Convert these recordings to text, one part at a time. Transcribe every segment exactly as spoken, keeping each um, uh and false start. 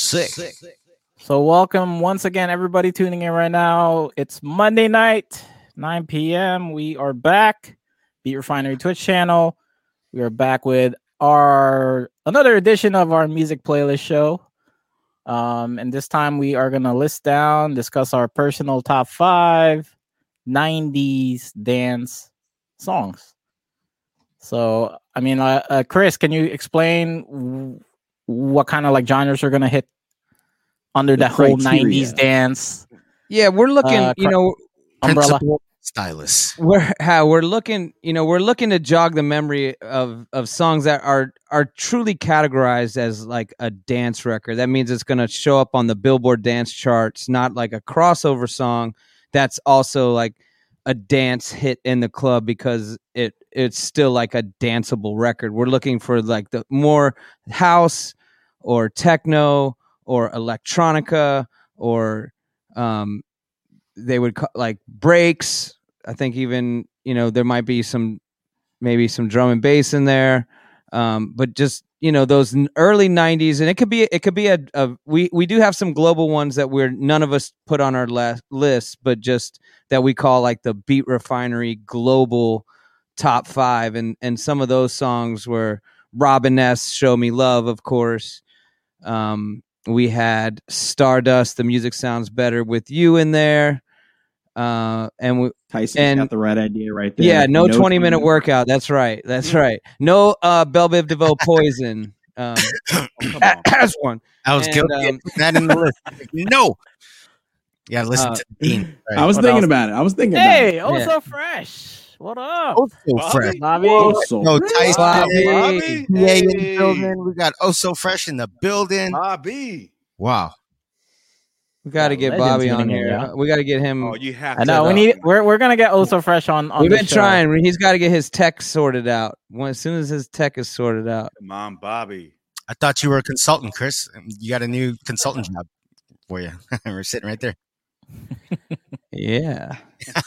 Sick. So welcome once again, everybody tuning in right now. It's Monday night, nine p.m. We are back. Beat Refinery Twitch channel. We are back with our another edition of our music playlist show. Um, and this time we are gonna list down, discuss our personal top five nineties dance songs. So, I mean, uh, uh, Chris, can you explain w- what kind of like genres are gonna hit under The that whole criteria. nineties dance Yeah, we're looking, Uh, you cr- know, umbrella? Principal stylist. we're how we're looking, you know, we're looking to jog the memory of of songs that are are truly categorized as like a dance record. That means it's going to show up on the Billboard dance charts, not like a crossover song that's also like a dance hit in the club because it it's still like a danceable record. We're looking for like the more house or techno or electronica or um they would ca- like breaks. I think even, you know, there might be some, maybe some drum and bass in there. Um, but just, you know, those n- early nineties, and it could be, it could be a, a we, we do have some global ones that we're, none of us put on our la- list, but just that we call like the Beat Refinery global top five. And, and some of those songs were Robin S. Show Me Love, of course. Um, we had Stardust, The Music Sounds Better With You in there. Uh, and we, Tyson's and- got the right idea right there. yeah, no, twenty minute workout. That's right. That's right. No, uh, Belle Biv DeVoe Poison. Um, Oh, come a- on. as one. I was And, guilty um, of putting that in the list. Like, no. Yeah, listen Uh, to the dean. I was What thinking else? about it. I was thinking Hey, oh Yeah. so fresh. What up? Oh, so Bobby? fresh. Bobby. about it. So No, fresh. Tyson. Bobby. Bobby, Yeah, in the hey. building. We got Oh So Fresh in the building. Bobby. Wow. we got to Yeah, get legends Bobby on winning it, here. yeah. We got to get him. Oh, you have I to. know we up. need. We're we're gonna get also fresh on. on We've this been show. trying. He's got to get his tech sorted out. When, as soon as his tech is sorted out. Come on, Bobby. I thought you were a consultant, Chris. You got a new consultant job for you. We're sitting right there. Yeah.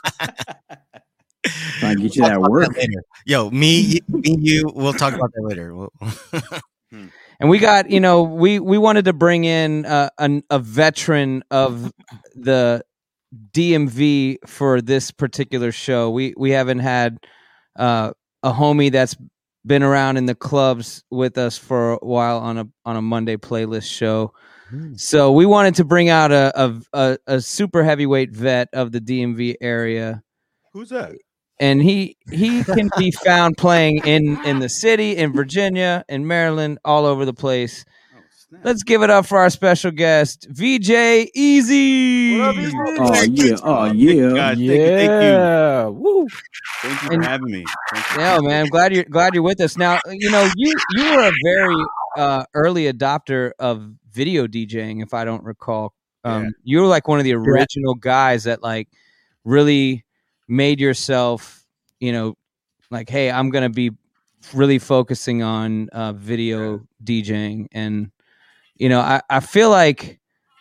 Trying to get you Talk that about work. later. Yo, me, you, me, you. We'll talk about that later. We'll, And we got, you know, we we wanted to bring in uh, an, a veteran of the D M V for this particular show. We we haven't had uh, a homie that's been around in the clubs with us for a while on a on a Monday playlist show. So we wanted to bring out a a, a, a super heavyweight vet of the D M V area. Who's that? And he he can be found playing in in the city, in Virginia, in Maryland, all over the place. Oh, snap. Let's give it up for our special guest, V J Easy. What up, Easy? Oh yeah. Oh Thank you, yeah. guys. Yeah. Thank you. Thank you. Woo. Thank you for And- having me. Thank you. Yeah, man, glad you're glad you're with us. Now, you know, you you were a very uh, early adopter of video DJing, if I don't recall. Um, Yeah. You were like one of the original guys that like really made yourself, you know, like, hey, I'm gonna be really focusing on uh, video DJing, and you know, I, I feel like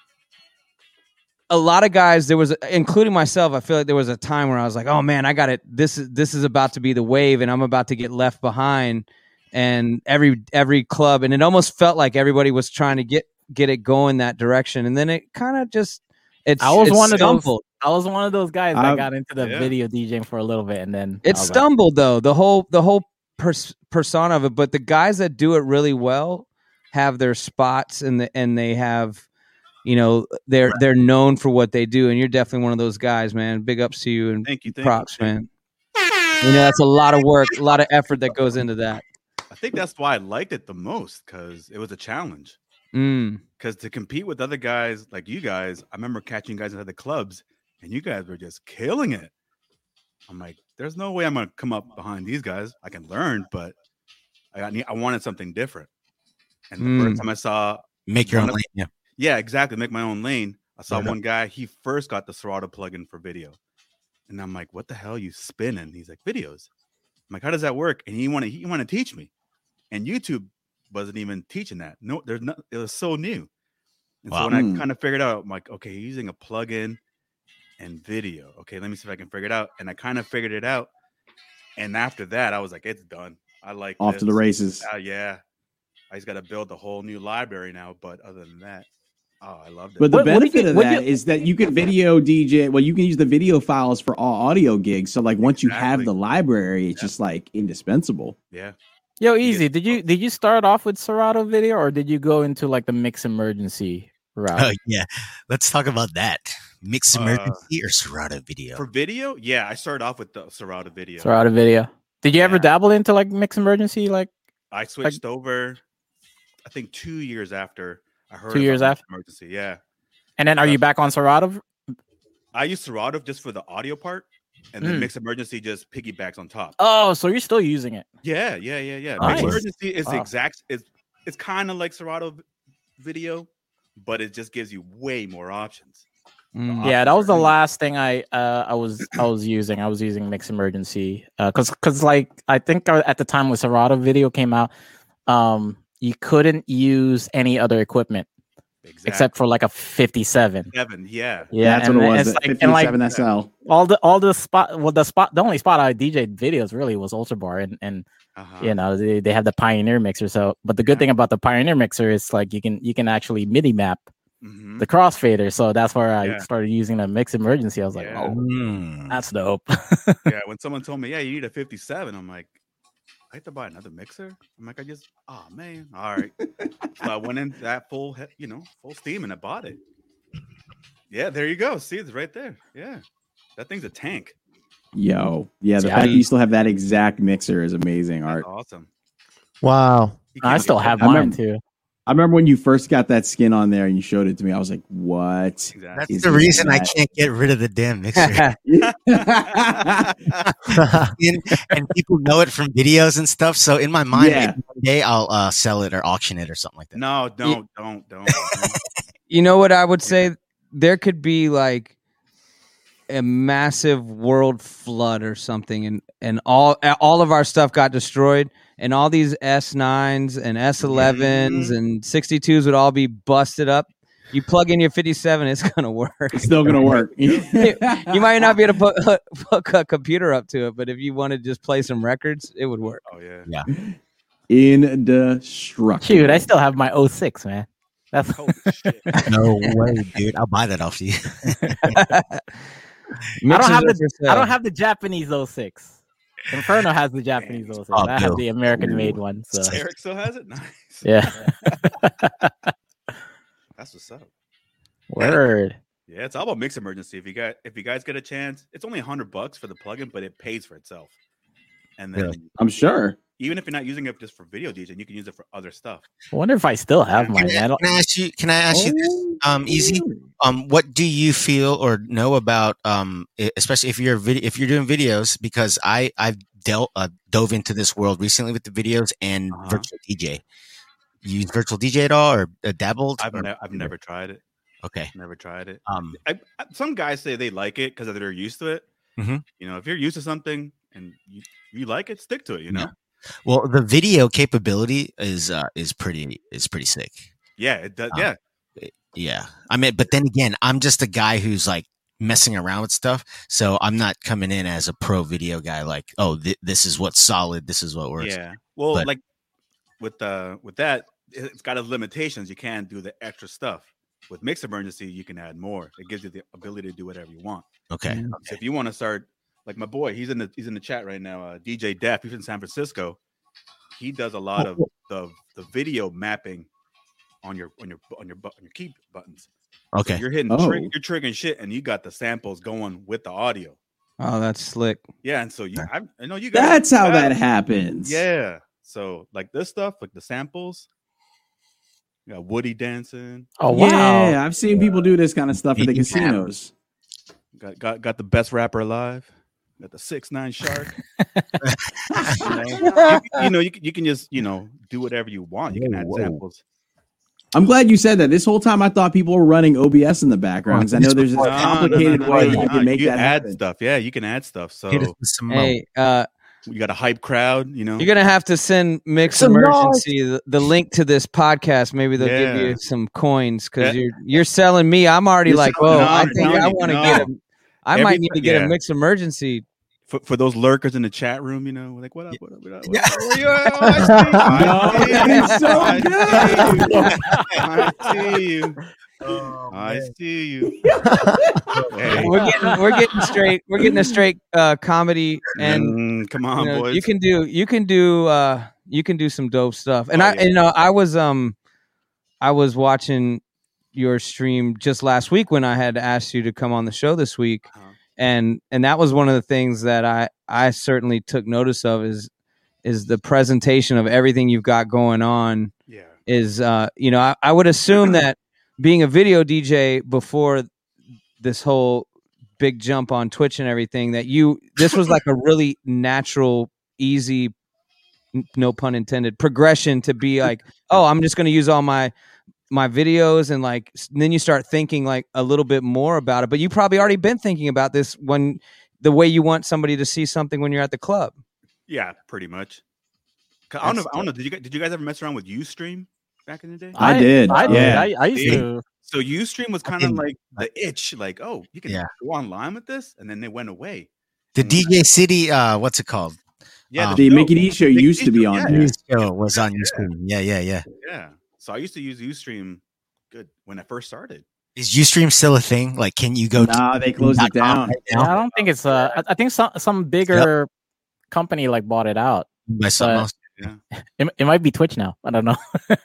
a lot of guys, there was, including myself, I feel like there was a time where I was like, oh man, I got it. This is this is about to be the wave, and I'm about to get left behind. And every every club, and it almost felt like everybody was trying to get get it going that direction, and then it kind of just it's I was it one of those. stumbled. I was one of those guys that I've- got into the Yeah. video DJing for a little bit, and then It I was like, stumbled though, the whole the whole pers- persona of it. But the guys that do it really well have their spots, and the, and they have, you know, they're they're known for what they do. And you're definitely one of those guys, man. Big ups to you and Thank you. Thank props, you. man. You know, that's a lot of work, a lot of effort that goes into that. I think that's why I liked it the most, because it was a challenge. Mm. Because to compete with other guys like you guys, I remember catching you guys at the clubs, and you guys were just killing it. I'm like, there's no way I'm gonna come up behind these guys. I can learn, but I got, I wanted something different. And the Mm. first time I saw, make your own One of- lane. Yeah. yeah, exactly, make my own lane. I saw Right on. one guy. He first got the Serato plugin for video, and I'm like, what the hell are you spinning? He's like, videos. I'm like, how does that work? And he wanted he wanted to teach me, and YouTube wasn't even teaching that. No, there's no. It was so new. And Wow. so when I Hmm. kind of figured out, I'm like, okay, you're using a plugin and video. Okay, let me see if I can figure it out. And I kind of figured it out. And after that, I was like, it's done. I like Off this. to the races. Uh, yeah, I just got to build a whole new library now. But other than that, Oh, I loved it. But the What- what did benefit you- of what that did you- is that you can video D J. Well, you can use the video files for all audio gigs. So like once you have Exactly. the library, it's Yeah. just like indispensable. yeah. Yo, You easy. get- Did you did you start off with Serato Video or did you go into like the Mix Emergency route? Oh yeah, let's talk about that. Mix Uh, Emergency or Serato Video? For video, yeah, I started off with the Serato video. Serato Video. Did you ever Yeah. dabble into like Mix Emergency? Like I switched over. I think two years after I heard. Two years about after? emergency. Yeah, and then are you back on Serato? I used Serato just for the audio part, and then Mm. Mix Emergency just piggybacks on top. Oh, so you're still using it. Yeah, yeah, yeah, yeah. Nice. Mix Emergency is the Wow. exact. It's it's kind of like Serato v- video, but it just gives you way more options. Mm. Yeah, that was the Options are- last thing I uh I was I was using. I was using Mix Emergency uh cuz cuz like I think uh, at the time when Serato Video came out, um you couldn't use any other equipment Exactly. except for like a fifty-seven. Seven. Yeah. Yeah, That's and what it then was. it's Like, like, and like fifty-seven S L. all the all the spot well the spot the only spot I D J'd videos really was Ultra Bar and and Uh-huh. you know they, they have the Pioneer mixer. So but the good Yeah. thing about the Pioneer mixer is like you can you can actually MIDI map Mhm. the crossfader. So that's where I Yeah. started using the Mix Emergency. I was like, Yeah. oh, Mm. that's dope. Yeah. When someone told me, "Yeah, you need a fifty-seven," I'm like, I have to buy another mixer. I'm like, I just, oh man, all right. So I went in that full, he- you know, full steam, and I bought it. Yeah, there you go. See, it's right there. Yeah, that thing's a tank. Yo, yeah. The Yeah, fact I- that you still have that exact mixer is amazing, That's Art. awesome. Wow. You I can't still get have that- I mine remember- too. I remember when you first got that skin on there and you showed it to me. I was like, "What?" Exactly. That's Is the it reason I that- can't get rid of the damn mixer. and, and people know it from videos and stuff. So in my mind, Yeah. maybe one day I'll uh, sell it or auction it or something like that. No, don't, don't, don't. don't. You know what I would say? There could be like a massive world flood or something, and and all all of our stuff got destroyed, and all these S nines and S elevens Mhm. and sixty-twos would all be busted up. You plug in your fifty-seven, it's gonna work. It's still gonna work. You might not be able to put, hook a computer up to it, but if you want to just play some records, it would work. Oh yeah. Indestructible. Shoot, I still have my oh six, man. That's Holy shit. No way, dude. I'll buy that off you. I don't have Mixers the are for I don't sale. have the Japanese oh six. Inferno has the Japanese oh six. Oh, I have Bill. the American made one. So Eric still has it. Nice. yeah, That's what's up. word. Yeah, it's all about Mix Emergency. If you got, if you guys get a chance, it's only a hundred bucks for the plugin, but it pays for itself. And then Really? I'm sure. even if you're not using it just for video DJing, you can use it for other stuff. I wonder if I still have mine. Can man. I I, don't- can I ask you? Can I ask you this? Um, easy. Um, what do you feel or know about um, e- especially if you're vid- if you're doing videos? Because I I've dealt uh, dove into this world recently with the videos and Uh-huh. virtual D J. You use virtual D J at all or uh, dabbled? I've or- ne- I've never tried it. Okay. Never tried it. Um, I, I, some guys say they like it because they're used to it. Mhm. You know, if you're used to something and you, you like it, stick to it. You know. well, the video capability is uh, is pretty is pretty sick. Yeah. It does. Um, yeah. Yeah, I mean, but then again, I'm just a guy who's like messing around with stuff, so I'm not coming in as a pro video guy. Like, oh, th- this is what's solid. This is what works. Yeah. Well, But- like with uh with that, it- it's got its limitations. You can't do the extra stuff. With Mix Emergency, you can add more. It gives you the ability to do whatever you want. Okay. Um, so if you want to start, like my boy, he's in the he's in the chat right now. Uh, D J Def, he's in San Francisco. He does a lot of the the video mapping on your on your on your bu- on your key buttons. So Okay. you're hitting Oh. trig- you're triggering shit, and you got the samples going with the audio. Oh, that's slick. Yeah, and so you, I, I know you guys. That's how that Yeah. happens. Yeah. So like this stuff, like the samples. You got Woody dancing. Oh wow! Yeah, I've seen people do this kind of stuff at the Medium casinos. Got got got the best rapper alive. Got the six nine shark. you, know, you, you know, you, can- you can just you know do whatever you want. You can add Whoa, whoa. samples. I'm glad you said that. This whole time I thought people were running O B S in the background because I know there's this No, no, no, complicated no, no, way no, you no. can make You that add happen. stuff. Yeah, you can add stuff. So Hit us with some Hey, uh, you got a hype crowd. You know. you're gonna have to send Mix Some Emergency the, the link to this podcast. Maybe they'll give Yeah. you some coins because Yeah. you're you're selling me. I'm already You're like, selling- whoa, No, I I'm think telling I you, want to no. get a. I might Every- need to get yeah. a Mix Emergency. For, for those lurkers in the chat room, you know, like what up, what up, what up, what Yeah. up, where you at? Oh, I see you. No, I see you. it's so I good. see you. I see you. Oh, I man. see you. Hey, We're getting we're getting straight. We're getting a straight uh, comedy, and mm, come you, on, know, boys. you can do you can do uh, you can do some dope stuff. And Oh, I yeah. you know I was um I was watching your stream just last week when I had asked you to come on the show this week, Uh-huh. and and that was one of the things that I I certainly took notice of is is the presentation of everything you've got going on. Yeah. Is uh you know I, I would assume that being a video D J before this whole big jump on Twitch and everything, that you this was like a really natural, easy, n- no pun intended, progression to be like, oh, I'm just going to use all my my videos, and like s- then you start thinking like a little bit more about it. But you probably already been thinking about this when the way you want somebody to see something when you're at the club. Yeah, pretty much. 'Cause I don't know. That's If, I don't know. Did you guys, did you guys ever mess around with UStream back in the day? I did, I did. yeah. I, I used See? to. So UStream was I kind of didn't- like the itch, like, oh, you can Yeah. go online with this, and then they went away. The And D J City, uh, what's it called? Yeah, Um, The show. Mickey D show Mickey used D to be show, on yeah. there. News show was on Yeah. your screen. Yeah, yeah, yeah. Yeah. So I used to use UStream good when I first started. Is Ustream still a thing? Like, can you go? Nah, they closed it down. Right Yeah, now I don't think it's. Uh, I, I think some some bigger company like bought it out. by something but- else. It, it might be Twitch now. I don't know.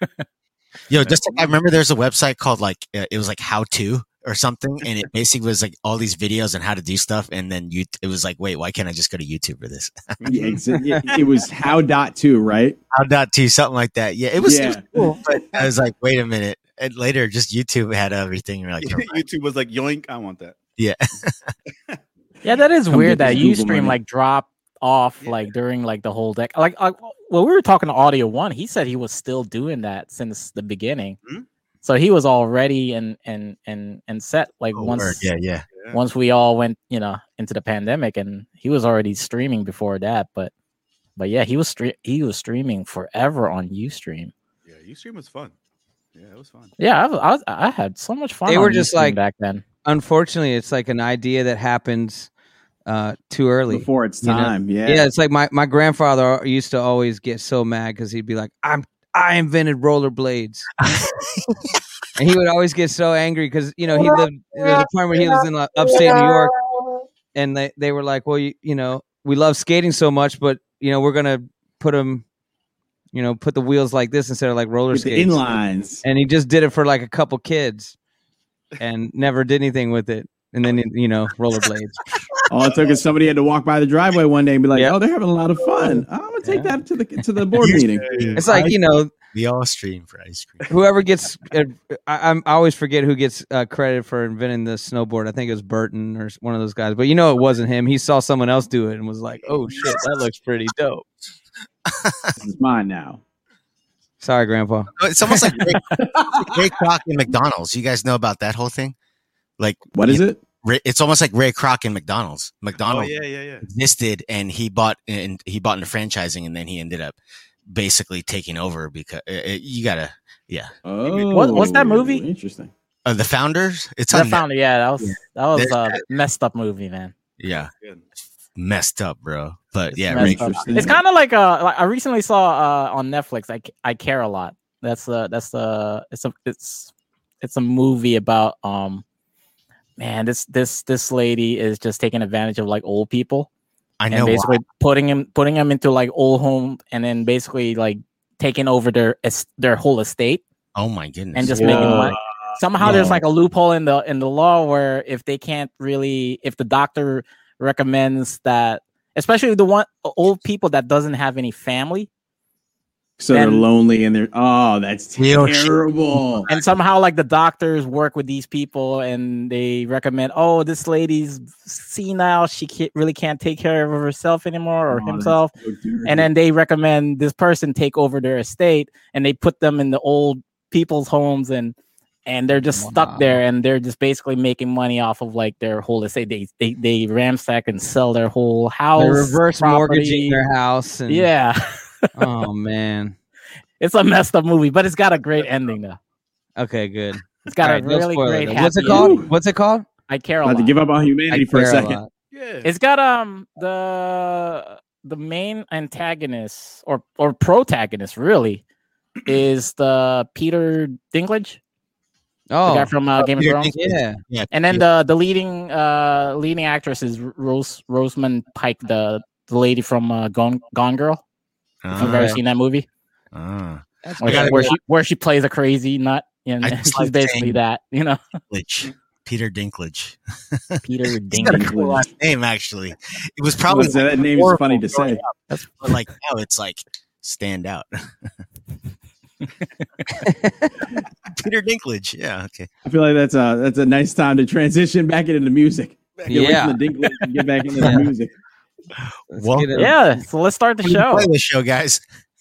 Yo, just like, I remember there's a website called like uh, it was like How To or something, and it basically was like all these videos on how to do stuff, and then you it was like, wait, why can't I just go to YouTube for this? Yeah, exa- it, it was how dot two, right? How dot to something like that. Yeah, it was, it was Yeah. cool, but I was like, wait a minute. And later, just YouTube had everything. You're like, YouTube was like, yoink, I want that. yeah, Yeah, that is Come weird get that this Google Ustream money. like dropped off Yeah. like during like the whole deck. Like, like well, we were talking to Audio One. He said he was still doing that since the beginning. Hmm? So he was all ready and and and and set. Like Oh, once word. yeah, yeah. Yeah. once we all went, you know, into the pandemic, and he was already streaming before that. But but yeah, he was stre- he was streaming forever on Ustream. Yeah, UStream was fun. Yeah, it was fun. Yeah, I was, I, was, I had so much fun. They on were just Ustream like- back then. Unfortunately, it's like an idea that happens uh, too early. Before it's You know? time. Yeah. Yeah, it's like my, my grandfather used to always get so mad because he'd be like, "I'm I invented rollerblades," and he would always get so angry because you know he lived there's a point where he lives in uh, upstate New York, and they, they were like, "Well, you, you know, we love skating so much, but you know, we're gonna put them, you know, put the wheels like this instead of like roller With the skates." inlines. And he just did it for like a couple kids, and never did anything with it. And then you know, rollerblades. All it took is somebody had to walk by the driveway one day and be like, Yeah. "Oh, they're having a lot of fun. I'm gonna take Yeah. that to the to the board meeting." It's like you know, We all stream for ice cream. whoever gets uh, I, I'm I always forget who gets uh, credit for inventing the snowboard. I think it was Burton or one of those guys, but you know it wasn't him. He saw someone else do it and was like, "Oh shit, that looks pretty dope." This is mine now. Sorry, Grandpa. It's almost like Ray, Ray Kroc and McDonald's. You guys know about that whole thing? Like, What is it? Ray, it's almost like Ray Kroc and McDonald's. Oh, McDonald's yeah, yeah, yeah. existed, and he bought and he bought into franchising, and then he ended up basically taking over because uh, uh, you gotta, yeah. Oh, What- what's that movie? Interesting. Uh, the Founders. It's That on. found yeah, that was Yeah. that was There's- a messed up movie, man. yeah, Good. messed up, bro. But It's yeah, messed Ray, up. Interesting. It's kind of like uh, like I recently saw uh on Netflix. I, I care a lot. That's the that's the it's a it's it's a movie about um man this this this lady is just taking advantage of like old people I and know. Why. basically putting him putting them into like old home and then basically like taking over their es- their whole estate Oh my goodness. and just Whoa. making money. Somehow there's Whoa. like a loophole in the in the law where if they can't really if the doctor recommends that, especially the one old people that doesn't have any family, So they're Then- lonely and they're oh, that's Real shit. terrible. and somehow like the doctors work with these people and they recommend, oh, this lady's senile, she can't, really can't take care of herself anymore or Oh, that's himself, so dirty. and then they recommend this person take over their estate and they put them in the old people's homes and and they're just Wow. stuck there and they're just basically making money off of like their whole estate. They they they ransack and sell their whole house. They're reverse property. mortgaging their house. And, Yeah. Oh man. It's a messed up movie, but it's got a great ending though. Okay, good. It's got All a right, no really spoiler great though. happy What's it ending. called? What's it called? I care a About lot. to give up on humanity for a care second. lot. Yeah. It's got um the the main antagonist or or protagonist really is the Peter Dinklage. Oh, the guy from uh, Game of Peter Thrones. Dinklage. yeah. Yeah, And then yeah. the the leading uh leading actress is Rose Rosamund Pike, the the lady from uh, Gone Gone Girl. If you've Ah, ever seen that movie, ah. That's where, gotta where go- she where she plays a crazy nut, and I she's just like basically saying- that. You know, Dinklage. Peter Dinklage. Peter He's got a Dinklage. cool last name, actually. It was probably Probably that name is horrible funny to growing say. up, but like now it's like stand out. Peter Dinklage. Yeah. Okay. I feel like that's a that's a nice time to transition back into the music. Get away Yeah. from the Dinklage and get back into the music. Let's Well, get it. Yeah, so let's start the show. Play the show, guys.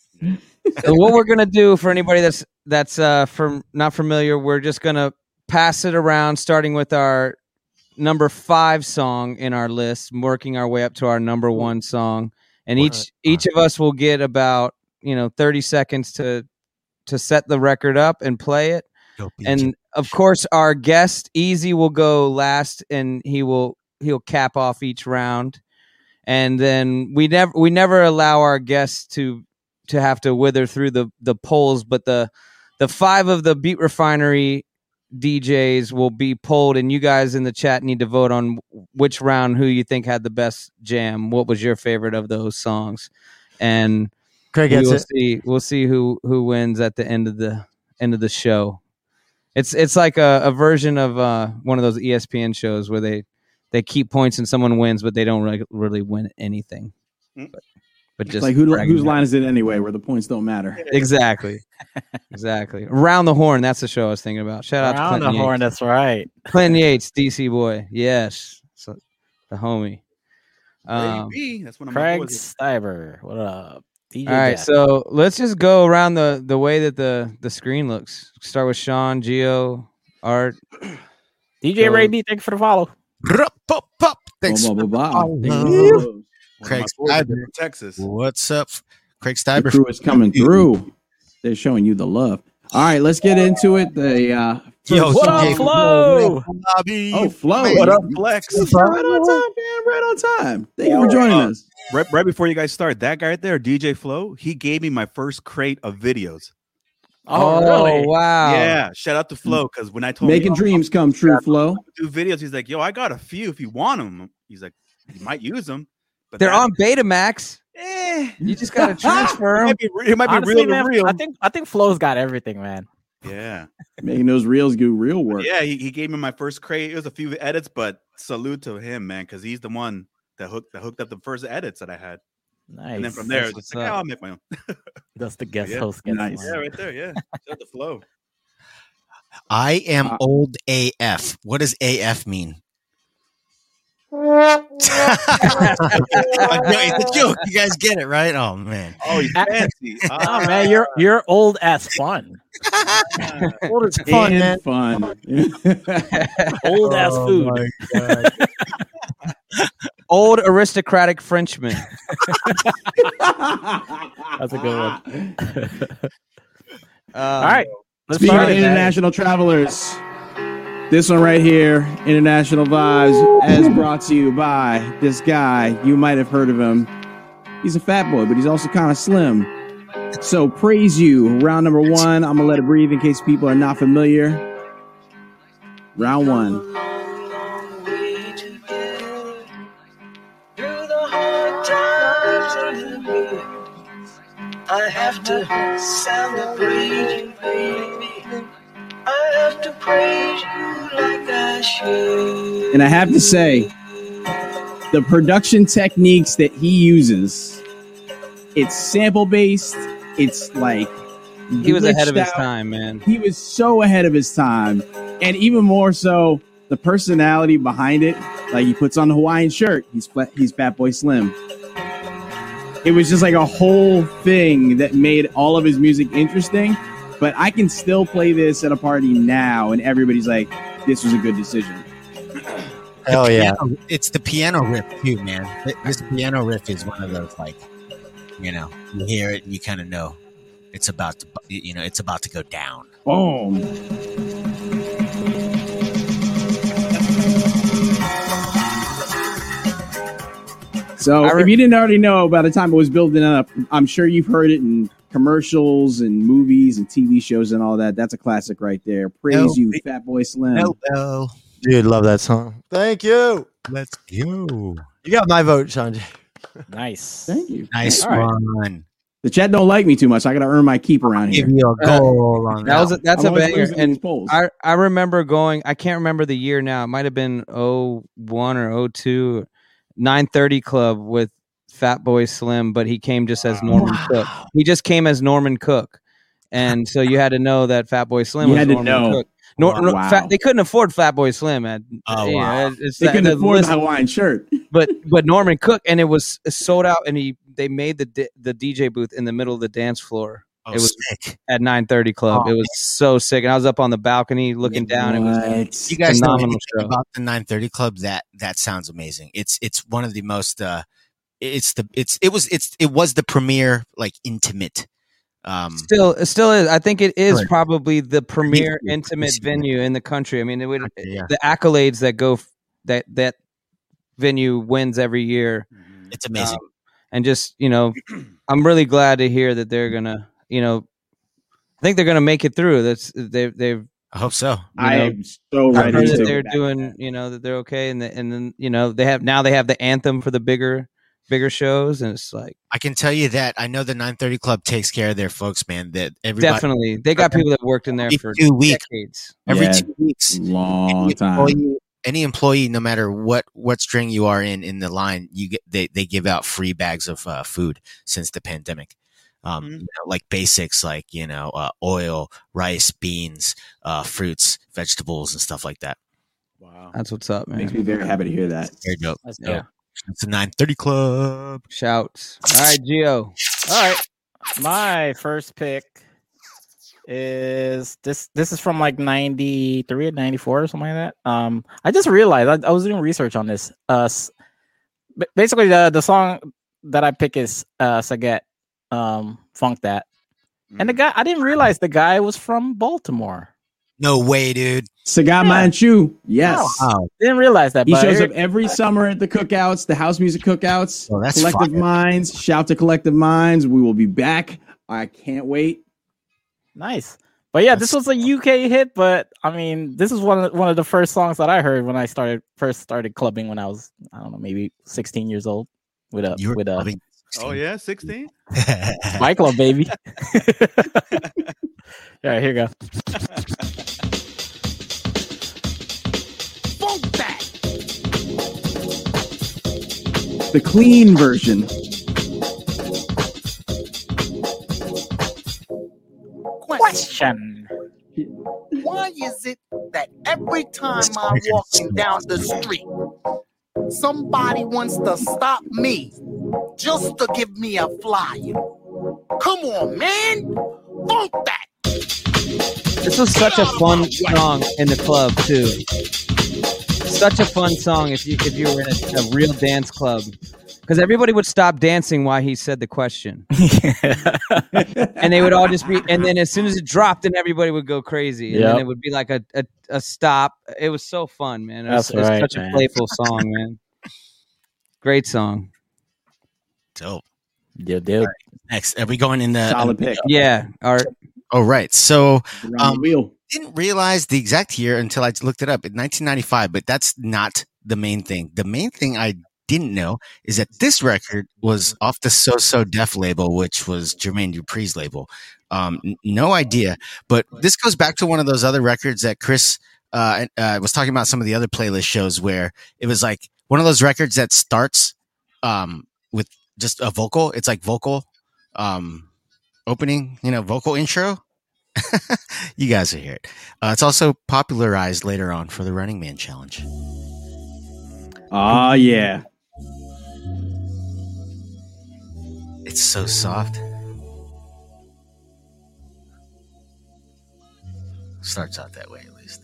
So what we're gonna do for anybody that's that's uh from not familiar, we're just gonna pass it around, starting with our number five song in our list, working our way up to our number one song, and each What? each of us will get about you know thirty seconds to to set the record up and play it. Go P J. And of course, our guest Easy will go last, and he will he'll cap off each round. And then we never we never allow our guests to to have to wither through the the polls, but the the five of the Beat Refinery D Js will be polled, and you guys in the chat need to vote on which round who you think had the best jam. What was your favorite of those songs? And Craig we gets will it. see we'll see who who wins at the end of the end of the show. It's it's like a, a version of uh, one of those E S P N shows where they they keep points and someone wins, but they don't really, really win anything. Mm. But, but It's just like who, bragging whose about line is it anyway, where the points don't matter? it. Exactly, exactly. Around the Horn. That's the show I was thinking about. Shout out to Around Clinton the horn, Yates. that's right. Clinton Yates, D C boy. Yes, so, the homie. Um, Maybe. That's what I'm Craig going Stiver, what up? D J all right, Jack. so let's just go around the the way that the the screen looks. Start with Sean, Gio, Art. D J so- Ray B, thank you for the follow. Rup, pop, pop. Thanks. Blah, blah, blah, blah. Oh, Thank no. you. Craig One of my boys Stiver. from Texas. What's up, Craig The Stiver? crew is coming through. They're showing you the love. All right, let's get into it. The uh, Yo, What D J up, Flo? Bobby. oh, Flo, Man, What up, Flex? Right on time, man. Right on time. Thank you for joining Uh, us. Right, right before you guys start, that guy right there, D J Flo, he gave me my first crate of videos. Oh, really? wow. Yeah, shout out to Flo because when I told Making him dreams come true, Flo. do videos, he's like, "Yo, I got a few if you want them." He's like, "You might use them, but They're that- on Betamax. Eh, You just gotta transfer it them. might be, it might be Honestly, real man, to real." I think I think Flo's got everything, man. Yeah, Making those reels do real work. yeah. He, he gave me my first crate. It was a few edits, but salute to him, man, because he's the one that hooked that hooked up the first edits that I had, Nice. and then from there, That's it's just what's like, up. oh, I'll make my own. That's the guest Yeah. host. Gets Nice. Yeah, one. right there. Yeah, shout out to Flo. I am Uh, old A F. What does A F mean? it's a joke. You guys get it, right? Oh man. Oh, he's fancy. Oh man, you're you're old as fun. Old as fun, man. And fun. Old as Oh, food. my God. Old aristocratic Frenchman. That's a good one. Um, All right, let's Speaking of start it. international travelers, this one right here, International Vibes, as brought to you by this guy. You might have heard of him. He's a fat boy, but he's also kind of slim. So praise you. Round number one. I'm going to let it breathe in case people are not familiar. Round one. I have to celebrate you, baby. I have to praise you like I should. And I have to say, the production techniques that he uses, it's sample based. It's like he was ahead of glitched his out. time, man. He was so ahead of his time, and even more so, the personality behind it. Like he puts on the Hawaiian shirt. He's fat, he's Fat Boy Slim. It was just like a whole thing that made all of his music interesting. But I can still play this at a party now, and everybody's like, "This was a good decision." Hell yeah. It's the piano riff too, man. Th- This piano riff is one of those, like, you know, you hear it and you kind of know it's about to, you know, it's about to go down. Boom. So I re- if you didn't already know, by the time it was building up, I'm sure you've heard it in commercials and movies and T V shows and all that. That's a classic right there. Praise No, you, we- Fatboy Slim. No, no. Dude, love that song. Thank you. Let's go. You got my vote, Sanjay. Nice. Thank you. Nice All right. one. The chat don't like me too much. I got to earn my keep around here. Give you a goal on That that. was a, that's I'm a always banger. losing these And polls. I, I remember going, I can't remember the year now. It might have been oh one or oh two, nine thirty Club with Fatboy Slim, but he came just as Norman Cook. He just came as Norman Cook. And so you had to know that Fatboy Slim You was had to Norman know. Cook. Nor, no, Wow. Fat, they couldn't afford Fatboy Slim. At, Oh, you know, wow. it- it's They that- couldn't the afford list- the Hawaiian shirt. but but Norman Cook, and it was sold out, and he they made the di- the D J booth in the middle of the dance floor Oh, it was- sick. at nine thirty Club. Oh, It was so sick, and I was up on the balcony looking down. It was What? You guys know phenomenal anything show. about the nine thirty Club? That that sounds amazing. It's it's one of the most. Uh, it's the it's it was it's it was the premier like intimate. Um, still it still is. I think it is Right. probably the premier Yeah, intimate it's- venue in the country. I mean, it would yeah, the accolades that go f- that that venue wins every year. it's amazing. Um, and just, you know, I'm really glad to hear that they're gonna, you know, I think they're gonna make it through. That's they they've I hope so. I know, am so I've ready heard to that they're go back. doing, you know, that they're okay, and the, and then you know they have now they have the anthem for the bigger bigger shows, and it's like I can tell you that I know the nine thirty Club takes care of their folks, man. That everybody definitely they got people that worked in there every for two weeks, decades. every Yeah. two weeks, Long any time. employee, any employee, no matter what what string you are in in the line, you get they they give out free bags of uh, food since the pandemic. Um, Mhm. you know, like basics, like you know, uh, oil, rice, beans, uh, fruits, vegetables, and stuff like that. Wow. That's what's up, man. Makes me very happy to hear that. Very dope. That's Yeah. dope. It's the nine thirty Club. Shouts. All right, Gio. All right. My first pick is this this is from like ninety-three or ninety-four or something like that. Um I just realized I, I was doing research on this. Uh s- b- basically the the song that I pick is uh Saget, um Funk That. And the guy I didn't realize the guy was from Baltimore. No way, dude. Sagat Yeah. Manchu. Yes. Wow. Didn't realize that. He but shows here- up every summer at the cookouts, the house music cookouts. Oh, that's Collective fire. Minds. Shout to Collective Minds. We will be back. I can't wait. Nice. But yeah, this That's- was a U K hit, but I mean, this is one of one of the first songs that I heard when I started first started clubbing when I was I don't know, maybe sixteen years old with a You were with a clubbing. Oh yeah, sixteen. my club baby. Yeah, here you go. The clean version. Question. Why is it that every time I'm walking down the street, somebody wants to stop me just to give me a flyer? Come on, man. Funk that. This was such a fun song in the club too. Such a fun song if you if you were in a, a real dance club, because everybody would stop dancing while he said the question, and they would all just be. And then as soon as it dropped, then everybody would go crazy, and Yep. then it would be like a, a, a stop. It was so fun, man. It was, That's it was right, such man. a playful song, man. Great song. Dope. Dude, dude. Next, are we going in the? Solid pick. Yeah. Art. Oh, right. So Around Um, the wheel. didn't realize the exact year until I looked it up in nineteen ninety-five, but that's not the main thing. The main thing I didn't know is that this record was off the So So Def label, which was Jermaine Dupri's label. Um, n- no idea, but this goes back to one of those other records that Chris uh, uh, was talking about. Some of the other playlist shows where it was like one of those records that starts um, with just a vocal. It's like vocal um, opening, you know, vocal intro. You guys will hear it. Uh, it's also popularized later on for the Running Man Challenge. Oh, yeah. It's so soft. Starts out that way, at least.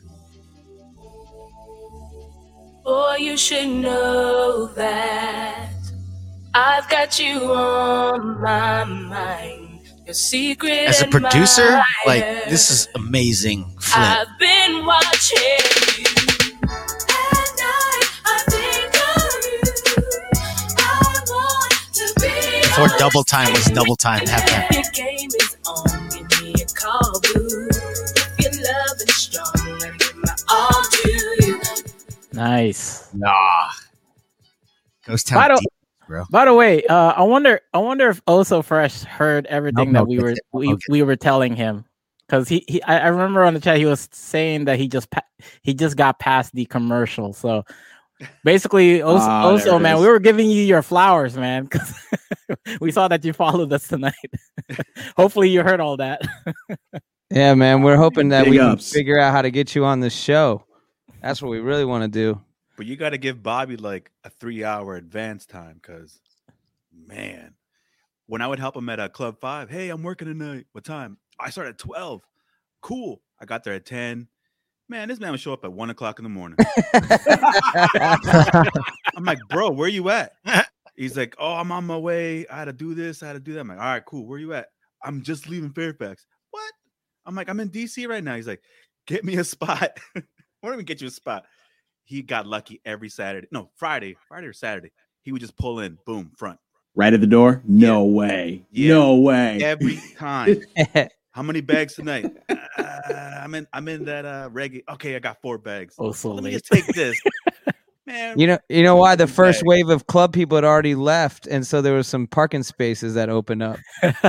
Boy, you should know that I've got you on my mind. Your secret As a producer, admirer. like, this is amazing flip. I've been watching you. At night, I think of you. I want to be If before double time was double time. Halftime. If your game is on, give me a call, boo. If your love is strong, I give my all to you. Nice. Nah. Ghost Town. By the, deep, bro. by the way, uh, I wonder, I wonder if Oso Fresh heard everything No, that no, we get were it. we, Okay. we were telling him, because he, he I, I remember on the chat he was saying that he just pa- he just got past the commercial. So basically, Oso, Ah, there Oso it man, is. we were giving you your flowers, man, because we saw that you followed us tonight. Hopefully, you heard all that. Yeah, man. We're hoping that Big we can ups. figure out how to get you on the show. That's what we really want to do. But you got to give Bobby like a three hour advance time because, man, when I would help him at a Club Five, hey, I'm working tonight. What time? I start at twelve. Cool. I got there at ten. Man, this man would show up at one o'clock in the morning. I'm like, bro, where you at? He's like, oh, I'm on my way. I had to do this. I had to do that. I'm like, all right, cool. Where you at? I'm just leaving Fairfax. What? I'm like, I'm in D C right now. He's like, get me a spot. Why don't we get you a spot? He got lucky every Saturday. No, Friday, Friday or Saturday. He would just pull in, boom, front. Right at the door? No way. Yeah. No way. Every time. How many bags tonight? Uh, I'm in. I'm in that uh, reggae. Okay, I got four bags. Oh, so Let me late. just take this, man. You know, you know why the first Bag. wave of club people had already left, and so there was some parking spaces that opened up.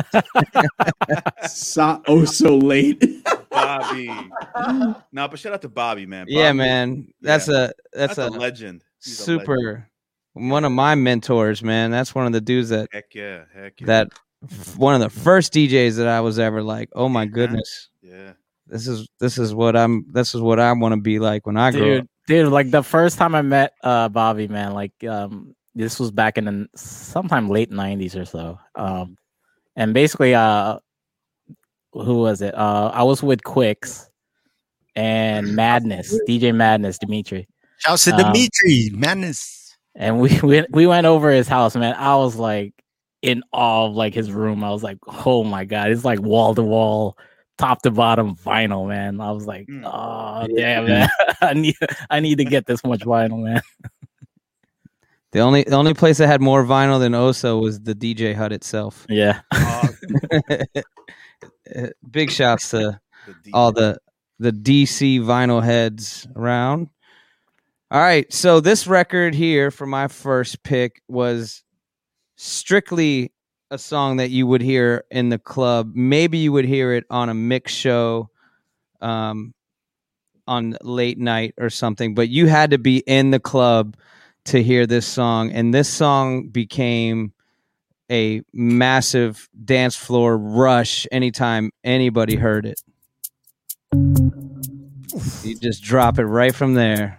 So, oh, so late. Bobby. No, but shout out to Bobby, man. Bobby, Yeah, man. That's yeah, a that's, that's a, a legend. He's a super legend. one of my mentors, man. That's one of the dudes that Heck yeah, heck yeah. that f- one of the first D Js that I was ever like, oh my goodness, yeah. this is this is what I'm this is what I want to be like when I grow dude, up. dude, like the first time I met uh Bobby, man, like um this was back in the, sometime late nineties or so. Um and basically uh who was it? Uh I was with Quicks and Madness, D J Madness, Dimitri. Shouts to Um, Dimitri. Madness. And we, we we went over his house, man. I was like in awe of like his room. I was like, oh my god, it's like wall to wall, top to bottom vinyl, man. I was like, Mm. oh damn, man. I need I need to get this much vinyl, man. The only the only place that had more vinyl than Oso was the D J hut itself. Yeah. Uh, Big shouts to the D J. all the the D C vinyl heads around. All right, so this record here for my first pick was strictly a song that you would hear in the club. Maybe you would hear it on a mix show, um, on late night or something. But you had to be in the club to hear this song, and this song became a massive dance floor rush anytime anybody heard it. You just drop it right from there.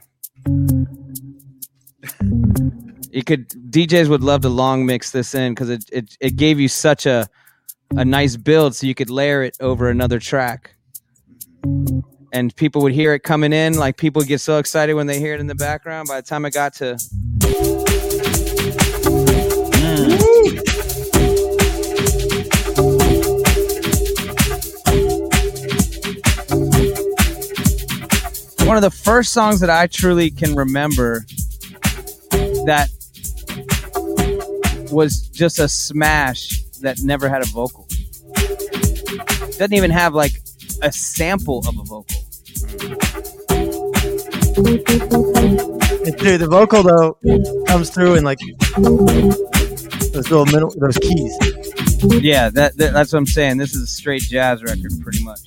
You could D Js would love to long mix this in because it, it it gave you such a a nice build, so you could layer it over another track, and people would hear it coming in. Like people get so excited when they hear it in the background. By the time it got to one of the first songs that I truly can remember that was just a smash that never had a vocal. Doesn't even have like a sample of a vocal. Dude, the vocal though comes through in like those little middle, those keys. Yeah, that, that that's what I'm saying. This is a straight jazz record, pretty much.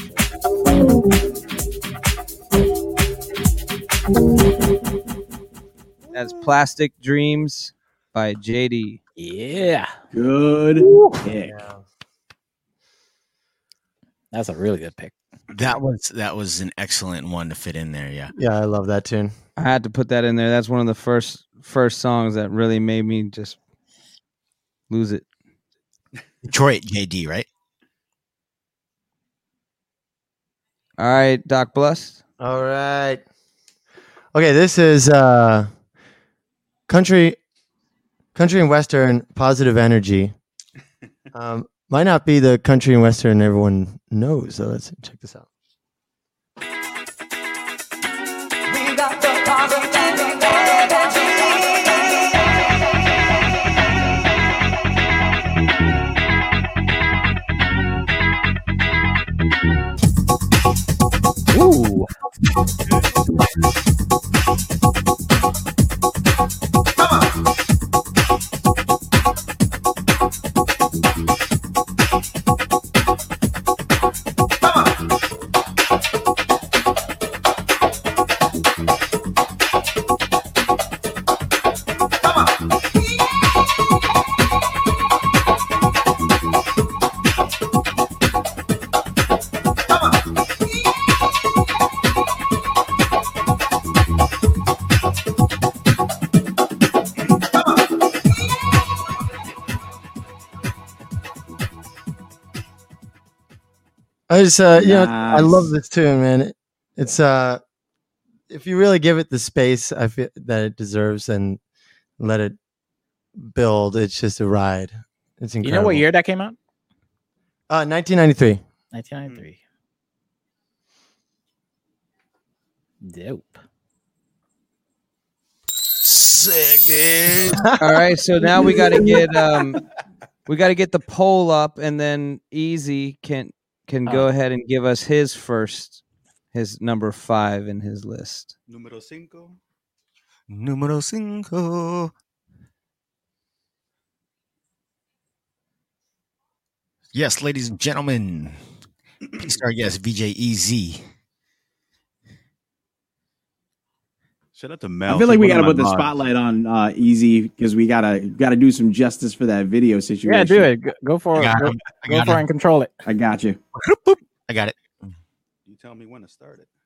That's Plastic Dreams by J D. Yeah. Good pick. That's a really good pick. That was that was an excellent one to fit in there. Yeah. Yeah, I love that tune. I had to put that in there. That's one of the first first songs that really made me just lose it. Detroit J D, right? All right, Doc Blust. All right. Okay, this is uh country country and western positive energy. Um might not be the country and western everyone knows, so let's check this out. We got the positive energy. I just, uh, you know, I Nice. love this tune, man. It's uh, if you really give it the space I feel that it deserves and let it build, it's just a ride. It's incredible. You know what year that came out? Uh, nineteen ninety-three. nineteen ninety-three. Dope. Sick, dude. All right, so now we got to get um, we got to get the poll up, and then Easy can can go Oh. ahead and give us his first, his number five in his list. Numero cinco. Numero cinco. Yes, ladies and gentlemen. P-Star, yes, V J E Z. Shout out to Mel. I feel like She's we one got to of put my the mods. spotlight on uh, Easy because we gotta gotta do some justice for that video situation. Yeah, do it. Go, go for I it. got Go, him. I go got for it him. and control it. I got you. I got it. You tell me when to start it.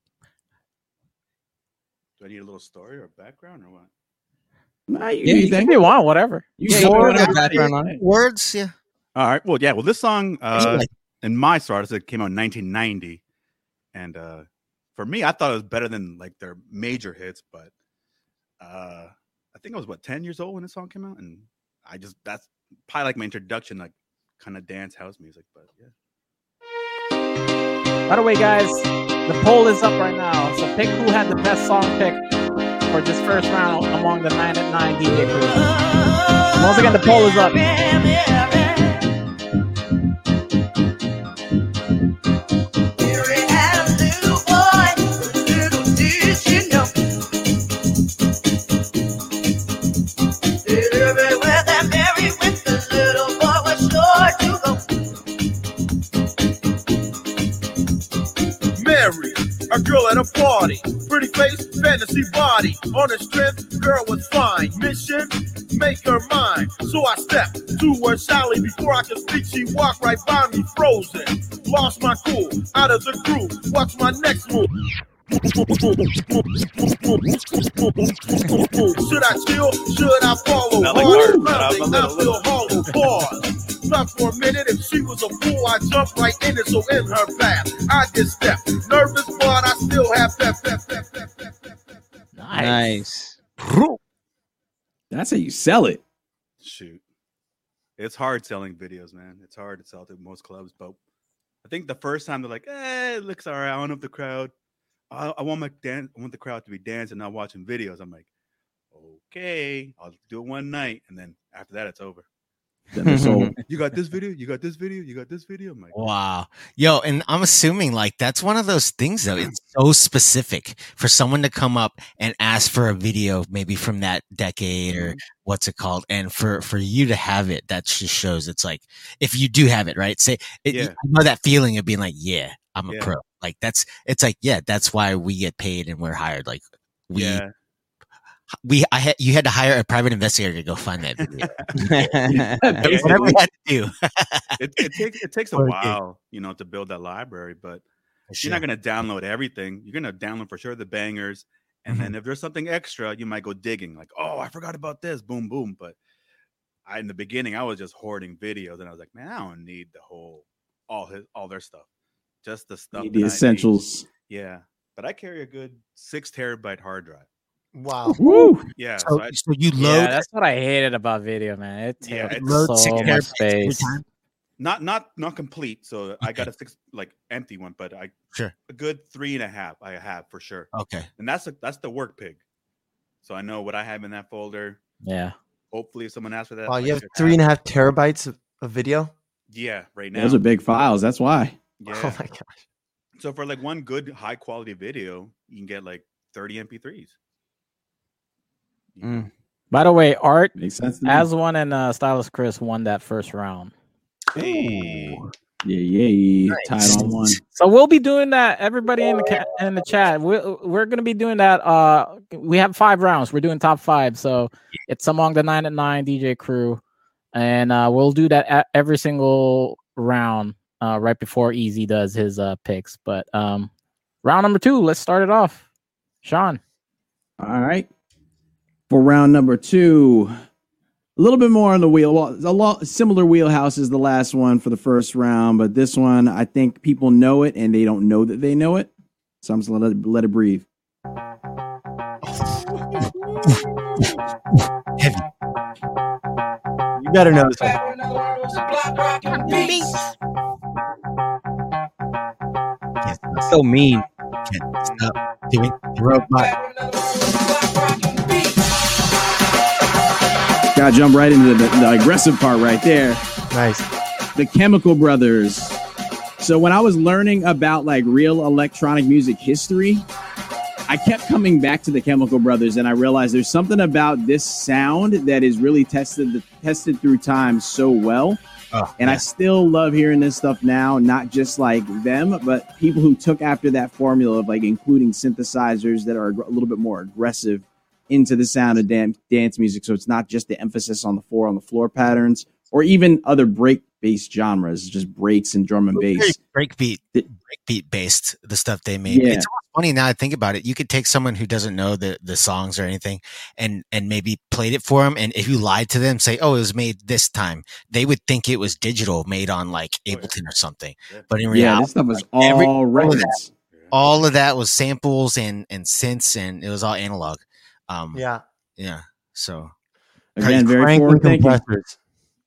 Do I need a little story or background or what? Nah, you, Yeah, you you think? if you want, whatever. You Yeah, can you do can whatever. put a background on it. Words, yeah. All right. Well, yeah. Well, this song uh, like- in my stars it came out in nineteen ninety, and uh, for me, I thought it was better than like their major hits. But uh, I think I was what ten years old when this song came out, and I just that's probably like my introduction, like kind of dance house music. But yeah, By the way, guys, the poll is up right now. So pick who had the best song pick for this first round among the nine at nine D J crew. Once again, the poll is up. Mary, a girl at a party, pretty face, fantasy body. On her strength, girl was fine. Mission, make her mine. So I stepped to her shyly. Before I could speak, she walked right by me, frozen. Lost my cool, out of the groove. What's my next move? Should I chill? Should I follow? Now, like, Hard, woo, nothing, a little, I feel hollow. Pause. Stuck for a minute. If she was a fool, I jumped right in it. So in her path, I just stepped. Nervous, but I still have pep, pep, pep, pep, pep, pep, pep. Nice. That's how you sell it. shoot, it's hard selling videos, man. It's hard to sell to most clubs, but I think the first time they're like, "Eh, it looks all right." I don't know if the crowd. I, I want my dance. I want the crowd to be dancing, not watching videos. I'm like, okay, I'll do it one night, and then after that, it's over. Then they're sold. You got this video. You got this video. You got this video. I'm like, Wow. Yo, and I'm assuming like that's one of those things though. It's so specific for someone to come up and ask for a video maybe from that decade or what's it called. And for, for you to have it, that just shows it's like, if you do have it, right? Say, it, Yeah. I know that feeling of being like, yeah, I'm a Yeah. pro. Like that's, it's like, yeah, that's why we get paid and we're hired. Like we, yeah, we, I had, you had to hire a private investigator to go find that video. Yeah, Whatever you had to do. it, it takes it takes a Okay. while, you know, to build that library, but Sure. you're not going to download everything. You're going to download for sure the bangers, and Mhm. then if there's something extra, you might go digging. Like, oh, I forgot about this. Boom, boom. But I, in the beginning, I was just hoarding videos, and I was like, man, I don't need the whole all his all their stuff, just the stuff. Need that the I need. essentials. Yeah, but I carry a good six terabyte hard drive. Wow. Woo! Yeah, So, so I, so you Yeah, load that's what I hated about video, man. It Yeah, takes it's- load so six much terabytes every space. time? not not not complete. So I got a six like empty one, but I Sure. a good three and a half. I have for sure. Okay. And that's a, that's the work pig. So I know what I have in that folder. Yeah. Hopefully, if someone asks for that, Wow, I you have should three and a half terabytes of, of video. Yeah, right now. Those are big files. That's why. Yeah. Oh my gosh. So for like one good high quality video, you can get like thirty M P threes. Mm. By the way, Art, Makes sense. To me. as one and uh, Stylist Chris won that first round. Hey. yeah, yeah, Nice. tied on one. So we'll be doing that. Everybody in the ca- in the chat, we're we're gonna be doing that. Uh, we have five rounds. We're doing top five, so it's among the nine at nine D J crew, and uh, we'll do that at every single round uh, right before Easy does his uh, picks. But um, round number two, let's start it off. Sean, All right. For round number two, A little bit more on the wheel. Well, a lot similar wheelhouse as the last one for the first round, but this one, I think people know it and they don't know that they know it. So I'm just gonna let it, let it breathe. Heavy. You better know this one. So mean. Can't stop doing the robot. Gotta jump right into the, the aggressive part right there. Nice. The Chemical Brothers. So when I was learning about like real electronic music history, I kept coming back to the Chemical Brothers, and I realized there's something about this sound that is really tested tested through time so well. Oh, and yeah. I still love hearing this stuff now, not just like them, but people who took after that formula of like including synthesizers that are a little bit more aggressive into the sound of dan- dance music. So it's not just the emphasis on the four on the floor patterns or even other break-based genres, it's just breaks and drum and bass. Breakbeat, breakbeat based, the stuff they made. Yeah. It's almost funny now I think about it. You could take someone who doesn't know the, the songs or anything and, and maybe played it for them. And if you lied to them, say, oh, it was made this time, they would think it was digital, made on like Ableton or something. But in reality, Yeah, this stuff was like, every- all all of records. that, all of that was samples and, and synths, and it was all analog. Um, Yeah. Yeah. So Again, very Crank forward and thinking. compressors.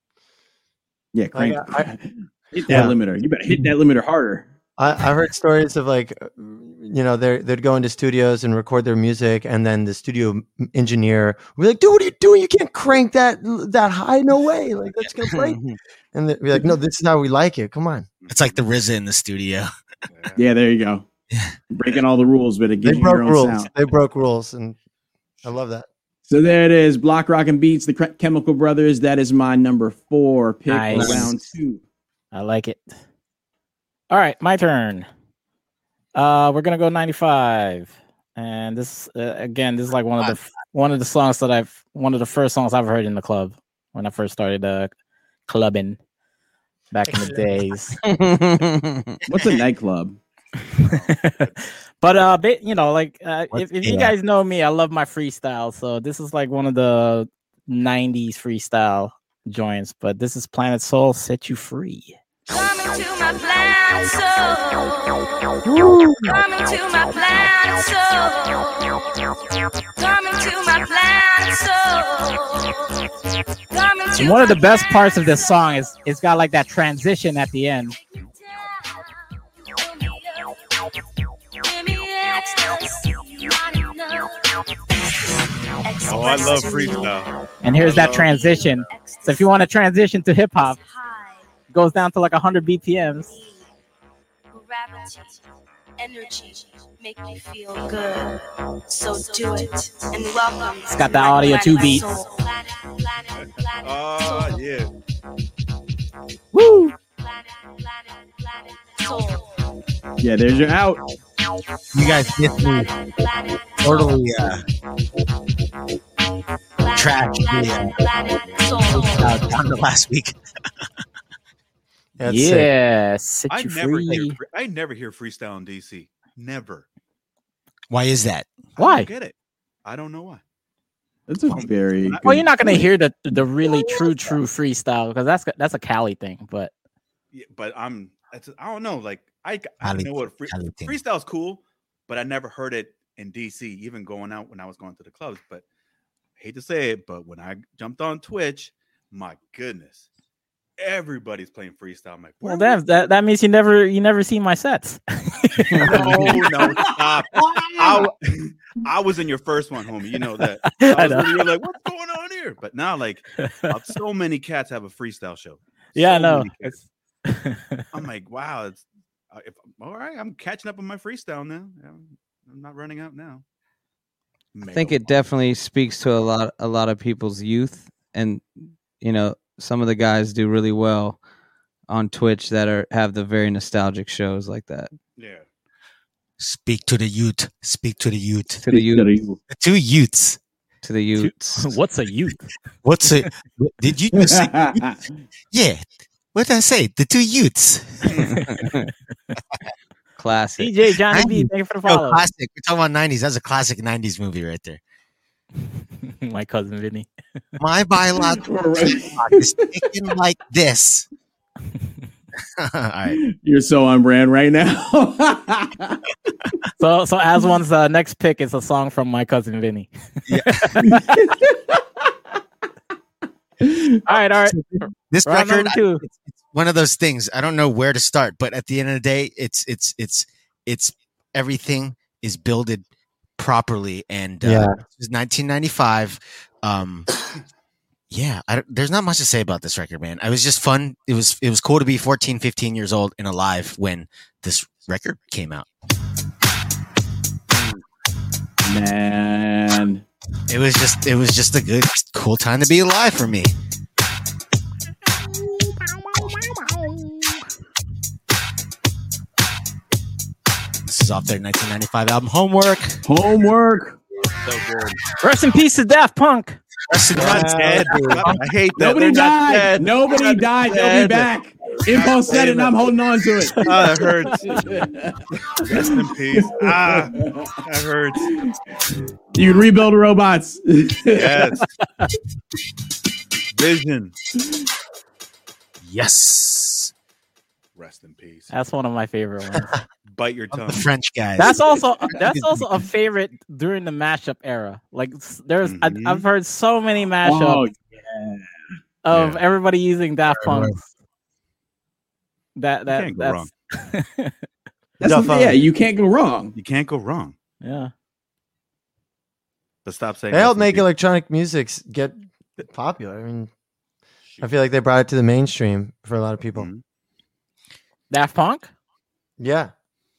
Yeah, crank. I- I- hit that yeah. limiter. You better hit that limiter harder. I, I heard stories of like, you know, they they'd go into studios and record their music, and then the studio m- engineer would be like, "Dude, what are you doing? You can't crank that that high. No way! Like that's gonna break." And they'd be like, "No, this is how we like it. Come on." it's like the R Z A in the studio. Yeah, there you go. Breaking all the rules, but it gives They you your broke own rules. sound. They broke rules, and I love that. So there it is. Block Rock and Beats, the Cre- Chemical Brothers. That is my number four pick Nice. for round two. I like it. All right, my turn. Uh, we're gonna go ninety-five, and this uh, again, this is like one of the f- one of the songs that I've one of the first songs I've heard in the club when I first started uh, clubbing back in the days. What's a nightclub? But uh, bit you know, like uh, What's if, if you yeah. guys know me, I love my freestyle. So this is like one of the nineties freestyle joints. But this is Planet Soul, Set You Free. Coming to my planet soul. Coming to my planet soul. Coming to my planet soul. Coming to And one of the my best parts of this song is it's got like that transition at the end. Oh, I love freestyle. And here's I that love- transition. So if you want to transition to hip hop, it goes down to like one hundred B P Ms. Gravity, energy, make me feel good. So do it and welcome. It's got that audio two beats. Ah, yeah. Woo! Yeah, there's your out. You guys get me totally uh, trash the uh, down to last week. Yeah, it's sick. Yeah, set I you never hear. free. free- I never hear freestyle in D C. Never. Why is that? I Why? don't get it. I don't know why. That's a very. Well, good you're not gonna point. hear the the really true true freestyle because that's that's a Cali thing. But Yeah, but I'm. That's, I don't know. Like I, I Cali- know what free, Cali thing. freestyle's cool, but I never heard it in D C. Even going out when I was going to the clubs. But I hate to say it, but when I jumped on Twitch, my goodness, everybody's playing freestyle. I'm like, well, where that that that means you never you never see my sets. no, no, stop. I, w- I was in your first one, homie. You know that. I I was know. when you were like, what's going on here? But now, like, uh, so many cats have a freestyle show. Yeah, I So know. many cats. It's- I'm like, wow. It's uh, if, all right. I'm catching up on my freestyle now. I'm, I'm not running out now. I think it definitely speaks to a lot a lot of people's youth, and you know, some of the guys do really well on Twitch that are have the very nostalgic shows like that. Yeah. Speak to the youth. Speak to the youth. To the youth, The two youths. to the youths. What's a youth? What's it? Did you just say? Yeah. What did I say? The two youths. Classic. D J Johnny B, nineties. thank you for the Yo, follow. classic. We're talking about nineties. That's a classic nineties movie right there. My cousin Vinny. My biological clock is ticking like this. All right. You're so on brand right now. So, so as one's uh, next pick is a song from My Cousin Vinny. Yeah. all right, all right. This Round record, number two. I- it's, it's one of those things. I don't know where to start, but at the end of the day, it's it's it's it's everything is builded properly, and uh, Yeah. it was nineteen ninety-five. Um, yeah, I, don't- there's not much to say about this record, man. It was just fun. It was it was cool to be fourteen, fifteen years old and alive when this record came out. Man. It was just it was just a good, cool time to be alive for me. This is off their nineteen ninety-five album Homework. Homework. So good. Rest in peace to Daft Punk. Rest in They're not peace. dead. I hate that. Nobody They're not died. dead. Nobody They're not died. They'll dead. be back. Impulse said it, and I'm holding on to it. Oh, that hurts. Rest in peace. Ah, that hurts. You can rebuild the robots. Yes. Vision. Yes. Rest in peace. That's one of my favorite ones. Bite your tongue. The French guys. That's also that's also a favorite during the mashup era. Like s- there's Mhm. I, I've heard so many mashups Oh, yeah. of Yeah. everybody using Daft Right, Punk. That that can't go that's That's Duff, what, yeah, you can't go wrong. You can't go wrong. yeah. But stop saying They helped rest in make peace. electronic music s- get popular. I mean, I feel like they brought it to the mainstream for a lot of people. Mhm. Daft Punk? Yeah,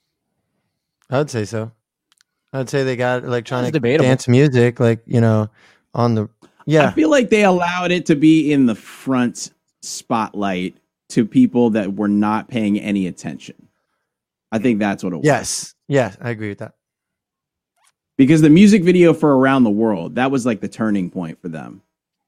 I would say so. I'd say they got electronic debatable. dance music, like you know, on the I yeah. feel like they allowed it to be in the front spotlight to people that were not paying any attention. I think that's what it was. Yes, yes, I agree with that. Because the music video for Around the World, that was like the turning point for them.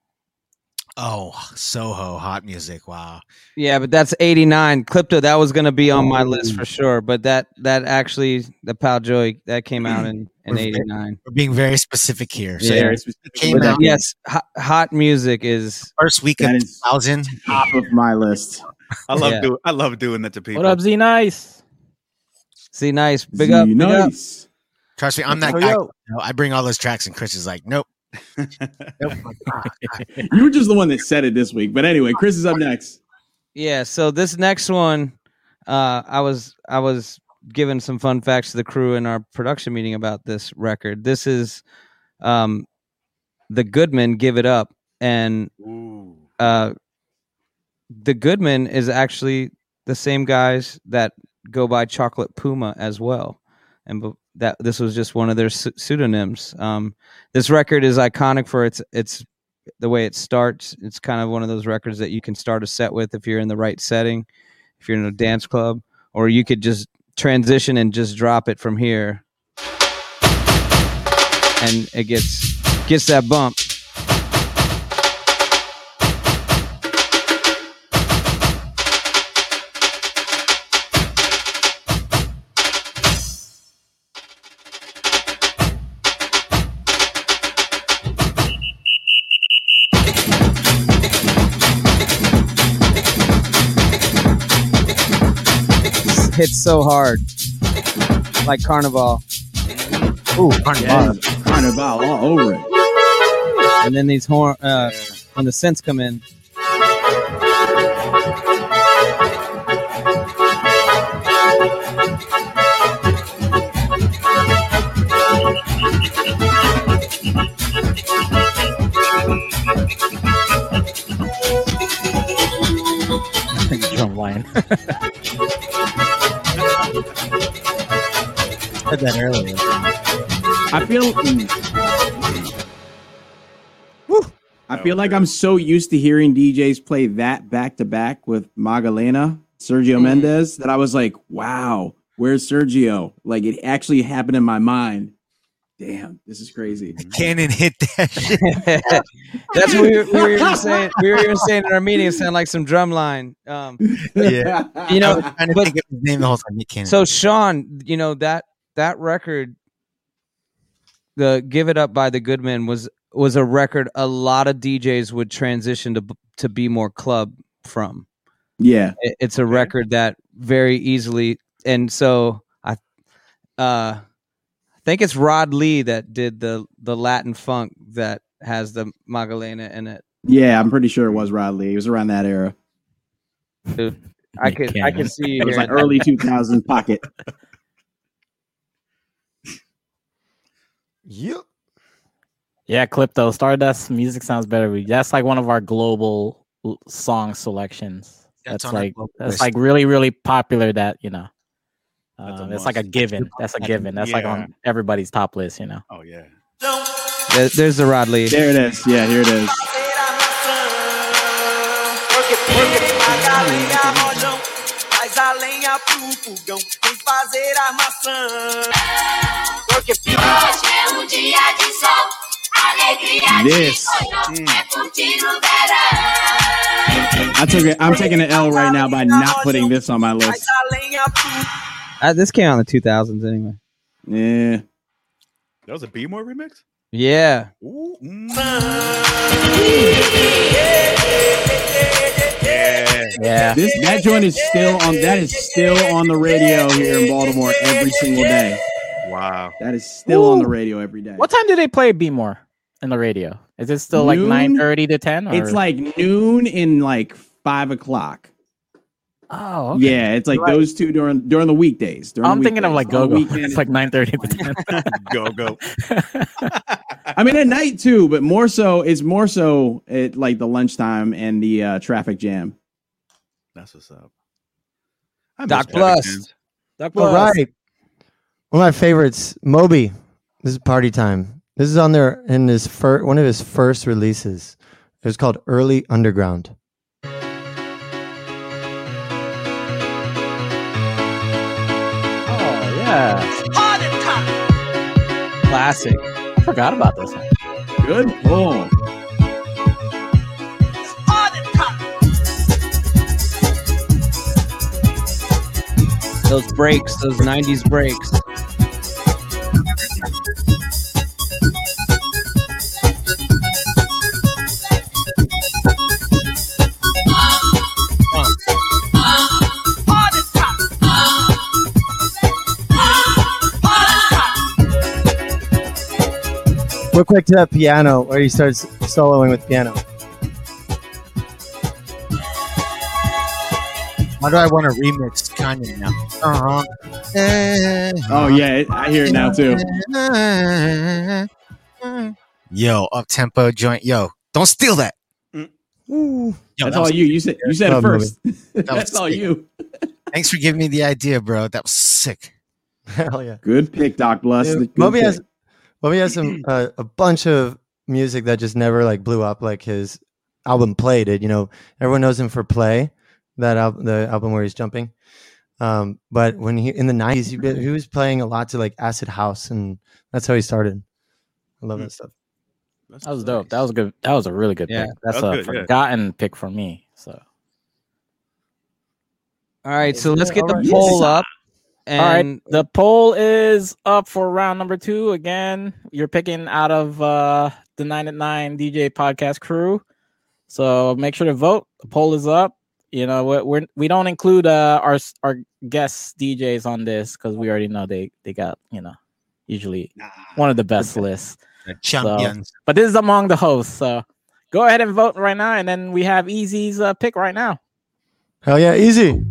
Oh, Soho, hot music. Wow. Yeah, but that's eighty-nine. Clipto, that was going to be on my list for sure. But that that actually, the Pal Joey, that came out in, in We're- eighty-nine. We're being very specific here. So Yeah. it came But out Yes, hot, hot music is. first week of That is- two thousand. Top of my list. I love Yeah. doing. I love doing that to people. What up, Z Nice? See, nice. Big up. Z, Big up. nice. Trust me, I'm that Oh, guy. yo. You know, I bring all those tracks, and Chris is like, nope. nope. You were just the one that said it this week. But anyway, Chris is up next. Yeah. So this next one, uh, I was I was giving some fun facts to the crew in our production meeting about this record. This is, um, the Goodman, Give It Up, and Ooh. uh, the Goodman is actually the same guys that go by Chocolate Puma as well, and b- that this was just one of their pse- pseudonyms. Um, this record is iconic for its its the way it starts. It's kind of one of those records that you can start a set with if you're in the right setting, if you're in a dance club, or you could just transition and just drop it from here, and it gets gets that bump. Hits so hard, like Carnival, Ooh, Yeah, Carnival all over it. and then these horn uh, when the synths come in. Drum line. said that earlier. I feel. I feel like I'm so used to hearing D Js play that back to back with Magalena, Sergio Mm. Mendes, that I was like, wow, where's Sergio? Like it actually happened in my mind. Damn, this is crazy. Cannon hit that shit. That's what we were, we were even saying. We were even saying in our meeting, it sounded like some drum line. Um, Yeah. you I know, was trying to but- think of his name the whole time. Nick Cannon. so Sean, you know that that record, the Give It Up by the Goodmen was was a record a lot of D Js would transition to to be more club from. Yeah, it, it's a record that very easily, and so I uh I think it's Rod Lee that did the the Latin funk that has the Magdalena in it. Yeah, I'm pretty sure it was Rod Lee. It was around that era. Dude, I could I could see you it was here. like early two thousands pocket. Yep. Yeah, Clipto, Stardust music sounds better. That's like one of our global l- song selections. That's That's, on our like global that's list. like really really popular. That you know, That's a uh, it's like a must. given. That's a given. That's like Yeah. on everybody's top list. You know. Oh yeah. There- there's the Rod Lee. There it is. Yeah, here it is. This. I took it. I'm taking an L right now by not putting this on my list. Uh, this came out in the two thousands anyway. Yeah. That was a B More remix. Yeah. Ooh, mm. Yeah. This that joint is still on. That is still on the radio here in Baltimore every single day. Wow. That is still Ooh. on the radio every day. What time do they play Be More in the radio? Is it still like Noon? nine thirty to ten? It's like noon and like five o'clock. oh okay. Yeah, it's like Right. those two during during the weekdays. During I'm the thinking of weekdays. like On the Go Go. weekend, It's like nine thirty to ten. Go go. I mean, at night too, but more so, it's more so at like the lunchtime and the uh, traffic jam. That's what's up. I Doc miss Plus. traffic jams. Doc All right. One of my favorites, Moby. This is Party Time. This is on there in his fir- one of his first releases. It was called Early Underground. Oh yeah. Classic. I forgot about this one. Good pull. Those breaks, those nineties breaks. Real quick to that piano where he starts soloing with piano. Why do I want to remix Kanye now? Uh-huh. Oh yeah, it, I hear it now too. Yo, up tempo joint. Yo, don't steal that. Ooh, Yo, that's that all was- you. You said you said it Love first. That That's was all sick. you. Thanks for giving me the idea, bro. That was sick. Hell yeah. Good pick, Doc Bless. Dude, Good Moby pick. has Moby has some uh, a bunch of music that just never like blew up like his album Play did. You know, everyone knows him for Play, that album, the album where he's jumping. Um, but when he in the nineties, he, he was playing a lot to like acid house, and that's how he started. I love that stuff. That's That was nice. dope. That was a good. That was a really good Yeah, pick. That's that a was good, yeah. forgotten pick for me. So All right, so let's get All the right. poll up. all right, And the poll is up for round number two. Again, you're picking out of uh, the Nine at Nine D J podcast crew. So make sure to vote. The poll is up. You know, we're, we're we don't include uh, our our guest D Js on this because we already know they they got you know usually one of the best lists. The champions. But this is among the hosts. So go ahead and vote right now, and then we have Easy's uh, pick right now. Hell yeah, easy.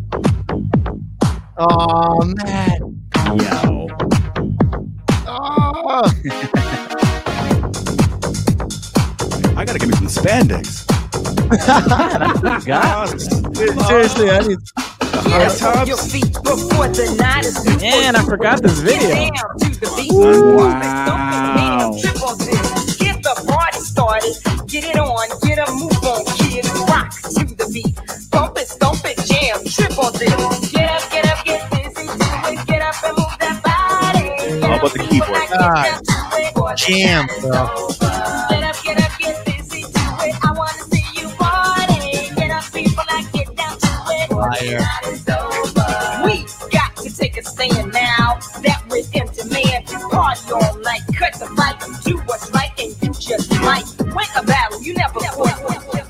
Oh man. Yo. Oh. I gotta give me some spandex. God. Seriously, I need. Your feet before the night is through. Man, I forgot this video. Get down to the beat. Wow. Get the party started. Get it on. Get a move on, kid. Rock to the beat. Bump it, stomp it, jam. Trip on this. Get up, get up, get busy. Do it. Get up and move that body. How about the keyboard? God. Jam, bro. Get up, get up, get busy. Do it. I want to see you party. Get up, people, like get down to it. Fire. We got to take a stand now that we're in demand. Party all night. Cut the fight, do what's right, and you just might win a battle. You never fought.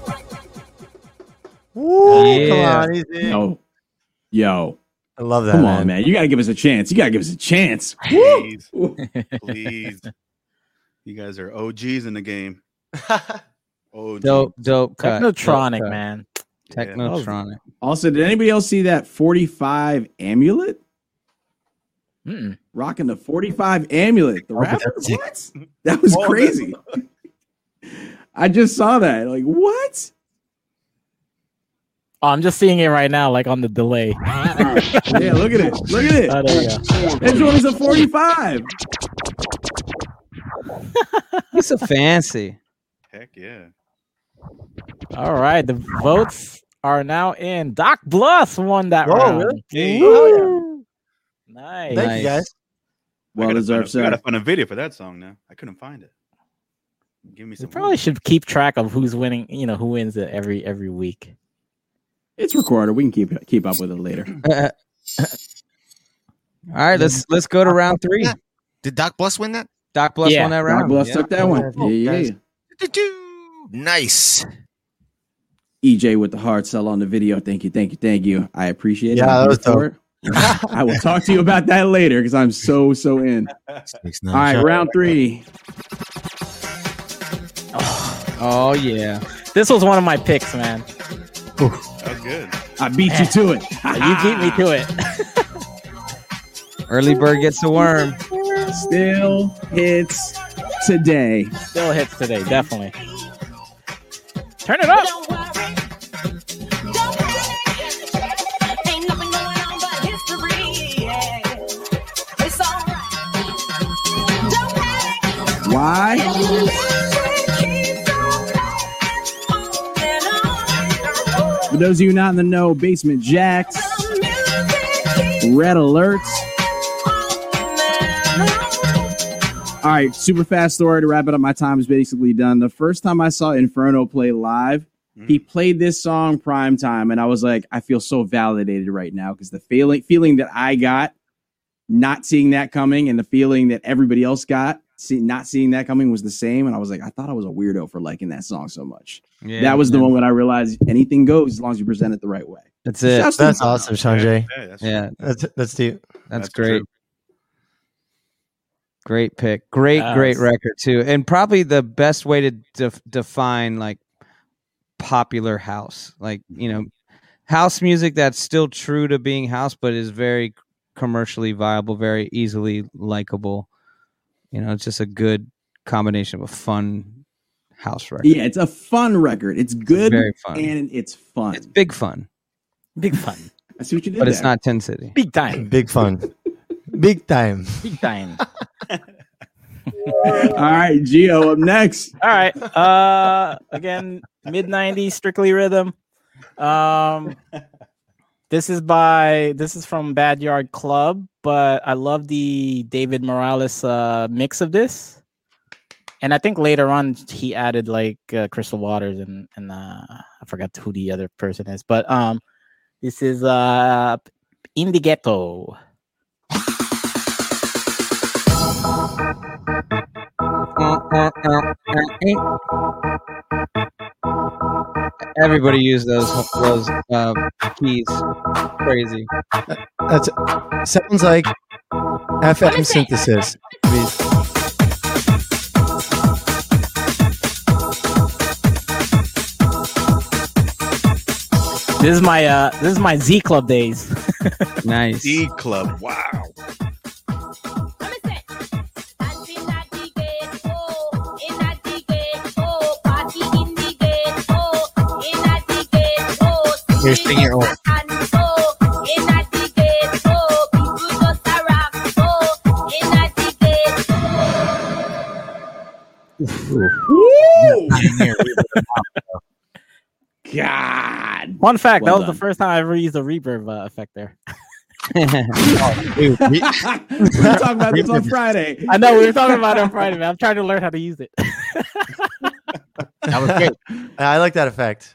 Woo, Yeah. Come on, easy. Yo, yo, I love that. come man. on, man. You got to give us a chance. You got to give us a chance. Please, please. You guys are O Gs in the game. O Gs. Dope, dope cut. Technotronic, dope cut. man. Technotronic. Also, did anybody else see that forty-five amulet? Mm-mm. Rocking the forty-five amulet. The Oh, but rapper? that's it. What? That was Oh, crazy. I just saw that. Like, what? Oh, I'm just seeing it right now, like on the delay. Yeah, look at it. Look at it. Oh, there you go. That joint is a forty-five. He's so fancy. Heck yeah. All right, the votes are now in. Doc Bluss won that Oh, round. really? Hey. Woo! Nice. Thank Nice. you, guys. Well I gotta deserved, find a, I gotta sir. find a video for that song now. I couldn't find it. Give me We some. probably should keep track of who's winning. You know, who wins it every every week. It's recorded. We can keep keep up with it later. All right, let's let's go to round three. Did Doc Bluss win that? Doc Bluss Yeah. won that Doc round. Bluss Yeah. took that one. Yeah, yeah, yeah. Do-do-do. Nice. E J with the hard sell on the video. Thank you, thank you, thank you. I appreciate it. Yeah, I'm that was here for it. I will talk to you about that later because I'm so so in. Six, All nine, right, shot. round three. Oh yeah. This was one of my picks, man. That's good. I beat you to it. You beat me to it. Early bird gets the worm. Still hits today. Still hits today, definitely. Turn it up. Don't worry. Don't panic. Ain't nothing going on but history. Yeah. It's all right. Don't panic. Why? Keep on playing on and on. For those of you not in the know, Basement Jacks, The music keeps Red Alerts. on and on. All right, super fast story to wrap it up. My time is basically done. The first time I saw Inferno play live, he played this song prime time, and I was like, I feel so validated right now because the feeling feeling that I got not seeing that coming and the feeling that everybody else got see, not seeing that coming was the same. And I was like, I thought I was a weirdo for liking that song so much. Yeah, that was the man. moment I realized anything goes as long as you present it the right way. That's it. Shouts to That's Inferno. awesome, Sanjay. Yeah, that's Yeah, That's that's deep. that's, That's great. true. Great pick. Great, Yes. great record too. And probably the best way to def- define like popular house. Like, you know, house music that's still true to being house, but is very commercially viable, very easily likable. You know, it's just a good combination of a fun house record. Yeah, it's a fun record. It's good very fun. and it's fun. It's big fun, Big fun. I see what you did but it's there. not Ten City. Big time. Big fun. Big time. Big time. All right, Gio up next. All right. Uh again, mid nineties strictly rhythm. Um this is by this is from Bad Yard Club, but I love the David Morales uh mix of this. And I think later on he added like uh, Crystal Waters and and uh I forgot who the other person is, but um this is uh In the Ghetto. Everybody use those those uh, keys. Crazy. That's sounds like F M synthesis. This is my uh this is my Z Club days. Nice. E Club. Wow. You're singing your own. Woo! God. Fun fact, Well that was done. the first time I ever used a reverb uh, effect there. We're talking about this on Friday. I know we were talking about it on Friday, man. I'm trying to learn how to use it. That was great. I like that effect.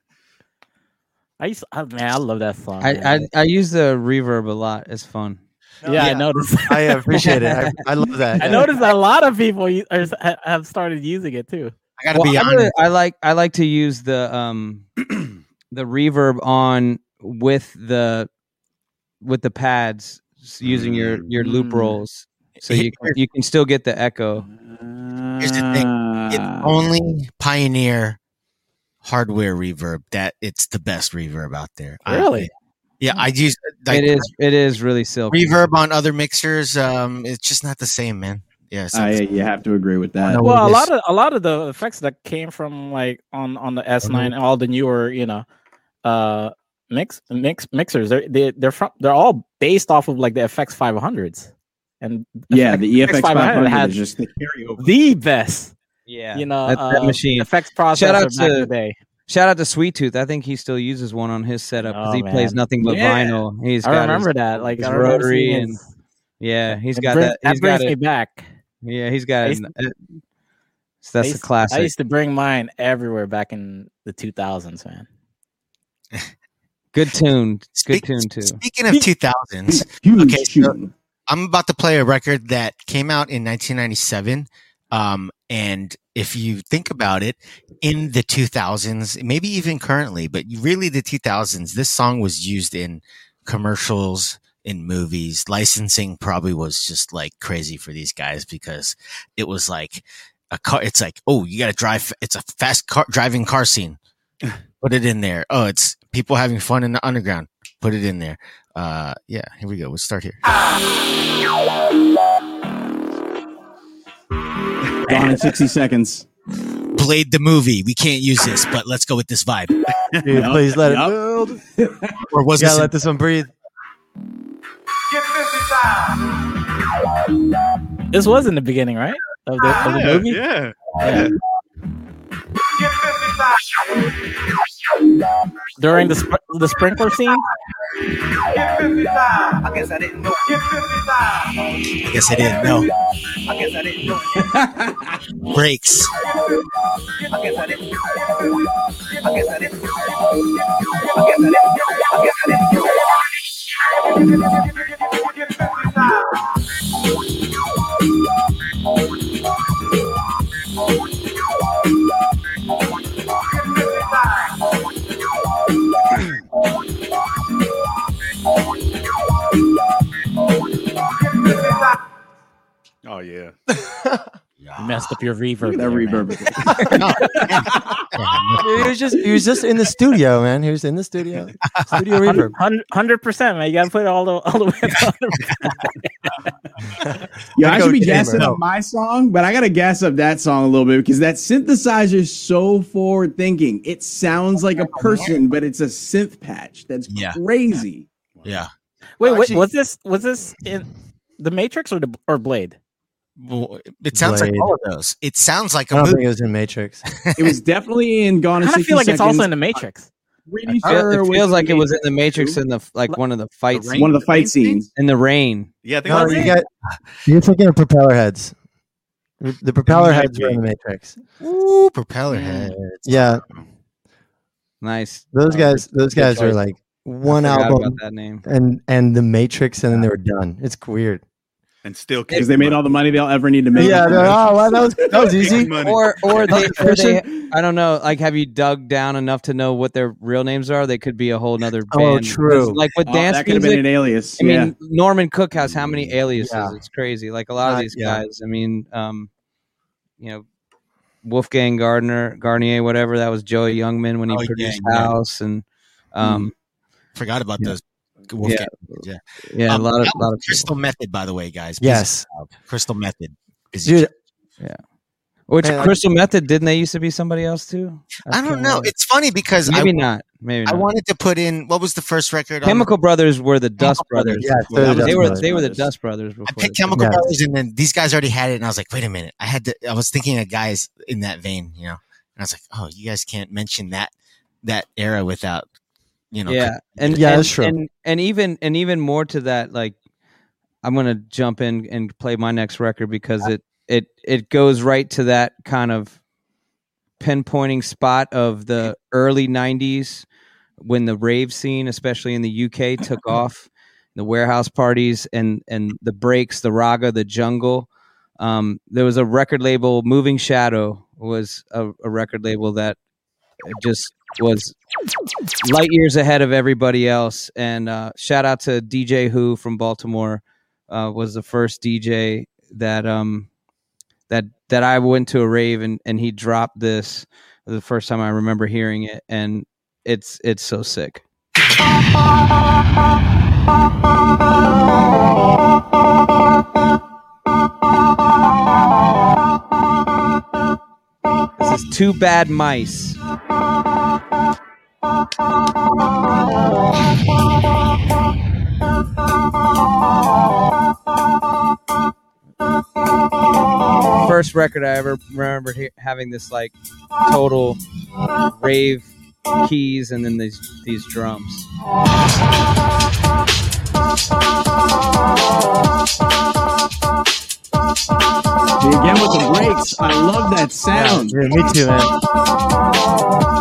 I used, oh, man, I love that song. I, I man. I use the reverb a lot. It's fun. Yeah, I noticed. I appreciate it. I, I love that. I noticed that a lot of people u- are, ha- have started using it too. I gotta Well, be I, honest. really- I like I like to use the um the reverb on with the with the pads s- using your your loop Mm. rolls, so you can, you can still get the echo. Here's the thing. It's Ah. only Pioneer hardware reverb that it's the best reverb out there. I- Really? yeah, I use like, It is it is really silky. reverb on other mixers. Um, it's just not the same, man. Yeah, so I, you have to agree with that. No, Well, a it lot is. of a lot of the effects that came from like on on the S nine, all the newer, you know, uh, mix mix mixers. They're they, they're from they're all based off of like the F X five hundreds, and Yeah, the E F X five hundred has is just the carryover. the best, Yeah, you know, that, that uh, machine. effects processor Shout out back in to- the day. Shout out to Sweet Tooth. I think he still uses one on his setup because Oh, he plays man. nothing but Yeah. vinyl. He's I got remember his, that. Like his I remember rotary seeing and his- yeah, he's it got brings- that. That He's brings got me it. back. Yeah, he's got I it. used- it- so I that's used- the classic. I used to bring mine everywhere back in the two thousands, man. Good tune. Good Speak- tune too. Speaking of two thousands, Huge Okay, so- tune. I'm about to play a record that came out in nineteen ninety-seven. Um, and if you think about it, in the two thousands, maybe even currently, but really the two thousands, this song was used in commercials, in movies. Licensing probably was just like crazy for these guys because it was like a car. It's like, oh, you got to drive. It's a fast car driving car scene. Put it in there. Oh, it's people having fun in the underground. Put it in there. Uh, yeah, here we go. We'll start here. Gone in sixty seconds. Blade the movie. We can't use this, but let's go with this vibe. Dude, Yup, please let yup. it build. Or was You this gotta let this one breathe. This was in the beginning, right? Of the, of the Yeah, movie. yeah. Yeah. During the sp- the sprinkler scene. I guess I didn't know. I guess I didn't know. I guess I didn't know. Breaks. I guess I didn't know. I guess I didn't know. I guess I didn't know. I guess I didn't know. Oh yeah. You messed up your reverb. Look at that there, man. reverb. Dude, he was just he was just in the studio, man. He was in the studio. Studio reverb. Hundred percent, man. You gotta put it all the all the way. Up. Yeah, I Way to should go, be Gamer. gassing up my song, but I gotta gas up that song a little bit because that synthesizer is so forward thinking. It sounds like a person, but it's a synth patch. That's Yeah. crazy. Yeah. Wait, wait, Actually- was this was this in the Matrix or the or Blade? Well, it sounds Blade. like all of those. It sounds like I a don't movie. think it was in Matrix. It was definitely in Gone in I kind of sixty feel like it's also in Seconds. the Matrix. Pretty I feel- sure it was feels in like it was in the Matrix Matrix in the like one of the fight The scenes. one of the fight Rain scenes. in the rain. Yeah, I think No, that's you it. got you're thinking of propeller heads. The propeller might heads were in the be. Matrix. Ooh, propeller heads. Yeah, Nice. those Oh, guys. good- Those good guys were choice. like I one forgot album about that name. and and the Matrix, and then they were done. It's weird. And still Because they made all the money they'll ever need to make. Yeah, they're, oh, well, that was that was easy. money. Or or they, or they Efficient. I don't know. Like, have you dug down enough to know what their real names are? They could be a whole nother Oh, band. true. Like with Oh, dance that could have music. been an alias. I yeah. mean, Norman Cook has how many aliases? Yeah. It's crazy. Like a lot of Uh, these yeah. guys. I mean, um, you know, Wolfgang Gardner, Garnier, whatever. That was Joey Youngman when he Oh, yeah, produced yeah. House, and um, Forgot about Yeah. those. Wolfgang. Yeah. yeah, Um, a lot of that lot was of people. Crystal Method, by the way, guys. Yes, Crystal Method. Is dude. Which Man, I- Crystal Method didn't they used to be somebody else too? I don't can't know. remember. It's funny because Maybe I, not. Maybe I not. wanted to put in what was the first record? on- Chemical Brothers were the Dust Brothers. Brothers. Yes, before they're that. the they Dust were Brothers. they were the Dust Brothers before. I picked this. Chemical Yes. Brothers, and then these guys already had it, and I was like, wait a minute. I had to. I was thinking of guys in that vein, you know. And I was like, oh, you guys can't mention that that era without, you know. Yeah, and Yeah, and, that's true. And and even and even more to that, like I'm gonna jump in and play my next record because it it it goes right to that kind of pinpointing spot of the early nineties when the rave scene, especially in the U K, took off. the warehouse parties, and and the breaks, the raga, the jungle. Um, there was a record label, Moving Shadow was a, a record label that just was light years ahead of everybody else. And uh, shout out to D J Who from Baltimore, uh, was the first D J that um that that I went to a rave and, and he dropped this the first time I remember hearing it, and it's it's so sick. This is Two Bad Mice. First record I ever remember he- having this like total rave keys and then these these drums. See, again with the breaks, I love that sound. Yeah, me too, man.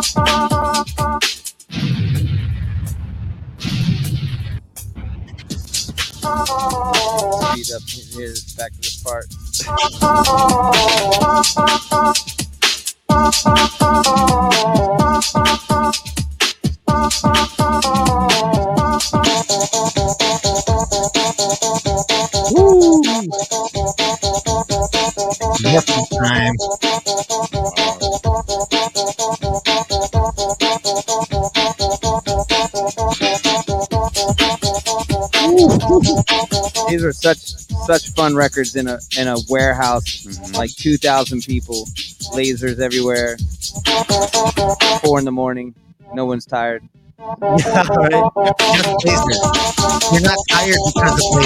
Speed up here, back to this part. Woo! Morphin time. These are such such fun records in a in a warehouse, mm-hmm. like two thousand people, lasers everywhere. Four in the morning, no one's tired. Yeah, right. Just lasers. You're not tired because of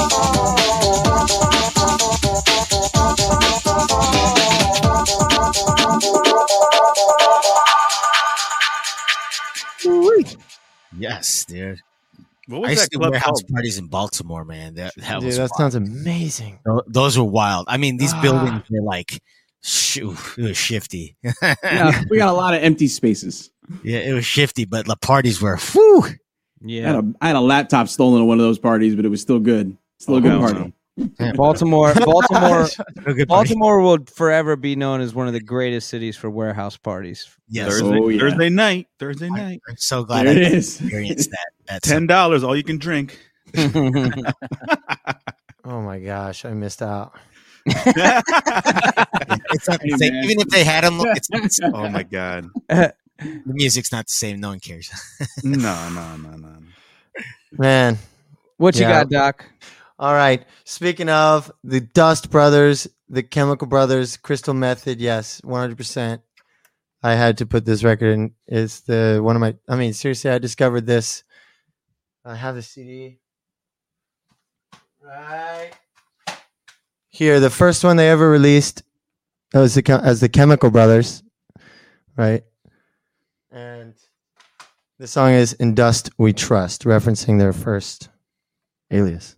lasers. Yes, dude. What was I used that to do club warehouse called? parties in Baltimore, man. That that Dude, was that wild. sounds amazing. Tho- Those were wild. I mean, these Ah. buildings were like, shoo, it was shifty. Yeah, we got a lot of empty spaces. Yeah, it was shifty, but the parties were, whew. I Yeah, had, a, I had a laptop stolen at one of those parties, but it was still good. Still a good Oh, party. Baltimore, Baltimore, A good party. Baltimore will forever be known as one of the greatest cities for warehouse parties. Yes. Thursday, Oh, yeah. Thursday night. Thursday I- night. I'm so glad There I it is. experienced that. That's Ten dollars, all you can drink. Oh my gosh, I missed out. it's not the Hey, same. man. Even if they had them, it's not the same. Oh my god. The music's not the same. No one cares. No, no, no, no. Man. What you Yeah. got, Doc? All right. Speaking of the Dust Brothers, the Chemical Brothers, Crystal Method, yes, one hundred percent. I had to put this record in. It's the one of my, I mean, seriously, I discovered this. I have the C D. Right here. The first one they ever released was the, Chem- as the Chemical Brothers, right? And the song is In Dust We Trust, referencing their first alias.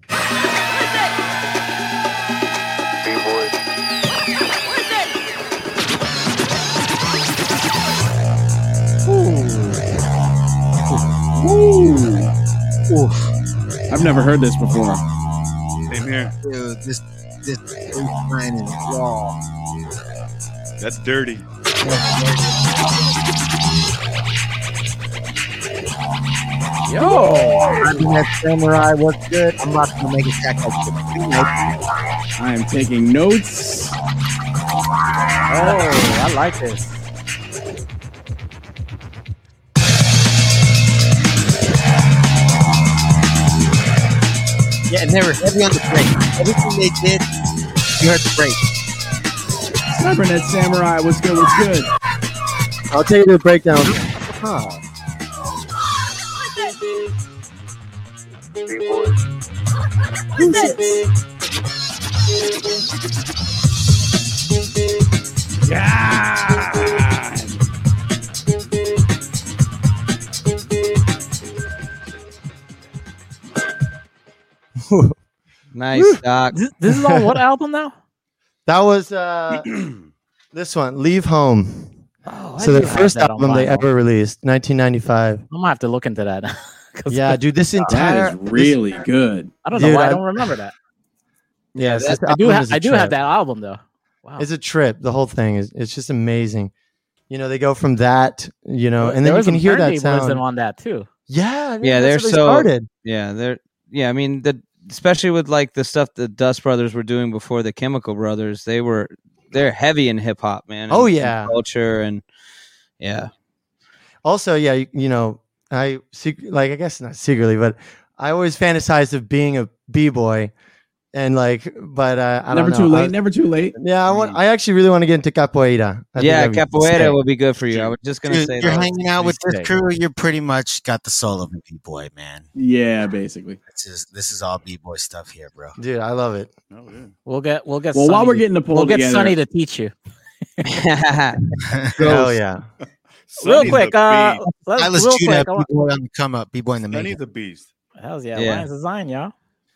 Ooh. I've never heard this before. Same here. Dude, this this line is raw. That's dirty. Yo, I've been that samurai. What's good? I'm not gonna make it back like this. I am taking notes. oh, I like this. Yeah, and they were heavy on the break. Everything they did, you heard the break. Cybernet Samurai, what's good? What's good? I'll tell you the breakdown. Yeah. Nice, Doc. This, this is on what album now? That was uh, this one, Leave Home. Oh, I So the do have first that on album they vinyl. ever released, nineteen ninety-five. I'm gonna have to look into that. Yeah, dude, this entire That is really good. I don't know Dude, why I I- don't remember that. Yes, That- this I do. album Ha- is a I do have trip. that album though. Wow. It's a trip. The whole thing is it's just amazing. You know, they go from that, you know, and There then you was can some hear that turntablism sound. on that too. Yeah, I mean, Yeah, that's they're where they so- started. Yeah, they're yeah. I mean, the especially with like the stuff the Dust Brothers were doing before the Chemical Brothers, they were they're heavy in hip hop, man. Oh, and- and yeah. culture and yeah. Also, yeah, you, you know, I sec- like I guess not secretly, but I always fantasized of being a b-boy, and like, but uh, I Never don't know. too I- late. Never too late. yeah, I want. I actually really want to get into capoeira. I think Yeah, that'd be capoeira sick. would be good for you. I was just gonna Dude, say you're that. hanging out with this sick. crew. You're pretty much got the soul of a b-boy, man. Yeah, basically. This is this is all b-boy stuff here, bro. Dude, I love it. Oh, yeah. We'll get. We'll get. Well, Sonny while we're to- getting the poll we'll get together, Sonny to teach you. Hell yeah. Real Sonny's quick, a uh, beast. let's, Silas real Judah, quick. I want, b-boy on the come up, b-boy in the Sonny's making. a beast. hells yeah, Yeah. Lions of Zion, y'all.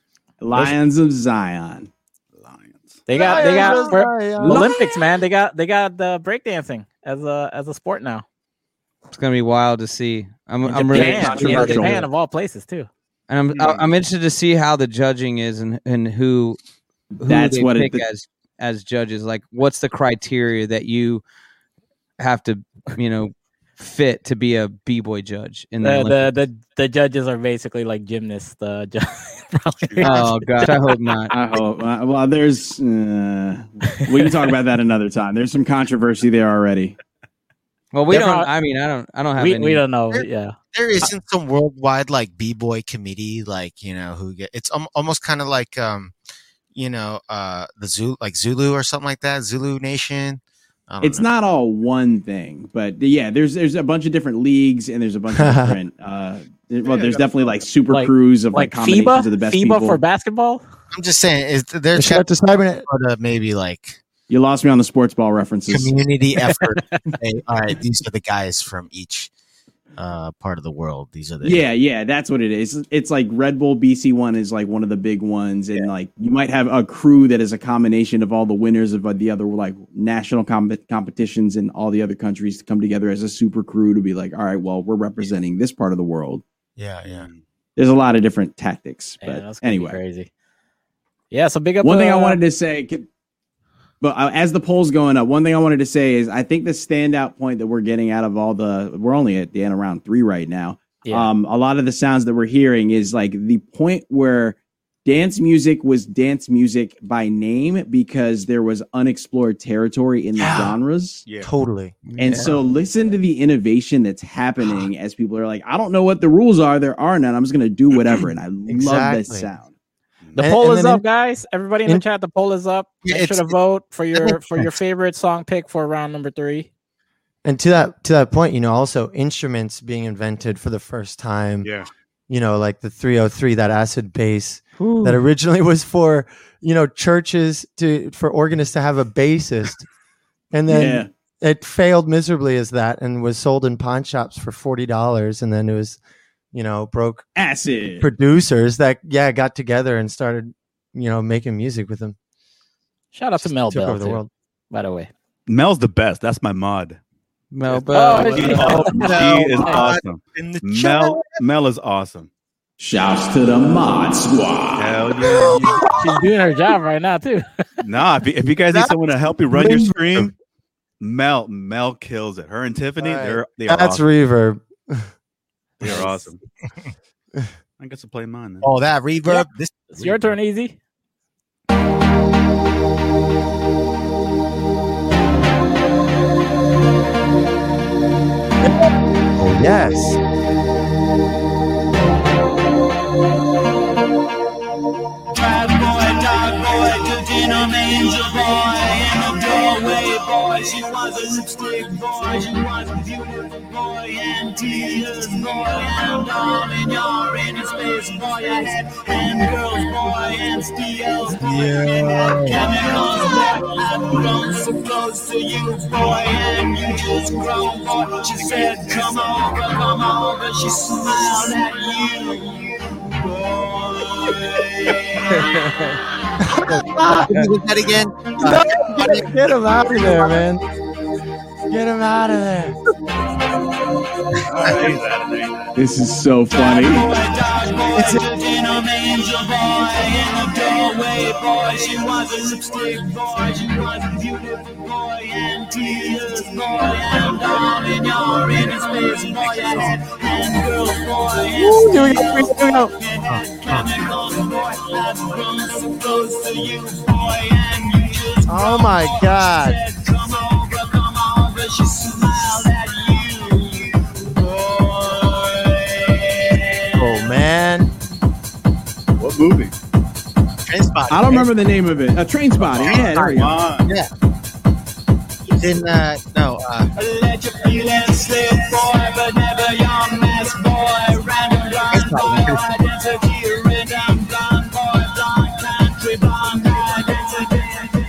Lions of Zion. Lions. They got. They got Lions for of Zion. Olympics, man. They got. They got the breakdancing as a as a sport now. It's gonna be wild to see. I'm In I'm really Japan, interested in how they do Japan it. of all places too. and I'm I- I'm interested to see how the judging is and and who who That's they what it- pick as as judges. Like, what's the criteria that you have to you know fit to be a b-boy judge in the, The, Olympics? the the the judges are basically like gymnasts. The ju- probably. Oh gosh, I hope not. I hope. Uh, well, there's. Uh, we can talk about that another time. There's some controversy there already. Well, we They're don't. prob- I mean, I don't. I don't have we, any. we don't know. There- Yeah. There isn't some worldwide like b-boy committee, like you know who get. It's um, almost kind of like um, you know, uh, the Zulu, like Zulu or something like that, Zulu Nation. I don't It's know. not all one thing, but yeah, there's there's a bunch of different leagues and there's a bunch of different. Uh, there- well, there's definitely like super Like- crews of like, Like combinations FIBA, of the best FIBA people. for basketball. I'm just saying, is They there's should have to cybernet. uh, maybe like You lost me on the sports ball references. community effort. Say, all right, these are the guys from each uh, part of the world. These are the Yeah, yeah, that's what it is. It's like Red Bull B C one is like one of the big ones, and like you might have a crew that is a combination of all the winners of uh, the other like national com- competitions in all the other countries to come together as a super crew to be like, all right, well, we're representing this part of the world. yeah, yeah. There's a lot of different tactics, Yeah, but that's gonna be anyway, crazy. Yeah. So big up. one thing I uh, wanted to say, but uh, as the poll's going up, one thing I wanted to say is I think the standout point that we're getting out of all the, we're only at the end of round three right now. Yeah. Um, a lot of the sounds that we're hearing is like the point where dance music was dance music by name because there was unexplored territory in the Yeah. genres. Yeah. Totally. And so listen to the innovation that's happening as people are like, I don't know what the rules are. There are none. I'm just going to do whatever. And I love Exactly. this sound. The And- poll and is then up, in- guys. Everybody in, in- the chat, the poll is up. Yeah, Make sure it's- to vote for your makes for your sense. favorite song pick for round number three. And to that to that point, you know, also instruments being invented for the first time. Yeah. You know, like the three oh three, that acid bass that originally was for, you know, churches to for organists to have a bassist. And then Yeah. it failed miserably as that and was sold in pawn shops for forty dollars. And then it was, you know, broke Acid. producers that, yeah, got together and started, you know, making music with them. Shout out to Mel Took Bell, over the too, world. by the way. Mel's the best. That's my mod. Mel Oh, Bell. it's- Oh, Mel, she is mod awesome. in the Mel, Mel is awesome. Shouts to the mod squad. Hell yeah. She's doing her job right now too. Nah, if you, if you guys need That's someone to help you run your reverb. stream, Mel Mel kills it. Her and Tiffany, Right. they're they are That's awesome. reverb. They are awesome. I guess I'll play mine then. Oh, that reverb. Yep. This It's your turn, Easy. Oh, yes. Bad boy, dog boy, cooking on angel boy in the doorway, boy. She was a lipstick boy, she was a beautiful boy, and tears boy, and darling, you're in a space boy. I had and girls boy, and steals boy, and chemicals boy. I've grown so close to you, boy, and you just grown boy. She said, come over, come over. She smiled at you, boy. Get that again. Get him out of there, man. Get him out of there. This is so funny. It's a angel boy in the doorway, boy. She was a lipstick boy. She was a beautiful boy and tears boy and darling, you're in his face, boy. And, and girl boy. Ooh, here we go. Here we go. Chemicals boy. I've grown so close to you, boy. And you just Oh my God. said, come over, come over. She smiled at you, you boy. Oh man. What movie? Trainspotting. I don't remember the name of it. A Train Spotting. Yeah, there we go. Wow. Yeah. Didn't uh no uh Let you feel and slip, boy, but never your mess, boy. Random blind boy, identity, rhythm, blonde boy, blonde country, blonde identity.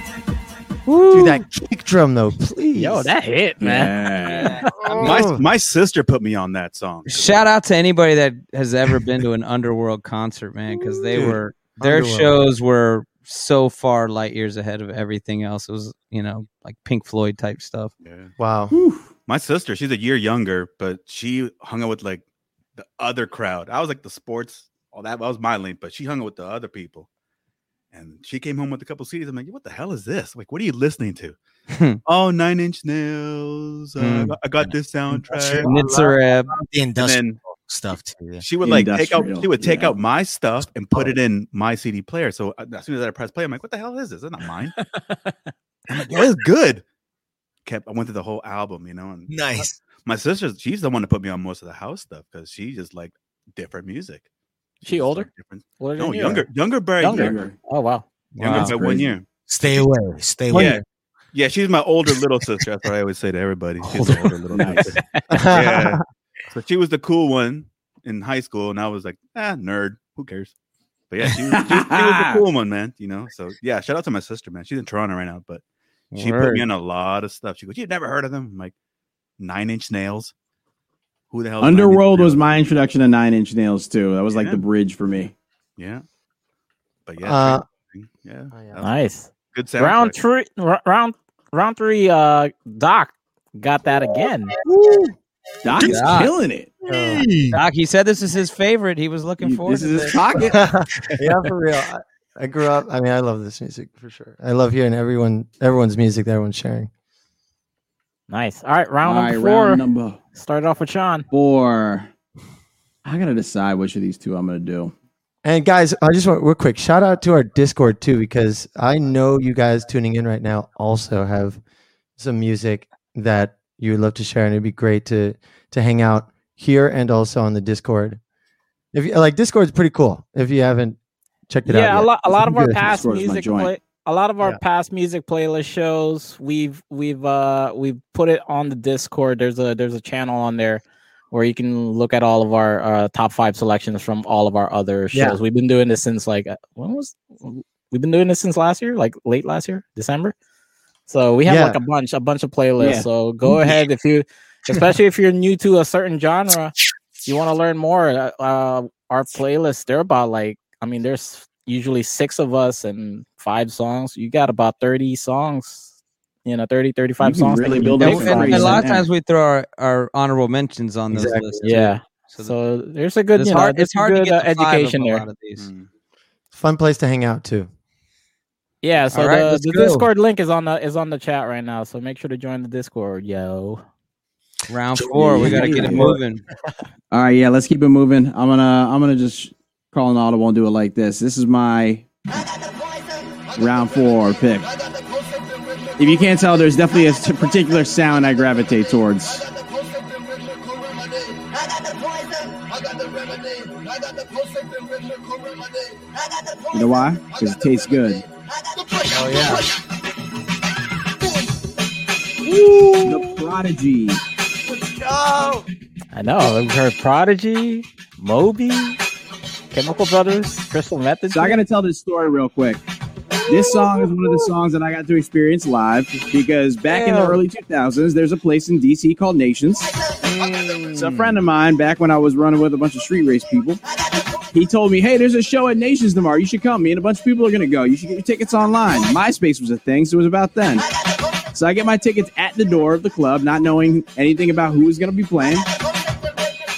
Do that kick drum though, please. Yo, that hit, man. Yeah. My Oh. my sister put me on that song. Shout out to anybody that has ever been to an Underworld concert, man, because they Dude, were their Underworld. shows were so far light years ahead of everything else. It was, you know, like Pink Floyd type stuff. Yeah. Wow. My sister, she's a year younger, but she hung out with like the other crowd. I was like the sports, all that, that was my lane, but she hung out with the other people. And she came home with a couple C Ds. I'm like, what the hell is this? Like, what are you listening to? Oh, Nine Inch Nails. Uh, I, Mm. got, I got this soundtrack. Nitzareb. the And industrial then stuff too. Yeah. she would like take out, Industrial, she would take yeah. out my stuff and put it in my C D player. So uh, as soon as I press play, I'm like, what the hell is this? That's not mine. I'm like, yeah, it's good. Kept, I went through the whole album, you know, and Nice. my sister, she's the one that put me on most of the house stuff because she just like different music. She just older? like different. Older No, than you? younger, younger by a Younger. year. Oh wow. Younger Wow. by one crazy. year. Stay away. Stay away. Yeah, yeah, she's my older little sister. That's what I always say to everybody. She's the older little Nice. sister. Yeah. So she was the cool one in high school, and I was like, ah, nerd. Who cares? But yeah, she, was- she, was- she was the cool one, man. You know. So yeah, shout out to my sister, man. She's in Toronto right now, but she put Word. me on a lot of stuff. She goes, "You've never heard of them?" I'm like, Nine Inch Nails. Who the hell? is Nine Inch Underworld was Nails? my introduction to Nine Inch Nails too. That was like Yeah. the bridge for me. Yeah. But yeah, Uh, yeah. Oh, yeah. that was Nice. good soundtrack. Round three. r- Round round three. Uh, Doc got that again. Doc is Doc. killing it. Oh. Doc, he said this is his favorite. He was looking You- forward this to is this. his pocket. Yeah, for real. I, I grew up. I mean, I love this music for sure. I love hearing everyone, everyone's music that everyone's sharing. Nice. All right, round All right, number four. round number Started off with Sean. four. I gotta decide which of these two I'm gonna do. And guys, I just want real quick shout out to our Discord too, because I know you guys tuning in right now also have some music that you would love to share, and it'd be great to to hang out here and also on the Discord. If you like, Discord's pretty cool. If you haven't checked it out, Yeah, a yet. lot. A lot of our Good. past Discord is my music. joint. Play, a lot of our Yeah. past music playlist shows. We've we've uh we've put it on the Discord. There's a there's a channel on there where you can look at all of our uh, top five selections from all of our other shows. Yeah. We've been doing this since like uh, when was we've been doing this since last year, like late last year, December. So we have Yeah. like a bunch, a bunch of playlists. Yeah. So go ahead if you, especially if you're new to a certain genre, you want to learn more. Uh, uh, our playlists, they're about like, I mean, there's usually six of us and five songs. You got about thirty songs. You know, thirty, thirty-five You can songs. that really can be build And, up picked some from. and- and a lot of Yeah. times we throw our, our honorable mentions on those Exactly. lists. too. Yeah. So, So there's a good, it's you know, hard. there's It's hard a to good get uh, the five of education a there. lot of these. Mm. Fun place to hang out too. Yeah, so All right, the, let's the go. Discord link is on the is on the chat right now. So make sure to join the Discord, yo. Round four, we got to get it moving. All right, yeah, let's keep it moving. I'm gonna I'm gonna just call an audible and do it like this. This is my round four pick. If you can't tell, there's definitely a t- particular sound I gravitate towards. You know why? Because it tastes good. Oh yeah. The Prodigy. I know. We've heard Prodigy, Moby, Chemical Brothers, Crystal Method. So I got to tell this story real quick. This song is one of the songs that I got to experience live because back in the early two thousands, there's a place in D C called Nations. It's a friend of mine back when I was running with a bunch of street race people. He told me, hey, there's a show at Nations tomorrow. You should come. Me and a bunch of people are going to go. You should get your tickets online. MySpace was a thing, so it was about then. So I get my tickets at the door of the club, not knowing anything about who was going to be playing.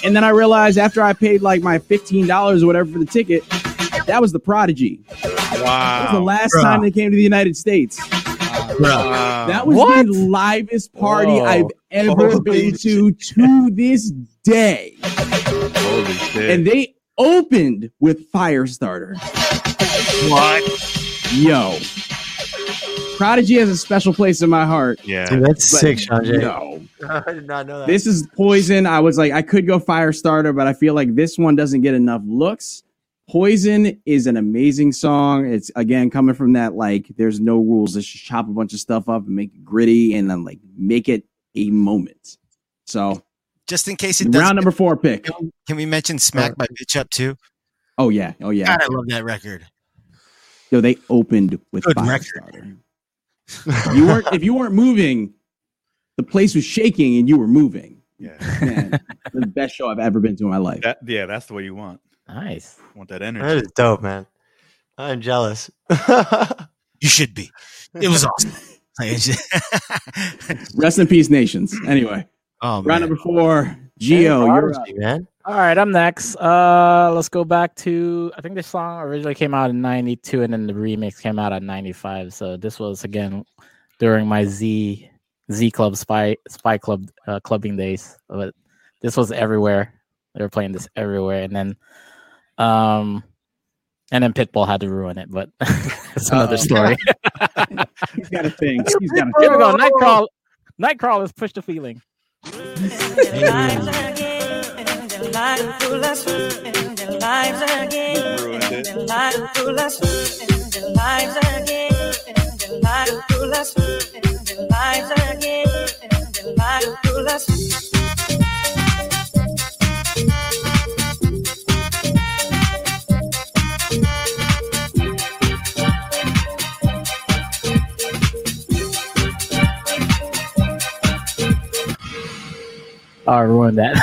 And then I realized after I paid like my fifteen dollars or whatever for the ticket, that was the Prodigy. Wow. That was the last Bruh. time they came to the United States. Wow. That was What? the livest party Whoa. I've ever Holy been to to this day. Holy shit. And they opened with Firestarter. What? Yo. Prodigy has a special place in my heart. yeah. Dude, that's but sick, Sean J. No. I did not know that. This is Poison. I was like, I could go Firestarter, but I feel like this one doesn't get enough looks. Poison is an amazing song. It's again coming from that like there's no rules. Let's just chop a bunch of stuff up and make it gritty and then like make it a moment. So Just in case it round doesn't. number four pick. Can we mention Smack by Bitch Up too? Oh yeah, oh yeah. God, I love that record. Yo, they opened with Good Firestarter. You weren't if you weren't moving, the place was shaking and you were moving. Yeah. Man, the best show I've ever been to in my life. That, yeah, that's the way you want. Nice. Want that That energy. is dope, man. I'm jealous. You should be. It was awesome. Rest in peace, nations. Anyway, Oh, round man. number four. Geo, you're up. Prodigy, man. All right, I'm next. Uh, let's go back to. I think this song originally came out in ninety-two, and then the remix came out in ninety-five. So this was again during my Z Z Club Spy Spy Club uh, clubbing days. But this was everywhere. They were playing this everywhere, and then, um, and then Pitbull had to ruin it. But it's another Uh-oh. story. He's got a thing. He's got a Here we go. Nightcrawler. Nightcrawlers push the feeling. Ruined it. Oh, I ruined that.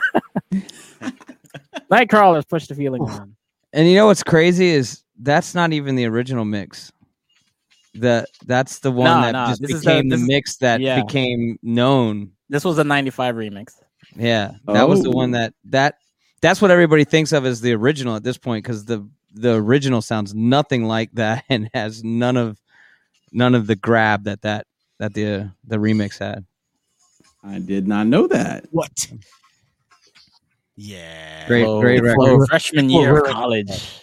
Nightcrawlers push the feeling on. And you know what's crazy is that's not even the original mix. The that's the one No, that no, just this is the- became the, this is- mix that yeah. became known. This was a ninety-five remix. Yeah, that was the Oh. one that that that's what everybody thinks of as the original at this point because the the original sounds nothing like that and has none of none of the grab that that that the the remix had. I did not know that. What? Yeah. Great, Flow- great Flow record. freshman Flow year of really- college.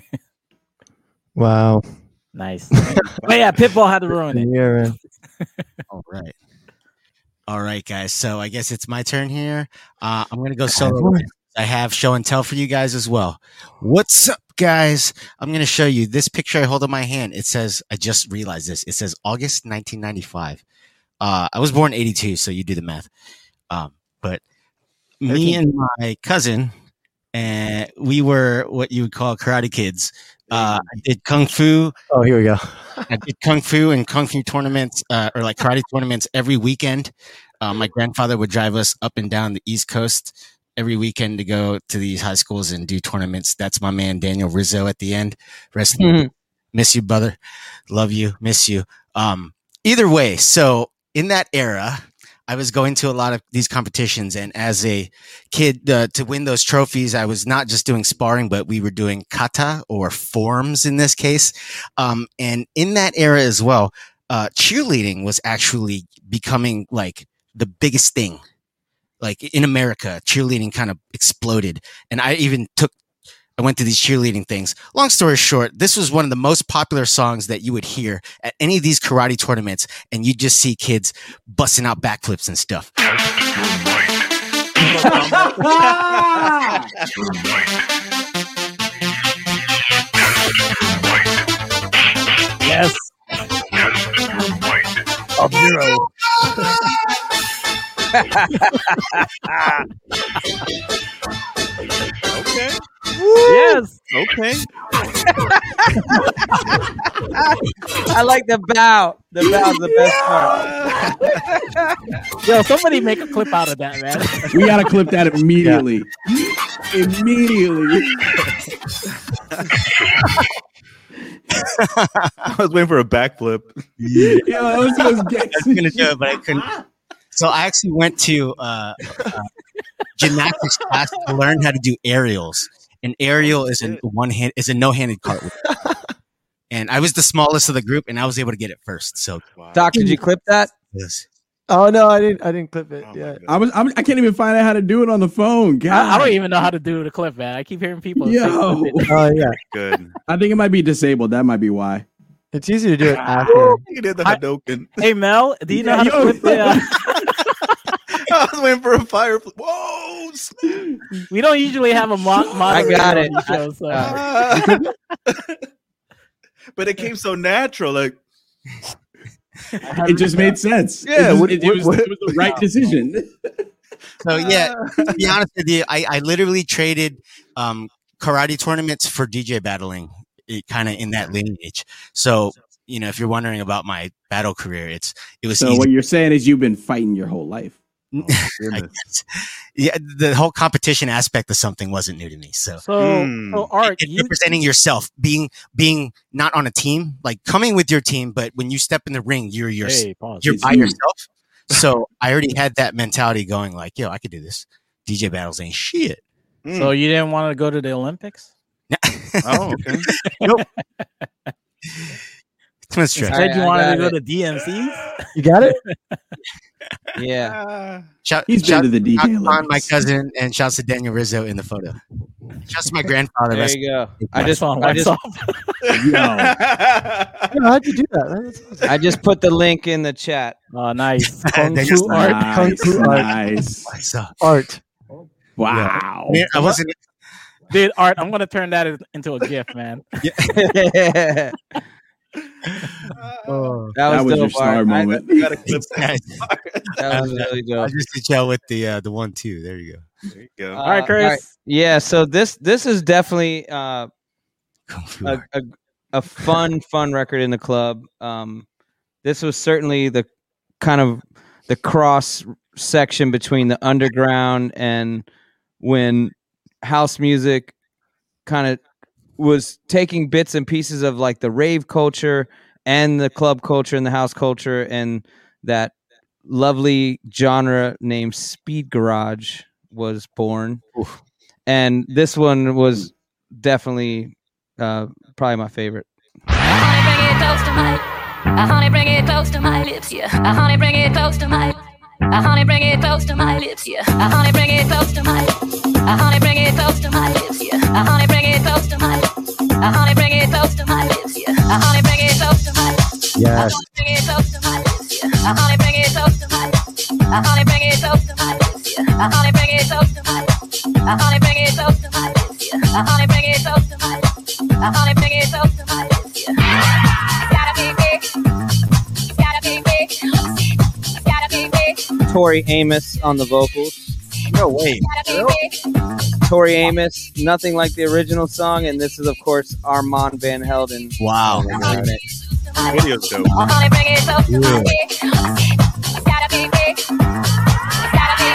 Wow. Nice. But yeah, Pitbull had to ruin it. Yeah, man. All right. All right, guys. So I guess it's my turn here. Uh, I'm going to go solo. I have show and tell for you guys as well. What's up, guys? I'm going to show you this picture I hold in my hand. It says, I just realized this. It says August nineteen ninety-five. Uh, I was born in eighty-two, so you do the math. Um, but me and my cousin, and we were what you would call karate kids. Uh, I did kung fu. Oh, here we go. I did kung fu and kung fu tournaments, uh, or like karate tournaments every weekend. Uh, my grandfather would drive us up and down the East Coast every weekend to go to these high schools and do tournaments. That's my man, Daniel Rizzo at the end. Rest in Mhm. Miss you, brother. Love you. Miss you. Um, either way. So in that era, I was going to a lot of these competitions, and as a kid, uh, to win those trophies, I was not just doing sparring, but we were doing kata or forms in this case. Um, and in that era as well, uh, cheerleading was actually becoming like the biggest thing. Like in America, cheerleading kind of exploded, and I even took. I went to these cheerleading things. Long story short, this was one of the most popular songs that you would hear at any of these karate tournaments, and you just see kids busting out backflips and stuff. Yes. Up zero. Okay. Yes. Okay. I like the bow. The bow's the best part. Yo, somebody make a clip out of that, man. We gotta clip that immediately. Immediately. I was waiting for a backflip. Yo, that was, that was I was gonna do it, but I couldn't. So I actually went to uh, uh, gymnastics class to learn how to do aerials. And aerial is a one hand is a no handed cartwheel. And I was the smallest of the group, and I was able to get it first. So, Wow. Doc, did you clip that? yes. Oh no, I didn't. I didn't clip it. Oh my yeah. God. I was. I'm, I can't even find out how to do it on the phone. God, I, I don't even know how to do the clip, man. I keep hearing people. say Yo, clip it. Oh yeah. Good. I think it might be disabled. That might be why. It's easy to do it after. You did the I- Hadouken. Hey Mel, do you know Yeah, how to yo. clip the? Uh, I was waiting for a fire. Whoa! snap. we don't usually have a mo- moderator got on it. the show, so. Ah. But it came so natural. Like, It just made sense. Yeah, it, just- what- it, it was, what- it was the right decision. So yeah, to be honest with you, I, I literally traded um, karate tournaments for D J battling, kind of in that lineage. So you know, if you're wondering about my battle career, it's it was So easy. what you're saying is you've been fighting your whole life. oh my I goodness. guess. Yeah, the whole competition aspect of something wasn't new to me. So So, Hmm. so Art, and you, representing yourself, being being not on a team, like coming with your team, but when you step in the ring, you're your hey, pause. you're It's by you. yourself. So I already had that mentality going, like, yo, I could do this. D J battles ain't shit. So you didn't want to go to the Olympics? Oh, okay. Nope. Too much You stress. said you I wanted got to go it. to D M Cs? You got it? Yeah. Ah. Shout, He's been shout to the D J out to my Olympics. cousin, and shouts to Daniel Rizzo in the photo. Shouts to my grandfather. There rest- you go. I just, Wax on, I wax just, off. Yo, Yeah, how'd you do that? Man? That's awesome. I just put the link in the chat. Oh, nice. Kung That Fu is Art. nice, Kung Fu art. nice. So, Art. Wow. I, mean, I wasn't. Dude, Art, I'm going to turn that in- into a GIF, man. that Oh. That was dope, your star Art. moment. You gotta clip Guys, that. That was really I dope. just did y'all with the uh, the one two. There you go. There you go. Uh, All right, Chris. Yeah, so this this is definitely uh, Kung Fu a, art. a a fun fun record in the club. Um, this was certainly the kind of the cross section between the underground and when house music kind of was taking bits and pieces of like the rave culture and the club culture and the house culture and that lovely genre named speed garage was born. And this one was definitely uh, probably my favorite. Honey, bring it close to my, uh, honey, bring it close to my lips, yeah. Uh, honey, bring it close to my, uh, honey, bring it close to my lips, yeah. Uh, honey, bring it close to my, uh, honey, bring it close to my lips, yeah. Uh, honey, bring it close to my, uh, honey, bring it close to my lips, yeah. Uh, honey, bring it close to my, Yes. bring it close to my lips, yeah. Uh, honey, bring it close to my, uh, honey, bring it close to my lips, yeah. Uh, honey, bring it close to my, uh, honey, bring it close to my lips, yeah. Uh, honey, bring it close to my, uh, honey, bring it close to my lips, yeah. It's gotta be big. It's gotta be big. It's gotta be big. Tori Amos on the vocals. No way. It's gotta be big. Tori Amos, nothing like the original song, and this is of course Armand Van Helden. Wow. remix. Video's dope. Oh, honey, bring it close to my big. It's gotta be big. It's gotta be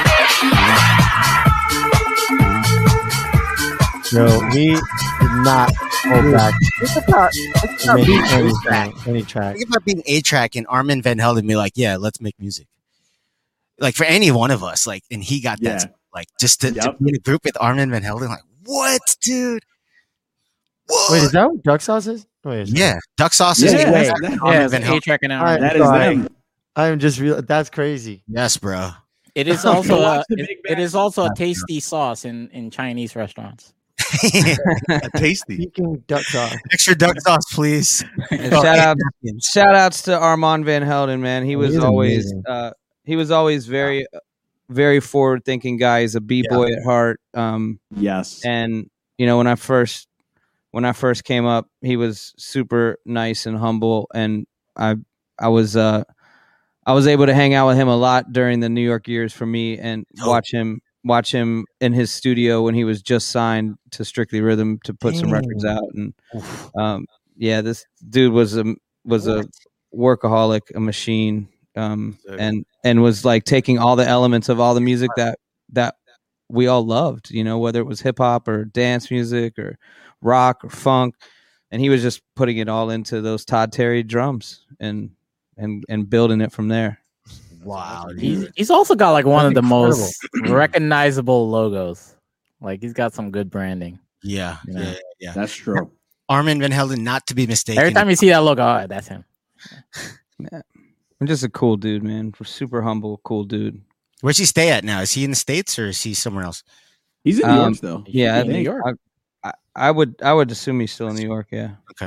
big. No, we did not hold back. It's about, it's about being any, A-track. song, any track. Think about being A track and Armin Van Helden be like, yeah, let's make music. Like for any one of us, like, and he got that, Yeah. like, just to, to Yep. be in a group with Armin Van Helden, like, what, dude? What? Wait, is that what Duck Sauce is? Wait, is yeah, Duck Sauce is Yeah, A-track, that's- Armin that- Yeah, Van it's Helden. A-track and All Aaron. right, That is sorry. them. I'm just real. That's crazy. Yes, bro. It is also Watch a, the it, Big it Bang. is also a tasty sauce in, in Chinese restaurants. Tasty. Speaking Duck Sauce. Extra Duck Sauce, please. And shout out, shout outs to Armand Van Helden, man. He was He's always, amazing. uh, he was always very, very forward thinking guy. He's a b boy at heart. Um, Yes. and you know when I first, when I first came up, he was super nice and humble, and I, I was, uh, I was able to hang out with him a lot during the New York years for me, and Oh. watch him, watch him in his studio when he was just signed to Strictly Rhythm to put some records Dang. out, and um, yeah, this dude was a was a workaholic, a machine, um, Sick. and and was like taking all the elements of all the music that that we all loved, you know, whether it was hip hop or dance music or rock or funk, and he was just putting it all into those Todd Terry drums and and and building it from there. Wow, He's, he's also got like one That's of the incredible. most recognizable logos. Like he's got some good branding. Yeah, You know? yeah, yeah. That's true. Armin Van Helden, not to be mistaken. Every time you see that logo, oh, that's him. I'm just a cool dude, man. We're super humble, cool dude. Where's he stay at now? Is he in the States or is he somewhere else? He's in New Um, York though. Yeah, I in New think York. I, I, I would I would assume he's still in New York. Yeah. Okay.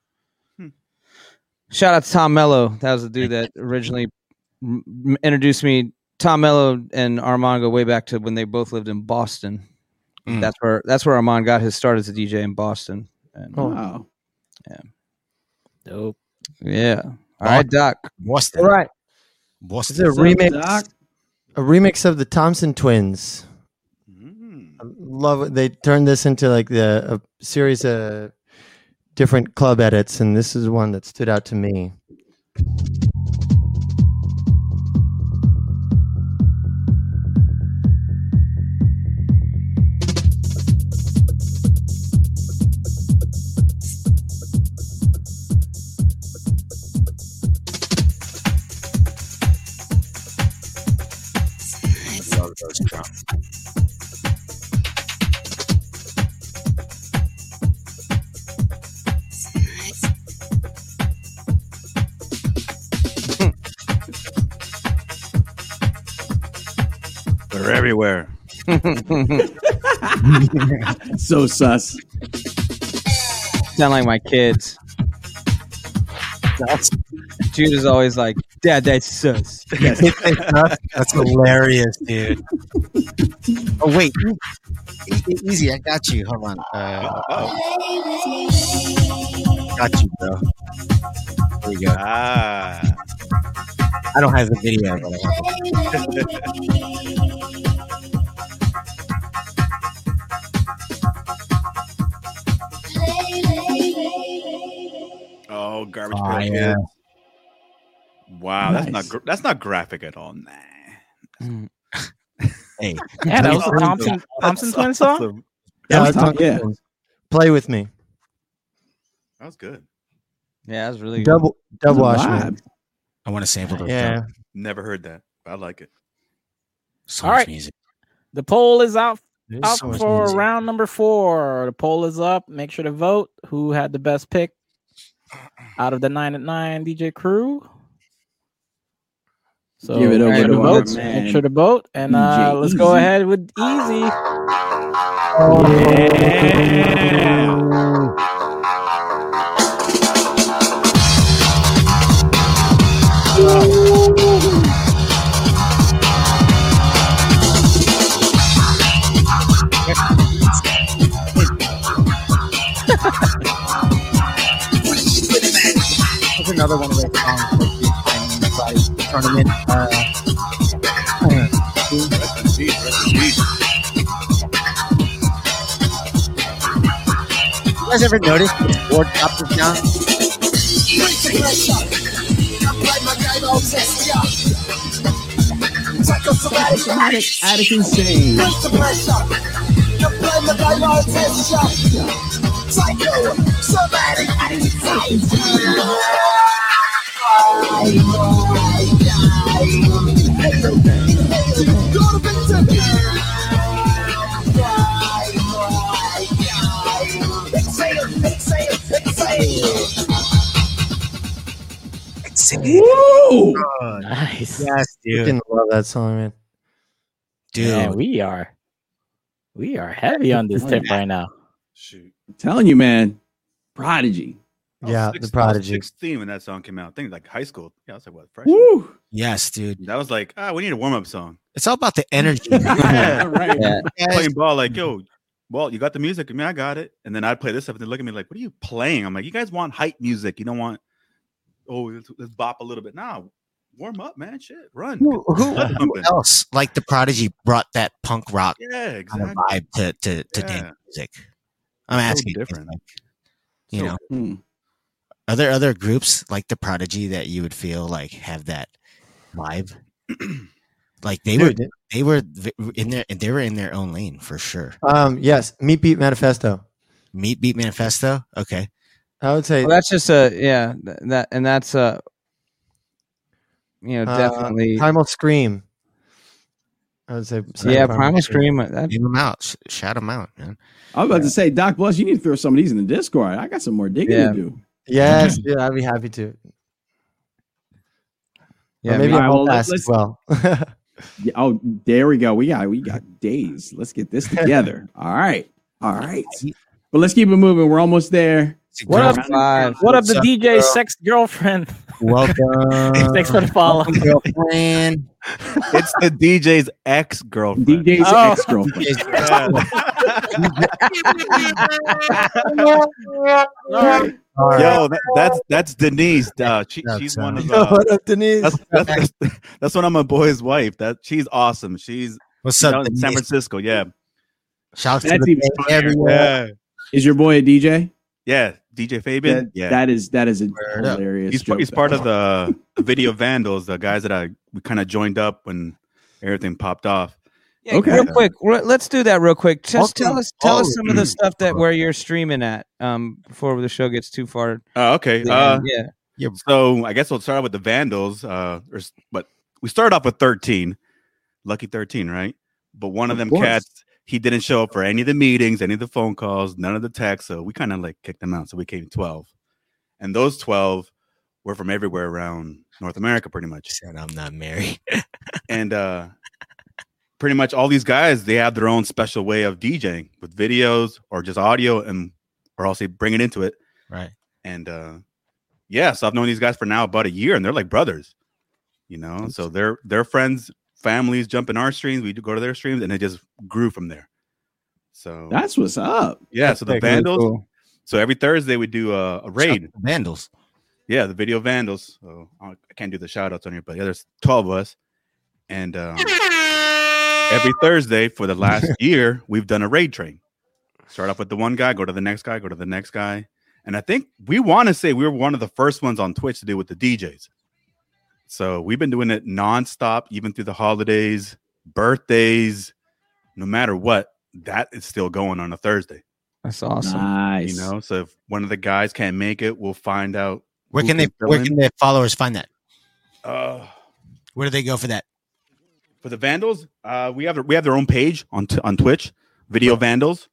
Shout out to Tom Mello. That was the dude that originally m- introduced me. Tom Mello and Armand go way back to when they both lived in Boston. Mm. That's where that's where Armand got his start as a D J in Boston. And, Oh, wow. Dope. yeah. All right, Doc. Boston. All right. Boston. It's a What's up, remix. Doc? A remix of the Thompson Twins. Mm. I love it. They turned this into like the a series of different club edits, and this is one that stood out to me. Love those drums. They're everywhere. So sus. Sound like my kids. That's, Jude is always like, Dad, that's sus. that's hilarious, dude. Oh wait, E- e- easy. I got you. Hold on. Uh, got you, bro. There you go. Ah. I don't have the video, but I have it. Oh, garbage Oh, pail yeah. Kids. Wow, that's not Nice. gr- that's not graphic at all. Nah. Hey, Yeah, that was That's the Thompson Thompson That's twin song. awesome. That was it's Tom- on- yeah. Play with me. That was good. Yeah, that's really good. Double double That's a Washman. vibe. I want to sample those. Yeah. drums. Never heard that. I like it. So All much right. music. The poll is out There's out so much for music. round number four. The poll is up. Make sure to vote. Who had the best pick out of the nine at nine D J crew? So Give it over make sure to to our vote. man, Make sure to vote, and uh, D J let's go Easy. ahead with Easy. There's another one of those songs that you find in the like, tournament. Uh, Rest in peace. Rest in peace. you guys ever notice this board dropped this down? Attic, Attic Insane. Woo! Nice. Yes, dude. Freaking love that song, man. Dude. Yeah, we are. We are heavy on this Oh, tip yeah. right now. Shoot. I'm telling you, man. Prodigy. I was Yeah, six- the I was Prodigy. sixteen when that song came out. I think like high school. Yeah, I was like what? Freshman. Woo! Yes, dude. That was like, ah, we need a warm up song. It's all about the energy. Yeah. right. Yeah. Guys, Playing ball, like, yo, well, you got the music. I mean, I got it. And then I'd play this stuff, and they look at me like, what are you playing? I'm like, you guys want hype music. You don't want, oh, let's, let's bop a little bit. Nah, warm up, man. Shit, run. who, who, Blood who pumping. else, like the Prodigy, brought that punk rock Yeah, kind of exactly. vibe to, to, to Yeah. dance music? I'm So asking. different. like, you So- know, Hmm. are there other groups like the Prodigy that you would feel like have that vibe? Like they were, Dude, they were v- in their, they were in their own lane for sure. um, yes, Meat Beat Manifesto. Meat Beat Manifesto. Okay. I would say Well, that's just a yeah th- that and that's uh you know, Uh, definitely. Primal Scream. I would say. Yeah, Primal Scream. That, Name them out. Sh- shout them out, man. I was about to say, Doc Bless, you need to throw some of these in the Discord. I got some more digging Yeah. to do. Yes, yeah, I'd be happy to. yeah, Or maybe me- I All right, will well, ask let's- as well. Yeah, oh, there we go. We got we got days. Let's get this together. All right. All right. But let's keep it moving. We're almost there. What up? five. What up, the What's up, D J girl? sex girlfriend? Welcome, Thanks for the follow. girlfriend. It's the D J's ex girlfriend. D J's Oh. ex girlfriend. Yo, that, that's that's Denise. Uh, she, That's, she's uh, one of Yo, uh, what up, Denise? that's, that's, that's, that's one of my boy's wife. That she's awesome. She's What's down up, in San Denise? Francisco. Yeah, Shout out to That's the even Bay funnier. Area. yeah, Is your boy a D J? yeah. D J Fabian. That, yeah, that is that is a Word up. hilarious. he's joke, he's part though. of the Video Vandals, the guys that I we kind of joined up when everything popped off. Yeah, Okay. real quick. re- Let's do that real quick. Just Welcome. tell us, tell us Oh. some of the stuff that where you're streaming at. Um, before the show gets too far. Oh, okay. to the Uh, end. yeah. So I guess we'll start out with the Vandals. Uh, or, s- but we started off with thirteen, lucky thirteen, right? But one of, Of them course. cats, he didn't show up for any of the meetings, any of the phone calls, none of the texts. So we kind of like kicked him out. So we came twelve, and those twelve were from everywhere around North America, pretty much. Said I'm not married. And uh, pretty much all these guys, they have their own special way of DJing with videos or just audio, and or also bring it into it. Right. And uh yeah, so I've known these guys for now about a year, and they're like brothers, you know. So they're they're friends, families jump in our streams, we do go to their streams, and it just grew from there. So That's what's up. yeah, so the That's really Vandals. cool. So every Thursday we do a, a raid. Vandals. Yeah, the Video Vandals. So I can't do the shout outs on here, but yeah, there's twelve of us, and um, every Thursday for the last year we've done a raid train. Start off with the one guy, go to the next guy, go to the next guy. And I think we want to say we were one of the first ones on Twitch to do it with the D Js. So we've been doing it nonstop, even through the holidays, birthdays, no matter what. That is still going on a Thursday. That's awesome. Nice. You know, so if one of the guys can't make it, we'll find out. Where who can they? fill Where in. can their followers find that? Uh, Where do they go for that? for the Vandals, uh, we have we have their own page on t- on Twitch, Video Vandals.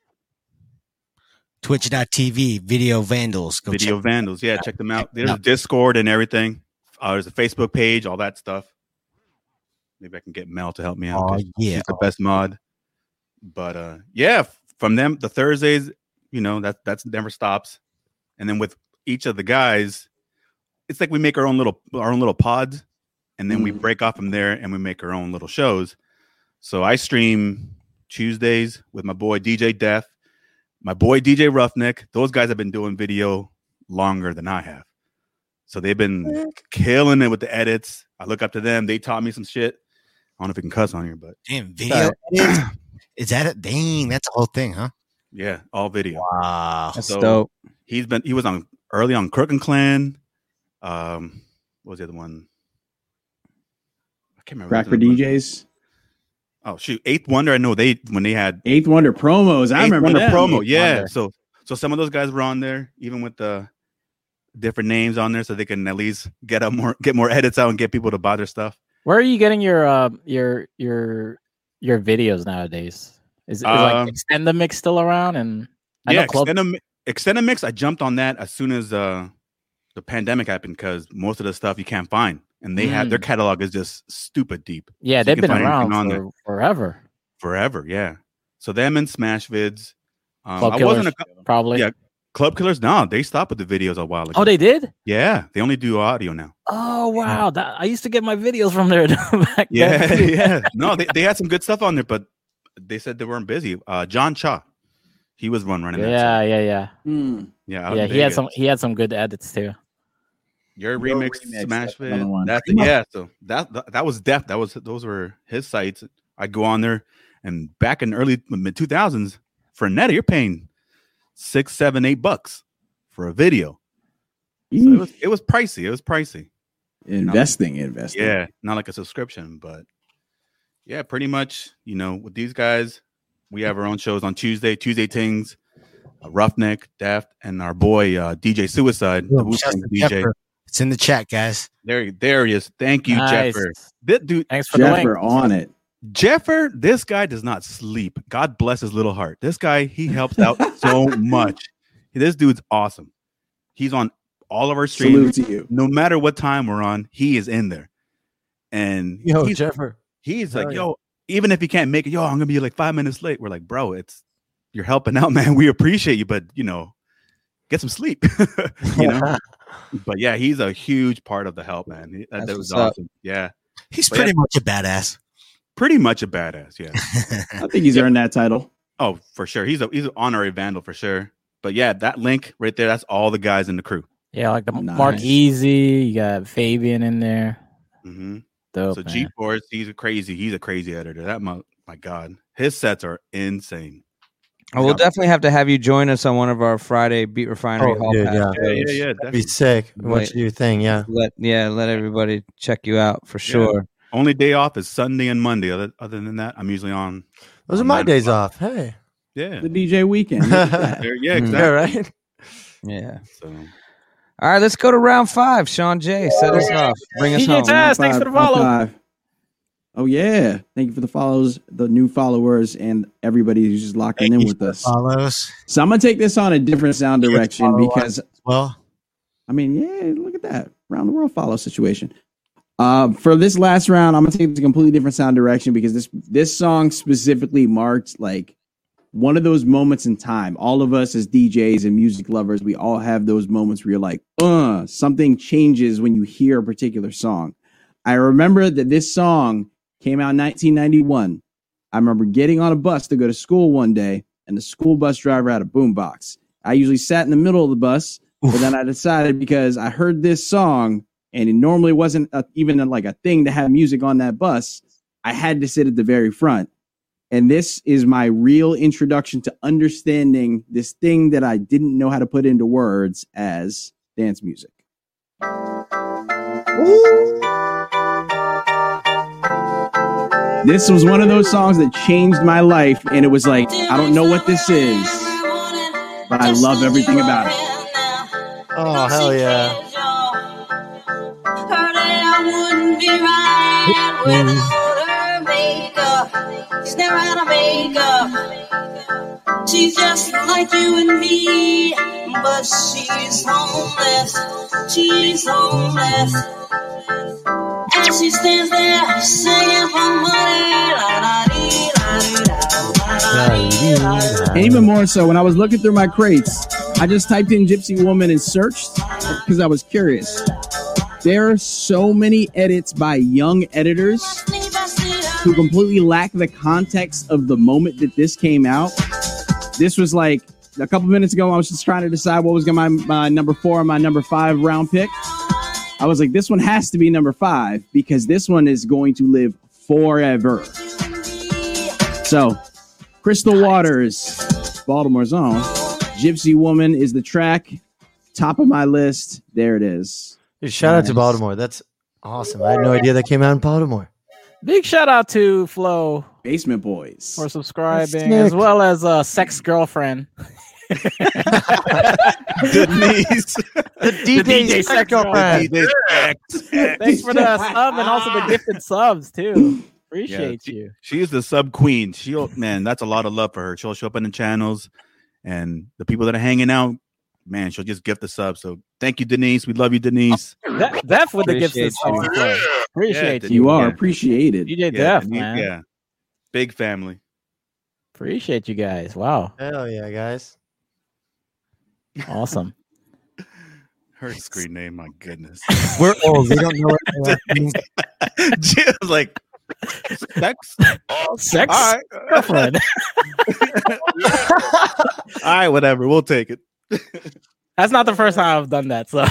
Twitch dot T V, Video Vandals. Go Video check. Vandals. Yeah, check them out. There's Yeah. a Discord and everything. Uh, there's a Facebook page, all that stuff. Maybe I can get Mel to help me out. Oh 'cause yeah. She's the best mod. But uh, yeah, f- from them, the Thursdays, you know, that that's never stops. And then with each of the guys, it's like we make our own little our own little pods, and then we Mm. break off from there and we make our own little shows. So I stream Tuesdays with my boy D J Def, my boy D J Roughneck. Those guys have been doing video longer than I have. So they've been killing it with the edits. I look up to them. They taught me some shit. I don't know if we can cuss on here, but Damn, video edits? Is that it? Dang, that's the whole thing, huh? yeah, all video. Wow. That's So- dope. He's been he was on early on Crook and Clan. Um, what was the other one? I can't remember. Cracker what the other D one- Js. Oh shoot, Eighth Wonder. I know they when they had Eighth Wonder promos. I Eighth remember Wonder them. promo. Eighth Yeah. Wonder. So so some of those guys were on there, even with the different names on there, so they can at least get up more, get more edits out, and get people to buy their stuff. Where are you getting your uh, your your your videos nowadays? Is, is Um, like Extend the Mix still around? And I yeah, know Club. extended, extended mix. I jumped on that as soon as uh, the pandemic happened because most of the stuff you can't find, and they have their Mm. catalog is just stupid deep. Yeah, So you they've can been find anything around on for there. forever. Forever. Yeah. So them and Smash Vids. Um, Club I Killers, wasn't a probably. yeah. Club Killers. No, they stopped with the videos a while ago. Oh, they did. Yeah, they only do audio now. Oh wow! That, I used to get my videos from there back Yeah, then. yeah. No, they, they had some good stuff on there, but they said they weren't busy. Uh, John Cha, he was one running that. Yeah, side. yeah, yeah, Hmm. Yeah, out yeah. in He had Vegas. some. He had some good edits too. Your Your remix, remix, Smash that's another Vid. one. That's it. Yeah. So that, that that was def. That was those were his sites. I'd go on there, and back in early mid two thousands, for a net, you're paying six, seven, eight bucks for a video. So it was it was pricey. It was pricey. Investing, investing. Yeah, not like a subscription, but yeah, pretty much. You know, with these guys, we have our own shows on Tuesday. Tuesday Tings, uh, Roughneck, Daft, and our boy uh, D J Suicide, the Boom. Shouts Wu-Tang to D J. Jeff for It's in the chat, guys. There, there he is. Thank you, Nice. Jeffer. This dude, Thanks for the link. Jeffer on it. Jeffer, this guy does not sleep. God bless his little heart. This guy, he helps out so much. This dude's awesome. He's on all of our streams. Salute to you. No matter what time we're on, he is in there. And Yo, he's, Jeffer. he's Hell like, yeah. yo, even if he can't make it, yo, I'm gonna be like five minutes late. We're like, bro, it's you're helping out, man. We appreciate you, but you know, get some sleep. You know. But yeah, he's a huge part of the help, man. He- That, That's that was what's up. awesome. Yeah, He's But pretty yeah. much a badass. pretty much a badass. Yeah. I think he's earned that title. Oh, for sure. He's a he's an honorary vandal for sure. But yeah, that link right there, that's all the guys in the crew. Yeah, like the Nice. Mark Easy. You got Fabian in there. hmm Dope, So man. G Force, he's a crazy. He's a crazy editor. That my, my God, his sets are insane. Oh, we'll definitely have to have you join us on one of our Friday Beat Refinery Oh, Hall dude, Pass yeah. Yeah, shows. yeah, yeah. That'd be Definitely. sick. Wait. Watch your thing, yeah. Let yeah, let everybody check you out for sure. Only day off is Sunday and Monday. Other other than that, I'm usually on. Those are on my nine days o'clock. off. Hey. Yeah, The D J weekend. Look at that. There- yeah, Mm. Yeah, exactly. right? Yeah. So All right, let's go to round five. Sean J, set us off. Bring us D J home. Taz, thanks for the Round follow. five. Oh yeah, thank you for the follows, the new followers, and everybody who's just locking Thank in you with for the us. follows. So I'm gonna take this on a different sound Thank you for direction follow because Well, I mean, yeah, look at that round the world follow situation. Uh, for this last round, I'm gonna take it to a completely different sound direction because this this song specifically marked like one of those moments in time. All of us as D Js and music lovers, we all have those moments where you're like, uh, something changes when you hear a particular song. I remember that this song came out in nineteen ninety-one. I remember getting on a bus to go to school one day, and the school bus driver had a boombox. I usually sat in the middle of the bus, but then I decided because I heard this song, and it normally wasn't a, even a, like a thing to have music on that bus, I had to sit at the very front. And this is my real introduction to understanding this thing that I didn't know how to put into words as dance music. This was one of those songs that changed my life, and it was like, I don't know what this is, but I love everything about it. Oh, hell yeah. Heard that I wouldn't be right without her makeup. She's never out of makeup. She's just like you and me, but she's homeless. She's homeless. And she stands there singing for money. La, la, dee, la, dee, la, la, dee, la, dee. And even more so, when I was looking through my crates, I just typed in Gypsy Woman and searched because I was curious. There are so many edits by young editors who completely lack the context of the moment that this came out. This was like a couple minutes ago, I was just trying to decide what was going to be my, my number four and my number five round pick. I was like, this one has to be number five because this one is going to live forever. So, Crystal Waters, Baltimore's own, Gypsy Woman is the track. Top of my list. There it is. Dude, shout out to Nice. Baltimore. That's awesome. I had no idea that came out in Baltimore. Big shout out to Flo Basement Boys. for subscribing, Sick. as well as uh, Sex Girlfriend. Denise. The D J, D J Sex Girl. Girlfriend. Thanks for the sub and also the gifted subs too. Appreciate she- you. She is the sub queen. She'll man, that's a lot of love for her. She'll show up in the channels, and the people that are hanging out, man, she'll just gift the sub. So thank you, Denise. We love you, Denise. De- Def with the gifted Appreciate subs. you. Flo. Appreciate Yeah, you. You are Yeah. appreciated. D J Yeah, Def, Denise, man. yeah, big family. Appreciate you guys. Wow. Hell yeah, guys. Awesome. Her screen name, my goodness. We're old. We don't know what that means. Jill's like sex. Sex All right, Girlfriend. all right, whatever. We'll take it. That's not the first time I've done that. So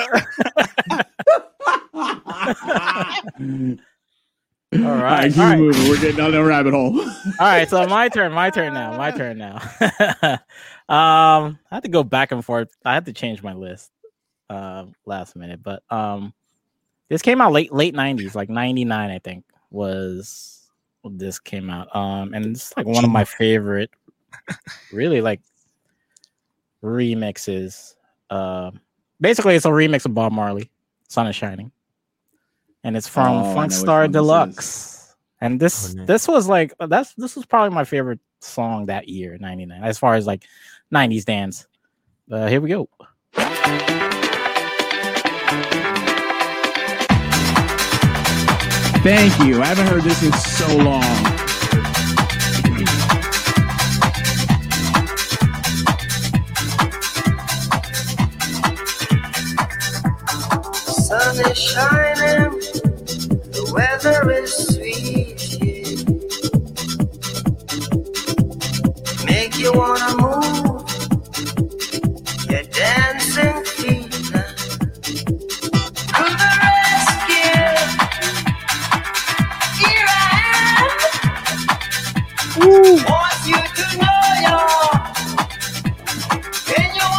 All right, right, keep all right. moving. We're getting down the rabbit hole. all right, so my turn, my turn now, my turn now. um, I had to go back and forth. I had to change my list uh last minute, but um, this came out late late nineties, like ninety-nine, I think was when this came out. Um, and it's like one of my favorite, really like remixes. Um, basically, it's a remix of Bob Marley. Sun is Shining. And it's from Oh, I know Funk which Star one this Deluxe. And this Oh, nice. this was like that's this was probably my favorite song that year, ninety-nine, as far as like nineties dance. Uh, here we go. Thank you. I haven't heard this in so long. Sun is shining, the weather is sweet, yeah. Make you wanna move your dancing feet now. To the rescue, here I am. Want you to know y'all. Can you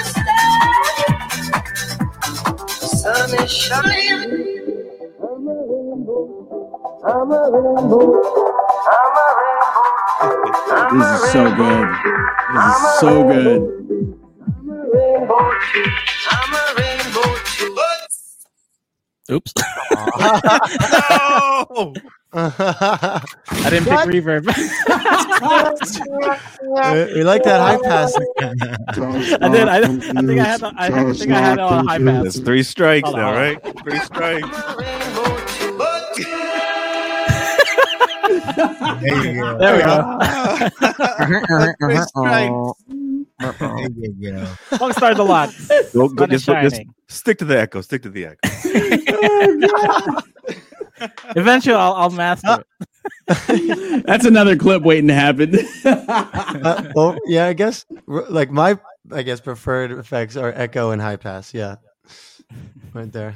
understand? Sun is shining. I'm a rainbow. I'm a rainbow. I'm a rainbow. I'm This a is so rainbow. good. This is so good. I'm a rainbow too. I'm a rainbow too. Oops. No! I didn't pick reverb. we, we like that high pass. I did. I, I think I had. The, I think I had a high pass. That's three strikes Hold on, now, hold on. right? Three strikes. There you go. There we go. Three strikes. There you go. Funk Star Deluxe. Go, go, Sun is just, just Shining. stick to the echo. Stick to the echo. Eventually, I'll, I'll master it. That's another clip waiting to happen. Uh, well, yeah, I guess r- like my I guess preferred effects are echo and high pass. Yeah, right there.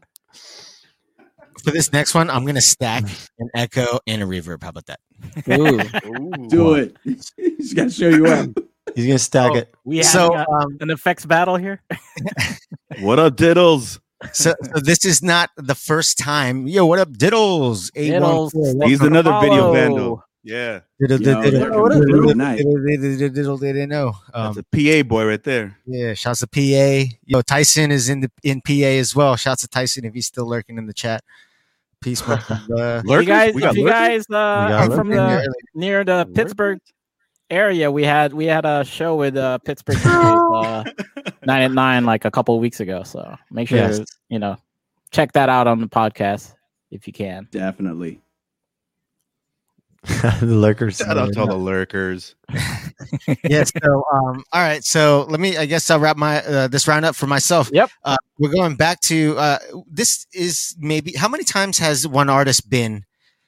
For this next one, I'm gonna stack an echo and a reverb. How about that? Ooh. Do it. He's got to show you up. He's gonna stack Oh, it. we have So, a- um, an effects battle here. What up, diddles? So, so this is not the first time. Yo, what up, Diddles? Diddles. He's Welcome to another video follow. vandal. Yeah, Diddle, Yo, diddle, they're diddle, doing diddle, it tonight. diddle, diddle, diddle, diddle, they didn't know. that's Um, a P A boy right there. yeah, shouts to P A. Yo, Tyson is in the in P A as well. Shouts to Tyson if he's still lurking in the chat. Peace, bro. Uh, If you guys, We got if you lurkers? guys uh, got are from lurkers? the near the Pittsburgh area, we had we had a show with uh, Pittsburgh uh, nine at nine like a couple of weeks ago. So make sure Yes. you know check that out on the podcast if you can. Definitely. The lurkers. Shout out to all the lurkers. yes. So, um, all right. So let me. I guess I'll wrap my uh, this round up for myself. Yep. Uh, we're going back to uh, this is maybe how many times has one artist been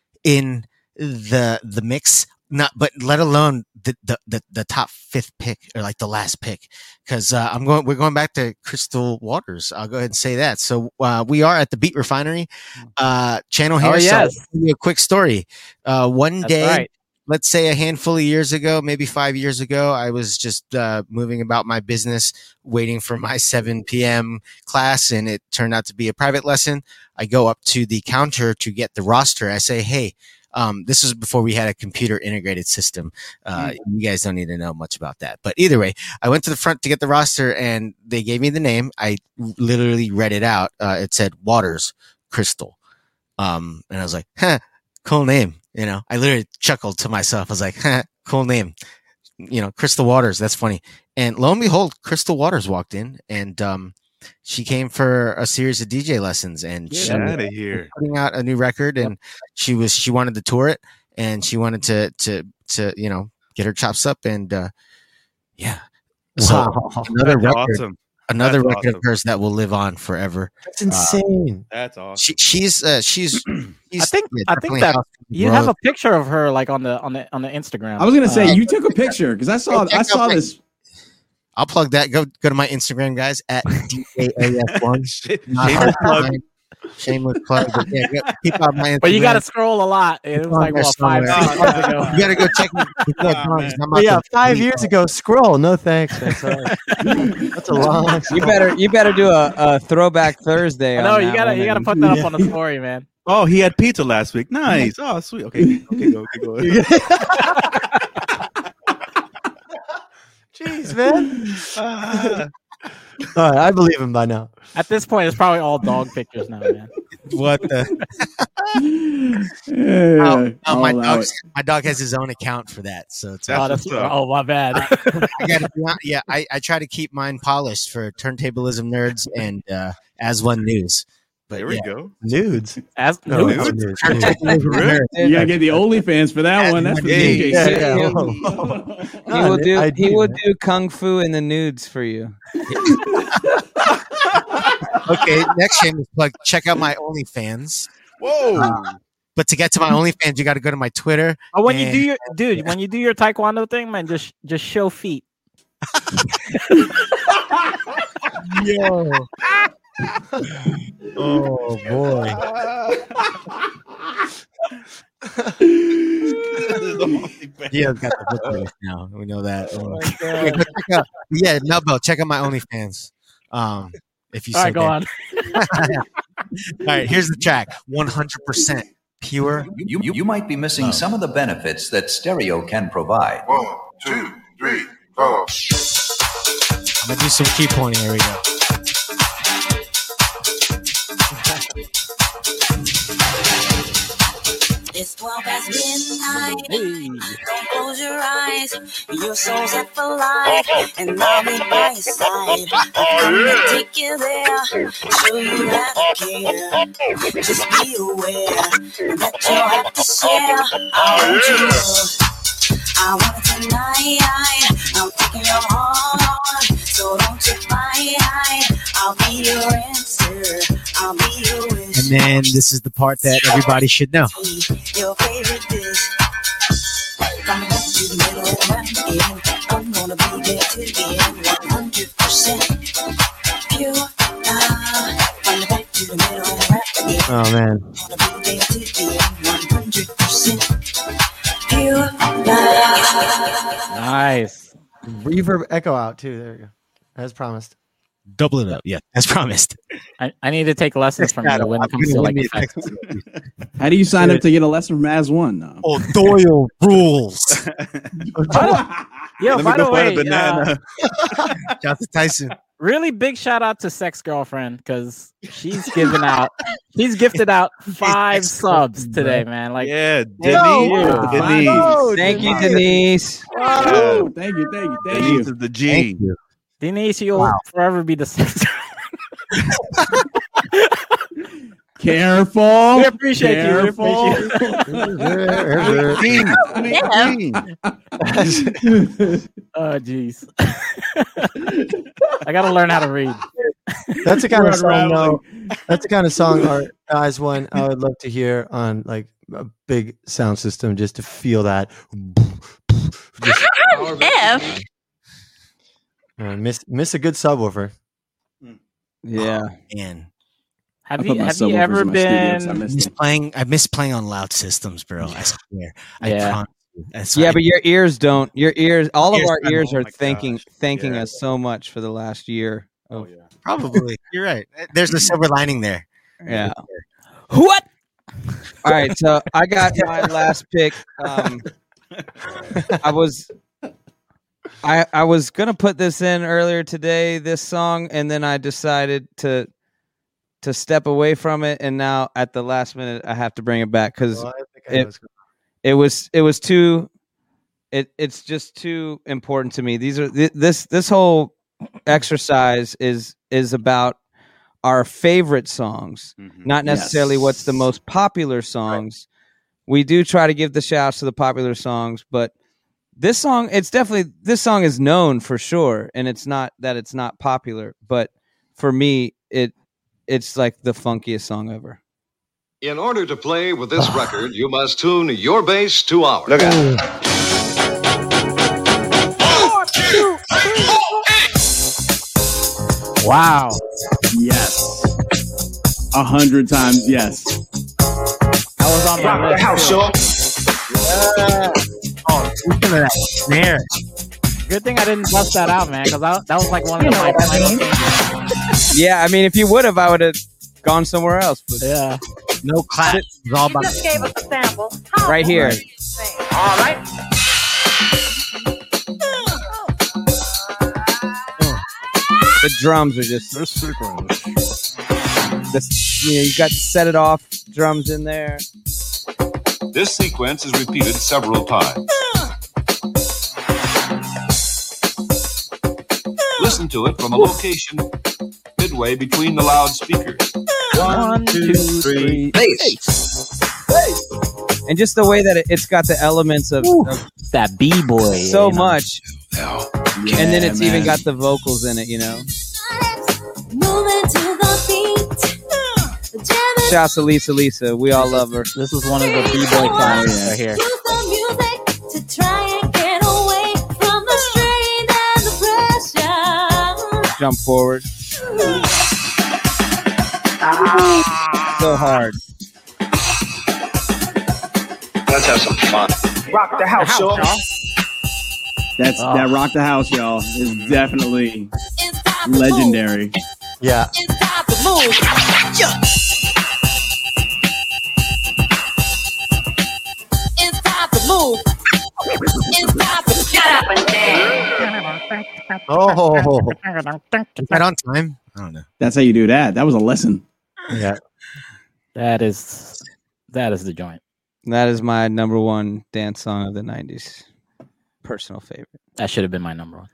in the the mix? Not, but let alone the the the, the top fifth pick or like the last pick, because uh, I'm going. We're going back to Crystal Waters. I'll go ahead and say that. So uh, we are at the Beat Refinery uh, channel here. Oh, So yes. I'll give you a quick story. Uh, one That's day. right. Let's say a handful of years ago, maybe five years ago, I was just uh, moving about my business, waiting for my seven p.m. class, and it turned out to be a private lesson. I go up to the counter to get the roster. I say, hey, um, this was before we had a computer integrated system. Uh, you guys don't need to know much about that. But either way, I went to the front to get the roster, and they gave me the name. I literally read it out. Uh, it said Waters Crystal. Um, and I was like, huh, cool name. You know, I literally chuckled to myself. I was like, huh, cool name. You know, Crystal Waters. That's funny. And lo and behold, Crystal Waters walked in, and um, she came for a series of D J lessons, and Get she out was of here. putting out a new record, and she was she wanted to tour it, and she wanted to to to you know get her chops up, and uh, yeah. So Wow. another That's record, awesome. another That's record awesome. of hers that will live on forever. That's insane. That's awesome. She, she's uh, she's, she's I think yeah, I think definitely that house you growth. have a picture of her like on the on the on the Instagram. I was gonna say Uh, you took a picture because I saw Check I out saw my- this. I'll plug that. Go go to my Instagram, guys, at D A A F one. Shit, Not shameless hard to plug. find. Shameless plug. But yeah, go- keep out my Instagram. but you got to scroll a lot. It was on like there what five somewhere. six months ago. You got to go check me. Oh, man. But yeah, five years ago, scroll. No thanks. man. Sorry. That's a long. You better you better do a, a throwback Thursday. I know on you that gotta one you gotta and- put that up on the story, man. Oh, he had pizza last week. Nice. Oh, sweet. Okay. Okay, go. Okay, go. Jeez, man. Ah, All right, I believe him by now. At this point, it's probably all dog pictures now, man. What the? Yeah, Oh, oh, my I'll allow dog. it. My dog has his own account for that, so it's. That's Oh, that's, what's up. oh, my bad. I gotta be hon- yeah, I, I try to keep mine polished for turntablism nerds and uh, As One News. But There we yeah. go. Nudes. As No, nudes? it's nudes. Turntablism nerds. You gotta get the OnlyFans for that one. That's for Yeah, D J. Yeah, Sid. yeah. He will do. I He will man. do kung fu in the nudes for you. Okay, next shameless plug. Check out my OnlyFans. Whoa. But to get to my OnlyFans, you got to go to my Twitter. Oh, when you and- do your dude, when you do your taekwondo thing, man, just just show feet. Yo. Oh boy. Yeah, got the book release now. We know that. Oh yeah, go check out, yeah, Nubbo, check out my OnlyFans. Um, if you All so right, go dare. on. All right, here's the track. one hundred percent pure. You, you, you might be missing some of the benefits that stereo can provide. One, two, three, four. I'm gonna do some key pointing. Here we go. It's twelve past midnight. Hey. Don't close your eyes. Your soul's up for life, and I'll be by your side. I'll come to take you there, show you how to care. Just be aware that you'll have to share. I want you love. I want it tonight. I'm taking your heart, so don't you fight. I'll be your answer. I'll be your wish. And then this is the part that everybody should know. Your favorite dish. From the back to the middle and round again. I'm gonna be there till the end. one hundred percent pure love. From the back to the middle and round again. Oh man. I'm gonna be there till the end. one hundred percent pure love. Nice. Reverb echo out too. There you go. As promised. Double it up. Yeah, as promised. I, I need to take lessons from you when it comes to like effects. How do you sign up to get a lesson from As One? No. Oh, Doyle rules. Yo, Let me by go the find a way, banana. uh, Shout out to Tyson. really big shout out to Sex Girlfriend because she's given out, she's gifted out five Sex subs Girlfriend, today, bro. man. Like, Yeah, Yo, Denise. wow. Denise. Oh, Thank you, Denise. Denise. Oh, thank you, thank you, thank Denise you. is the G. Thank you. Denise, you'll Wow. forever be the sex. Careful. We appreciate you. We Careful. Queen. Queen. Oh, jeez. I gotta learn how to read. That's the kind of We're song unraveling. though. That's the kind of song our guys one I would love to hear on like a big sound system just to feel that. Just, F. uh, miss miss a good subwoofer. Yeah. Man, Have I you put my have you subwoofers ever in my studio 'cause I been? missed I miss it. playing. I miss playing on loud systems, bro. I swear. I Yeah. promise you. That's Yeah, why- but your ears don't. Your ears, all of Ears our don't. ears Oh are my thanking gosh. thanking Yeah. us so much for the last year. Oh, Of, yeah. probably you're right. There's a silver lining there. yeah. What? All right, so I got my last pick. Um, I was, I I was gonna put this in earlier today, this song, and then I decided to to step away from it, and now at the last minute I have to bring it back because Well, I think I know it- what's going it was it was too, it it's just too important to me. These are th- this this whole exercise is is about our favorite songs, Mhm. not necessarily what's the Yes. most popular songs. We do try to give the shouts to the popular songs, but this song, it's definitely, this song is known for sure, and it's not that it's not popular, but for me, it it's like the funkiest song ever. In order to play with this record, you must tune your bass to ours. Look out. Wow. Yes. A hundred times yes. I was on my list. House, too. y'all. Oh, listen to that snare. Good thing I didn't bust that out, man, because that was like one of the my final things. Yeah, I mean, if you would have, I would have gone somewhere else, but Yeah. No clap. It's all about Just gave us a sample. right here. All right. the drums are just This sequence. this, you know, you got set it off drums in there. This sequence is repeated several times. Listen to it from a location midway between the loudspeakers. One, two, three, bass. And just the way that it, it's got the elements of, of that b-boy so you know. much. Yeah, and then it's man. even got the vocals in it, you know. Shouts to Lisa Lisa. We all love her. This is one of the b-boy songs right here. Jump forward. So hard. Let's have some fun. Rock the house, y'all. That's Oh. that rock the house, y'all. Is definitely legendary. Yeah. It's time to move. It's time to get up and dance. Oh. Is that on time? I don't know. That's how you do that. That was a lesson. Yeah. That is that is the joint. That is my number one dance song of the nineties. Personal favorite. That should have been my number one.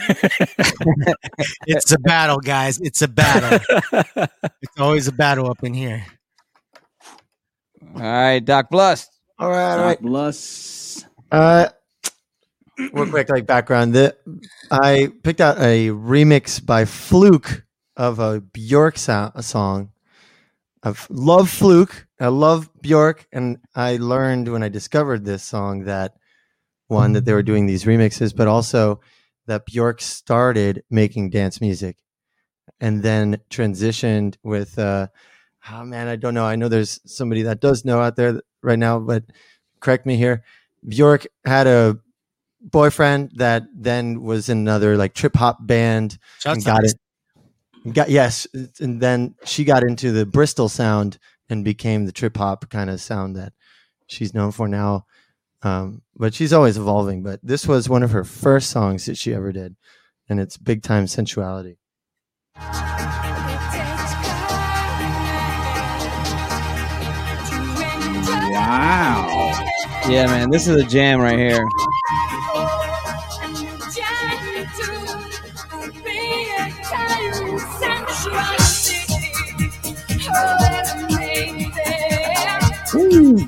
It's a battle, guys. It's a battle. It's always a battle up in here. All right, Doc Blust. All right, all right. Plus, Uh, real quick, like background. The, I picked out a remix by Fluke of a Bjork so- a song. I love Fluke. I love Bjork, and I learned when I discovered this song that one that they were doing these remixes, but also that Bjork started making dance music, and then transitioned with. Uh, oh man, I don't know. I know there's somebody that does know out there right now, but correct me here. Bjork had a boyfriend that then was in another like trip hop band Shouts and got out. it. Got yes, and then she got into the Bristol sound and became the trip hop kind of sound that she's known for now. Um, but she's always evolving. But this was one of her first songs that she ever did, and it's big time sensuality. wow. Yeah, man, this is a jam right here. Ooh.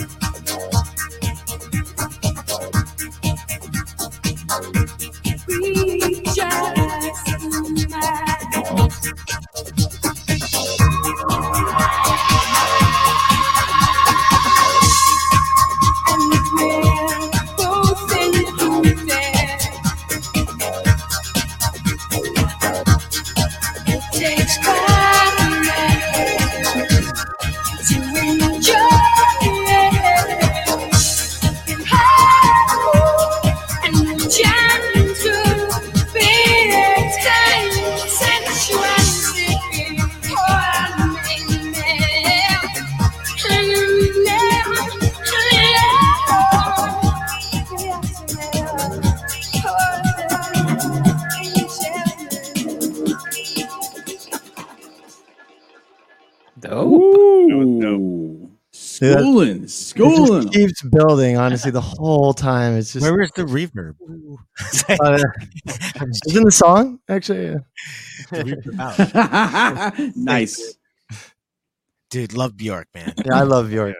Ooh. Schooling, schooling. It just keeps building. Honestly, the whole time it's just. Where is the reverb? uh, it's in the song, actually. Yeah. Nice, dude. Love Bjork, man. Yeah, I love Bjork.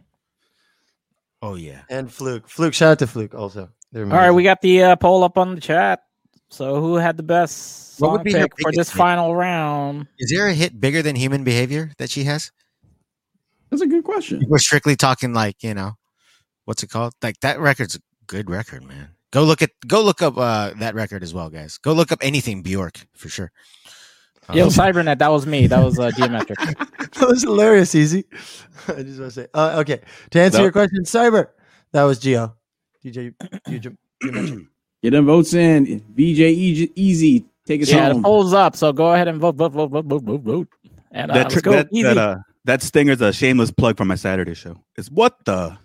Oh yeah, and Fluke. Fluke. Shout out to Fluke also. All right, we got the uh, poll up on the chat. So who had the best What song would be her pick for biggest this hit? final round? Is there a hit bigger than Human Behavior that she has? That's a good question. We're strictly talking like, you know, what's it called? Like that record's a good record, man. Go look at go look up uh, that record as well, guys. Go look up anything Bjork for sure. Yo, Um, Cybernet, that was me. That was uh, Geometric. That was hilarious, Easy. I just want to say, uh, okay. To answer No. your question, Cyber, that was Geo. D J, D J, Geometric. Get them votes in. V J Easy, easy. Take us Yeah, the home. poll's up. So go ahead and vote, vote, vote, vote, vote, vote, vote. And uh, that, let's tr- go. that, Easy. that, uh, that stinger's a shameless plug for my Saturday show. It's what the?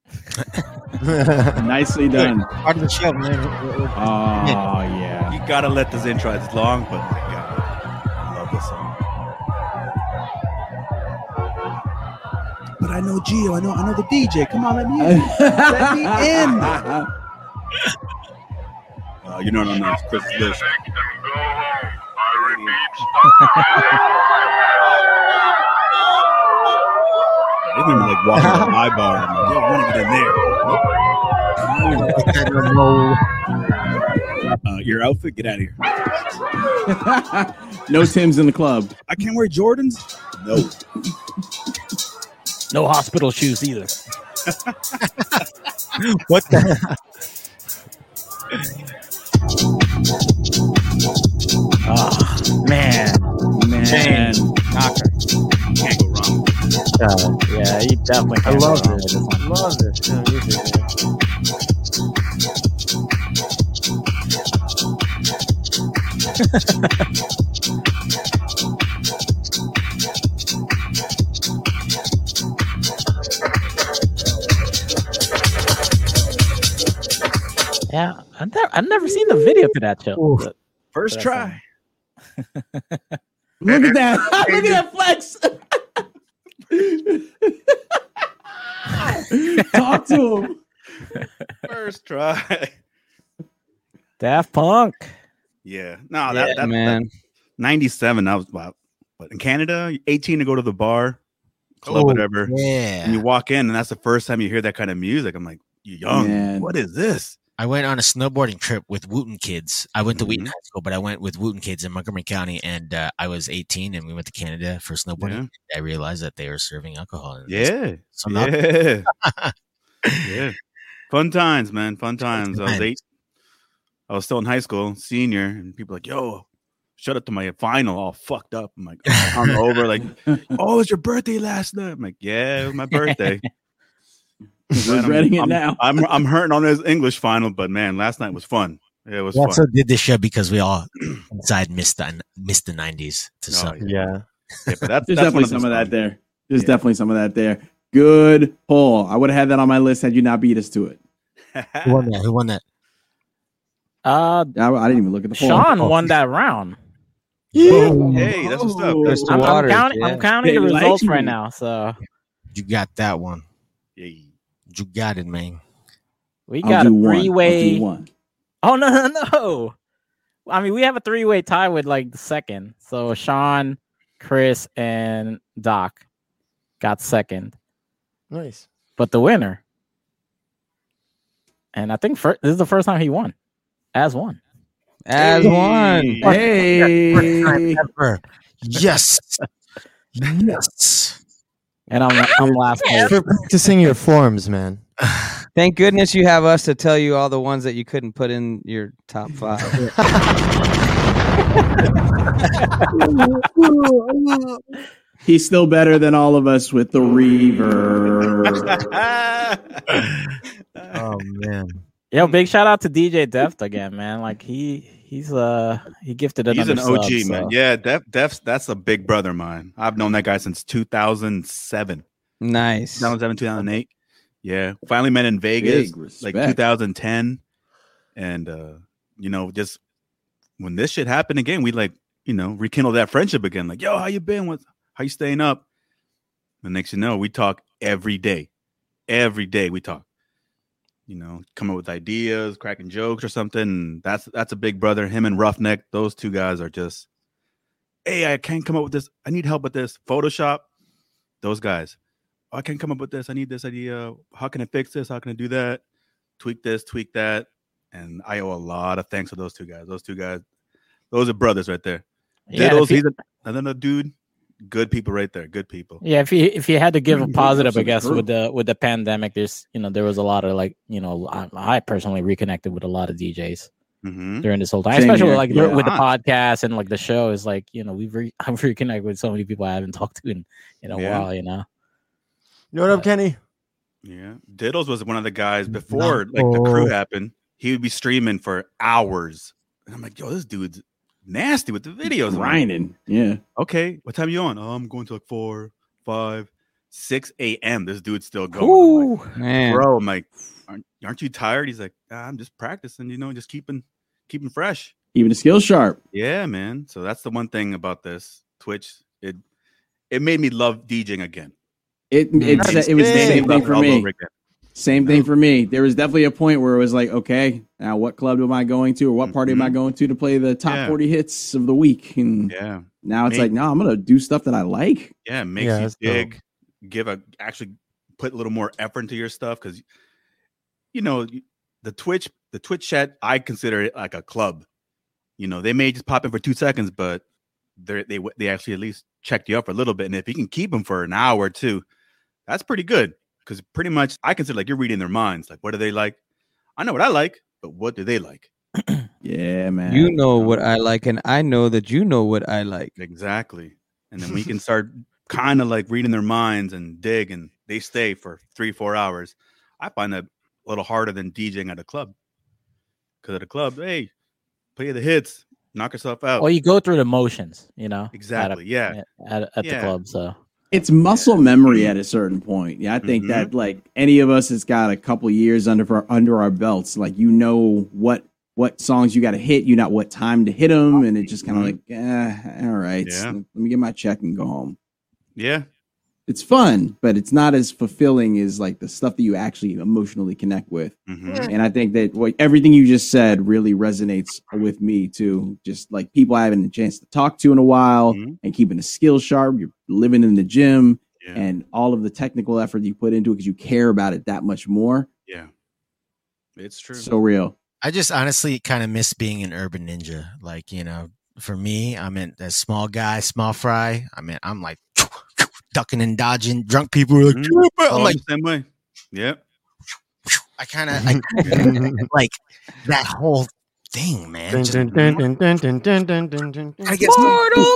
Nicely done. Part of the show, man. Oh yeah. You gotta let this intro. It's long, but my God. this song. But I know Gio. I know. I know the D J. Come on, let me in. Let me in. Uh, you know what I know? It's Chris Bliss. They didn't even like walking to my bar. I'm like, yo, I want to get in there. Uh, your outfit, get out of here. No Tim's in the club. I can't wear Jordans. No. No hospital shoes either. What the? Oh, man. Man. Knocker. Can't go wrong. Uh, yeah, you definitely I can't go love wrong this. with this one. Love this kind of music, man. Yeah, I've never, I've never seen the video to that show. But- First but try. Look at that. Look at that flex. Talk to him. First try. Daft Punk. Yeah. No, that, Yeah, that man. that- ninety-seven. I was about, but in Canada, eighteen to go to the bar, club, Oh, whatever. yeah. And you walk in, and that's the first time you hear that kind of music. I'm like, you young. Man. What is this? I went on a snowboarding trip with Wooten kids. I went to Wheaton Mhm. High School, but I went with Wooten kids in Montgomery County, and uh, I was eighteen, and we went to Canada for snowboarding. I realized that they were serving alcohol. and Yeah. some alcohol. Yeah. Yeah. Fun times, man. Fun times. I was times. eight. I was still in high school, senior, and people like, yo, shut up to my final, all fucked up. I'm like, hung over, like, oh, it was your birthday last night. I'm like, yeah, it was my birthday. Man, Regretting it I'm, now. I'm, I'm I'm hurting on this English final, but man, last night was fun. It was We fun. also did this show because we all inside missed the missed the nineties to Oh, some. Yeah. Yeah, but that's, There's that's one definitely of some of those that there. There's Yeah. definitely some of that there. Good pull. I would have had that on my list had you not beat us to it. songs. Who won that? Who won that? Uh, I, I didn't even look at the poll. Sean won that round. Hey, that's what's up. Goes to I'm, I'm Waters, counting. yeah. I'm counting the They like results you. right now. So You got that one. Yeah. You got it, man. we I'll got a do one. I'll three-way. do one. Oh no, no, no! I mean, we have a three-way tie with like the second. So Sean, Chris, and Doc got second, Nice. but the winner, and I think fir- this is the first time he won as one. As one. Hey. Ever. Yes. Yes. And I'm I'm last place. For practicing your forms, man. Thank goodness you have us to tell you all the ones that you couldn't put in your top five. He's still better than all of us with the reverb. Oh man. Yo, big shout out to D J Deft again, man. Like he he's uh he gifted He's another an O G, sub, man. so- Yeah, Def, Def's that's a big brother of mine. I've known that guy since two thousand seven. Nice. two thousand seven, two thousand eight. Yeah. Finally met in Vegas Big like respect. two thousand ten. And uh, you know, just when this shit happened again, we like, you know, rekindle that friendship again. Like, yo, how you been? What how you staying up? The next you know, we talk every day. Every day we talk. You know, come up with ideas, cracking jokes or something. And that's that's a big brother. Him and Roughneck, those two guys are just, hey, I can't come up with this. I need help with this. Photoshop, those guys. I can't come up with this. I need this idea. How can I fix this? How can I do that? Tweak this, tweak that. And I owe a lot of thanks to those two guys. Those two guys, those are brothers right there. Yeah, Diddles, if you- he's a, another dude. Good people right there. Good people. Yeah, if you if you had to give a Mhm. positive, I Absolutely guess true. with the with the pandemic, there's you know there was a lot of like you know I, I personally reconnected with a lot of D Js Mm-hmm. during this whole time, Same especially here. with, like Yeah. with the podcast and like the show is like you know we've re- I've reconnected with so many people I haven't talked to in in a Yeah. while, you know. You know what up, Kenny? Yeah. Diddles was one of the guys before like the crew happened. He would be streaming for hours. And I'm like, yo, this dude's nasty with the videos. I'm like, Grinding. Yeah. okay, what time you on? Oh, I'm going to like four, five, six a.m. This dude's still going. I'm like, Ooh, Man. bro, I'm like, aren't, aren't you tired? He's like, ah, I'm just practicing, you know, just keeping keeping fresh. Even a skill sharp. Yeah, man. So that's the one thing about this Twitch. It it made me love DJing again. It it, Nice. it was the Yeah. same thing for All me. over again. Same thing for me. There was definitely a point where it was like, okay, now what club am I going to, or what party am I going to to play the top Yeah. forty hits of the week? And Yeah. now it's Make- like, no, I'm gonna do stuff that I like. Yeah, it makes Yeah, you that's dig, give a actually put a little more effort into your stuff because you know the Twitch, the Twitch chat, I consider it like a club. You know, they may just pop in for two seconds, but they they they actually at least checked you up for a little bit, and if you can keep them for an hour or two, that's pretty good. Because pretty much, I consider like you're reading their minds. Like, what do they like? I know what I like, but what do they like? Yeah, man. You know what I like, and I know that you know what I like. Exactly. And then we can start kind of like reading their minds and dig, and they stay for three, four hours. I find that a little harder than DJing at a club. Because at a club, hey, play the hits, knock yourself out. Well, you go through the motions, you know. Exactly, At a- yeah. At, at Yeah. the club, so. It's muscle memory at a certain point. Yeah, I think Mhm. that like any of us has got a couple years under our, under our belts. Like you know what what songs you got to hit, you know what time to hit them, and it just kind of like, eh, all right, Yeah. let me get my check and go home. Yeah. It's fun, but it's not as fulfilling as like the stuff that you actually emotionally connect with. Mhm. And I think that what everything you just said really resonates with me too. Just like people I haven't a chance to talk to in a while, Mhm. and keeping the skill sharp. You're living in the gym, Yeah. and all of the technical effort you put into it because you care about it that much more. Yeah. It's true. So real. I just honestly kind of miss being an urban ninja. Like, you know, for me, I'm in a small guy, small fry. I mean, I'm like ducking and dodging. Drunk people are like, Mhm. I'm All like, the same way. Yep. I kind of I, like that whole thing, man. Dun, Just- dun, dun, dun, dun, dun, dun, dun, dun, dun. I guess Mortal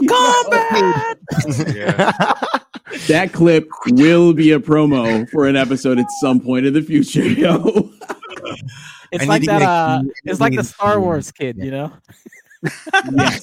Kombat! Yeah. That clip will be a promo for an episode at some point in the future, yo. It's I like need to that. get- Uh, I it's like need the to- Star Wars kid, you know. Yes.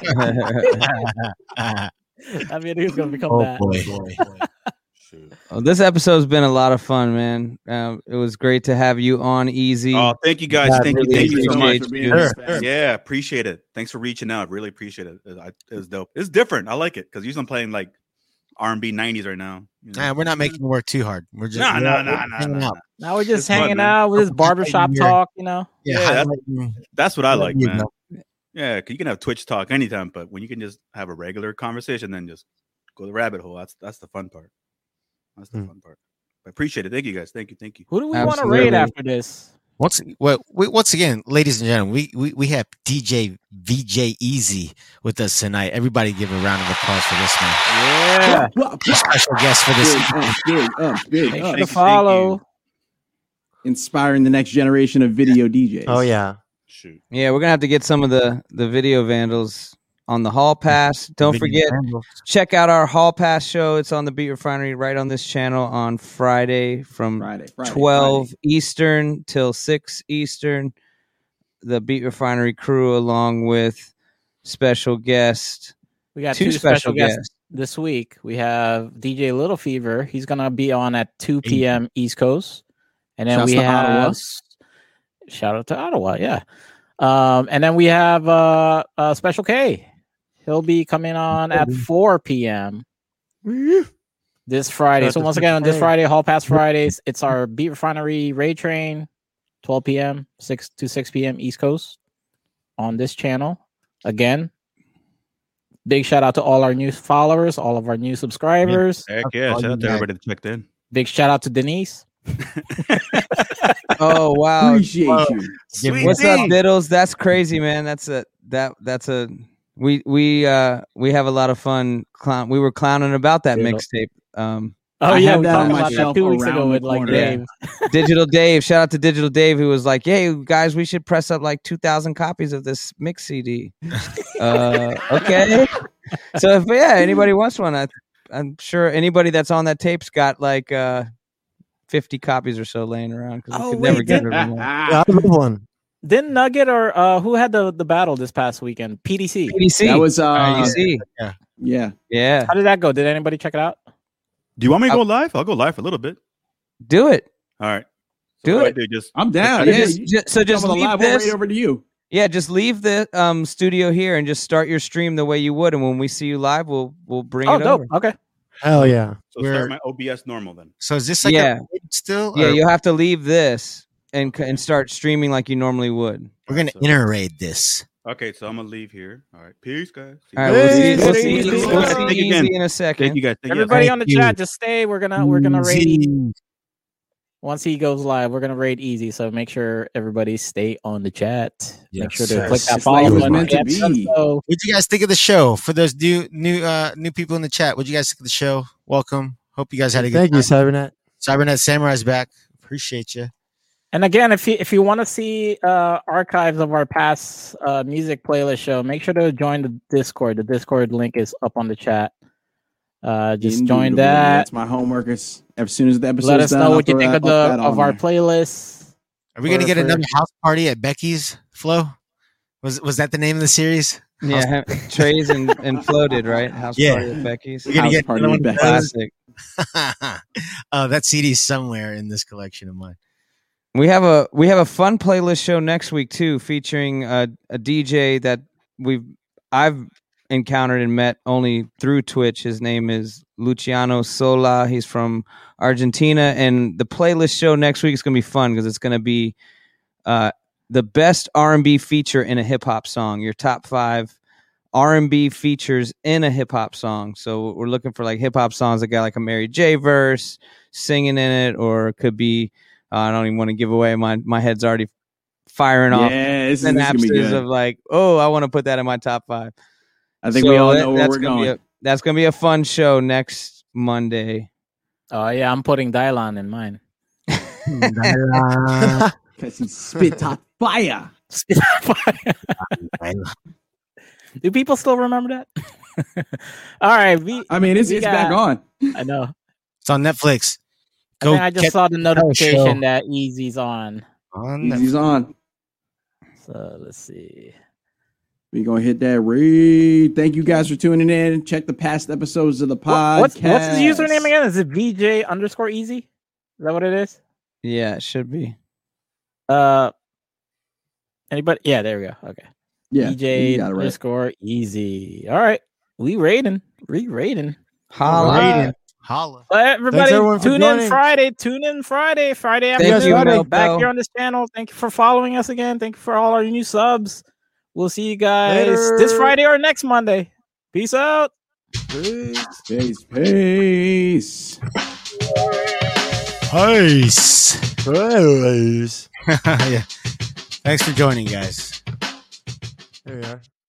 I mean, he's gonna become Oh that. boy. Well, this episode's been a lot of fun, man. Um, it was great to have you on, Easy. Oh, thank you guys. Yeah, thank you. really Thank you so much. appreciate for being you. here. Sure. Yeah, appreciate it. Thanks for reaching out. Really appreciate it. It, I- it was dope. It's different. I like it because usually I'm playing like R and B nineties right now. You know? Nah, we're not making it work too hard. We're just Nah, we're nah, all- nah, we're nah, hanging nah, out. nah. Now we're just It's fun, hanging man. out with this barbershop Yeah. talk, you know. Yeah, Yeah, that's- highlighting- That's what I like, you man. know. Yeah, 'cause you can have Twitch talk anytime, but when you can just have a regular conversation, then just go the rabbit hole. That's that's the fun part. That's the Hmm. fun part. I appreciate it. Thank you guys. Thank you. Thank you. Who do we want to Absolutely. raid after this? Once, well, we, once again, ladies and gentlemen, we, we we have D J V J Easy with us tonight. Everybody, give a round of applause for this man. Yeah. Special guest for this. Big up, big up, big Make up. sure to Thank you, follow. Inspiring the next generation of video D Js. Oh yeah. Shoot. Yeah, we're gonna have to get some of the the video vandals on the Hall Pass. Don't forget, check out our Hall Pass show. It's on the Beat Refinery right on this channel on Friday from Friday, Friday, twelve Friday. Eastern till six Eastern. The Beat Refinery crew, along with special guest, We got two, two, special, guests. guests this week. We have D J Little Fever. He's gonna be on at two p.m. East Coast, and then Shouts we to have Ottawa. shout out to Ottawa, yeah. Um, and then we have uh, uh Special K. He'll be coming on at four p.m. this Friday. Shout So out to once again, on this Special K. Friday, Hall Pass Fridays, it's our Beat Refinery Raid Train, twelve p.m. six to six p.m. East Coast on this channel. Again, big shout out to all our new followers, all of our new subscribers. Heck yeah. Shout out to everybody that checked in. Big shout out to Denise. Oh wow! Appreciate you. Sweet What's up, D. Diddles? That's crazy, man. That's a that that's a we we uh we have a lot of fun. Clown. We were clowning about that Diddle. mixtape. Um, Oh I yeah, have we that talked on my about that shelf two weeks around ago the with like corner. Dave. Digital Dave, shout out to Digital Dave, who was like, "Hey guys, we should press up like two thousand copies of this mix C D." uh, okay, so if yeah, anybody wants one, I, I'm sure anybody that's on that tape's got like uh, fifty copies or so laying around because we Oh, could wait, never get did- everyone. Yeah, I love one. Didn't Nugget or uh, who had the, the battle this past weekend? P D C. P D C, That was uh, P D C, yeah. yeah, How did that go? Did anybody check it out? Do you want me to go live? I'll go live for a little bit. do it, All right. do what it. I do, just I'm down. So Yeah, just, you- ju- so just Some of the leave live, we'll this. raid over to you. Yeah, just leave the um, studio here and just start your stream the way you would, and when we see you live, we'll we'll bring Oh, it dope. over. Okay. Hell yeah. So We're- start my O B S normal then. So is this like Yeah. a raid still? Yeah, or you'll have to leave this and c- and start streaming like you normally would. we're gonna So- inter raid this. Okay, so I'm gonna leave here. All right, peace, guys. See All you right, we'll see, Hey, we'll hey, see, hey, we'll hey, see Thank you Easy again. in a second. Thank you guys. Thank you. Everybody Thank on the you. chat, just stay. We're gonna we're gonna raid. Easy. Once he goes live, we're gonna raid Easy. So make sure everybody stay on the chat. Make Yes, sure to sir. click that It's like follow it was button. meant to Yeah, be. so- What'd you guys think of the show? For those new new uh new people in the chat, what'd you guys think of the show? Welcome. Hope you guys had a good Thank you, time. Cybernet. Cybernet Samurai's back. Appreciate you. And again, if you if you want to see uh, archives of our past uh, music playlist show, make sure to join the Discord. The Discord link is up on the chat. Uh, just join Indubitably. that. That's my homework. As, as soon as the episode Let us know what you think of the of our playlist. Are we gonna For- get for- another house party at Becky's, Flo? Was was that the name of the series? Yeah, Trays and, and floated, right? House Yeah. party at Becky's. We're gonna House get party another at one of Becky's. those? Classic. uh, that C D's somewhere in this collection of mine. We have a we have a fun playlist show next week too, featuring a, a D J that we've I've encountered and met only through Twitch. His name is Luciano Sola. He's from Argentina, and the playlist show next week is going to be fun because it's going to be uh, the best R and B feature in a hip hop song. Your top five R and B features in a hip hop song. So we're looking for like hip hop songs that got like a Mary J verse singing in it, or it could be. Uh, I don't even want to give away. My my head's already firing off Yeah, this is, this is gonna be synapses good. of like, oh, I want to put that in my top five. I think we So all that- know where that's we're gonna going. Be a, that's gonna be a fun show next Monday. Oh yeah, I'm putting Dylon in mine. Because he spit hot fire. Do people still remember that? All right, we, I mean, it's we it's got- back on. I know. It's on Netflix. I think I just catch saw the show. notification that Easy's on. On Easy's on. So let's see. We gonna hit that raid. Thank you guys for tuning in. Check the past episodes of the podcast. What's what's his username again? Is it V J underscore Easy? Is that what it is? Yeah, it should be. Uh, anybody? Yeah, there we go. Okay. Yeah, V J you got it right. underscore Easy. All right, we rating, re rating. Holla. Rating. Holla. But everybody, everyone for tune in joining. Friday. Tune in Friday. Friday Thank afternoon. you, We're Mel back Bell. here on this channel. Thank you for following us again. Thank you for all our new subs. We'll see you guys Later. this Friday or next Monday. Peace out. Peace, peace. Peace. Peace. Peace. Yeah. Thanks for joining, guys. There we are.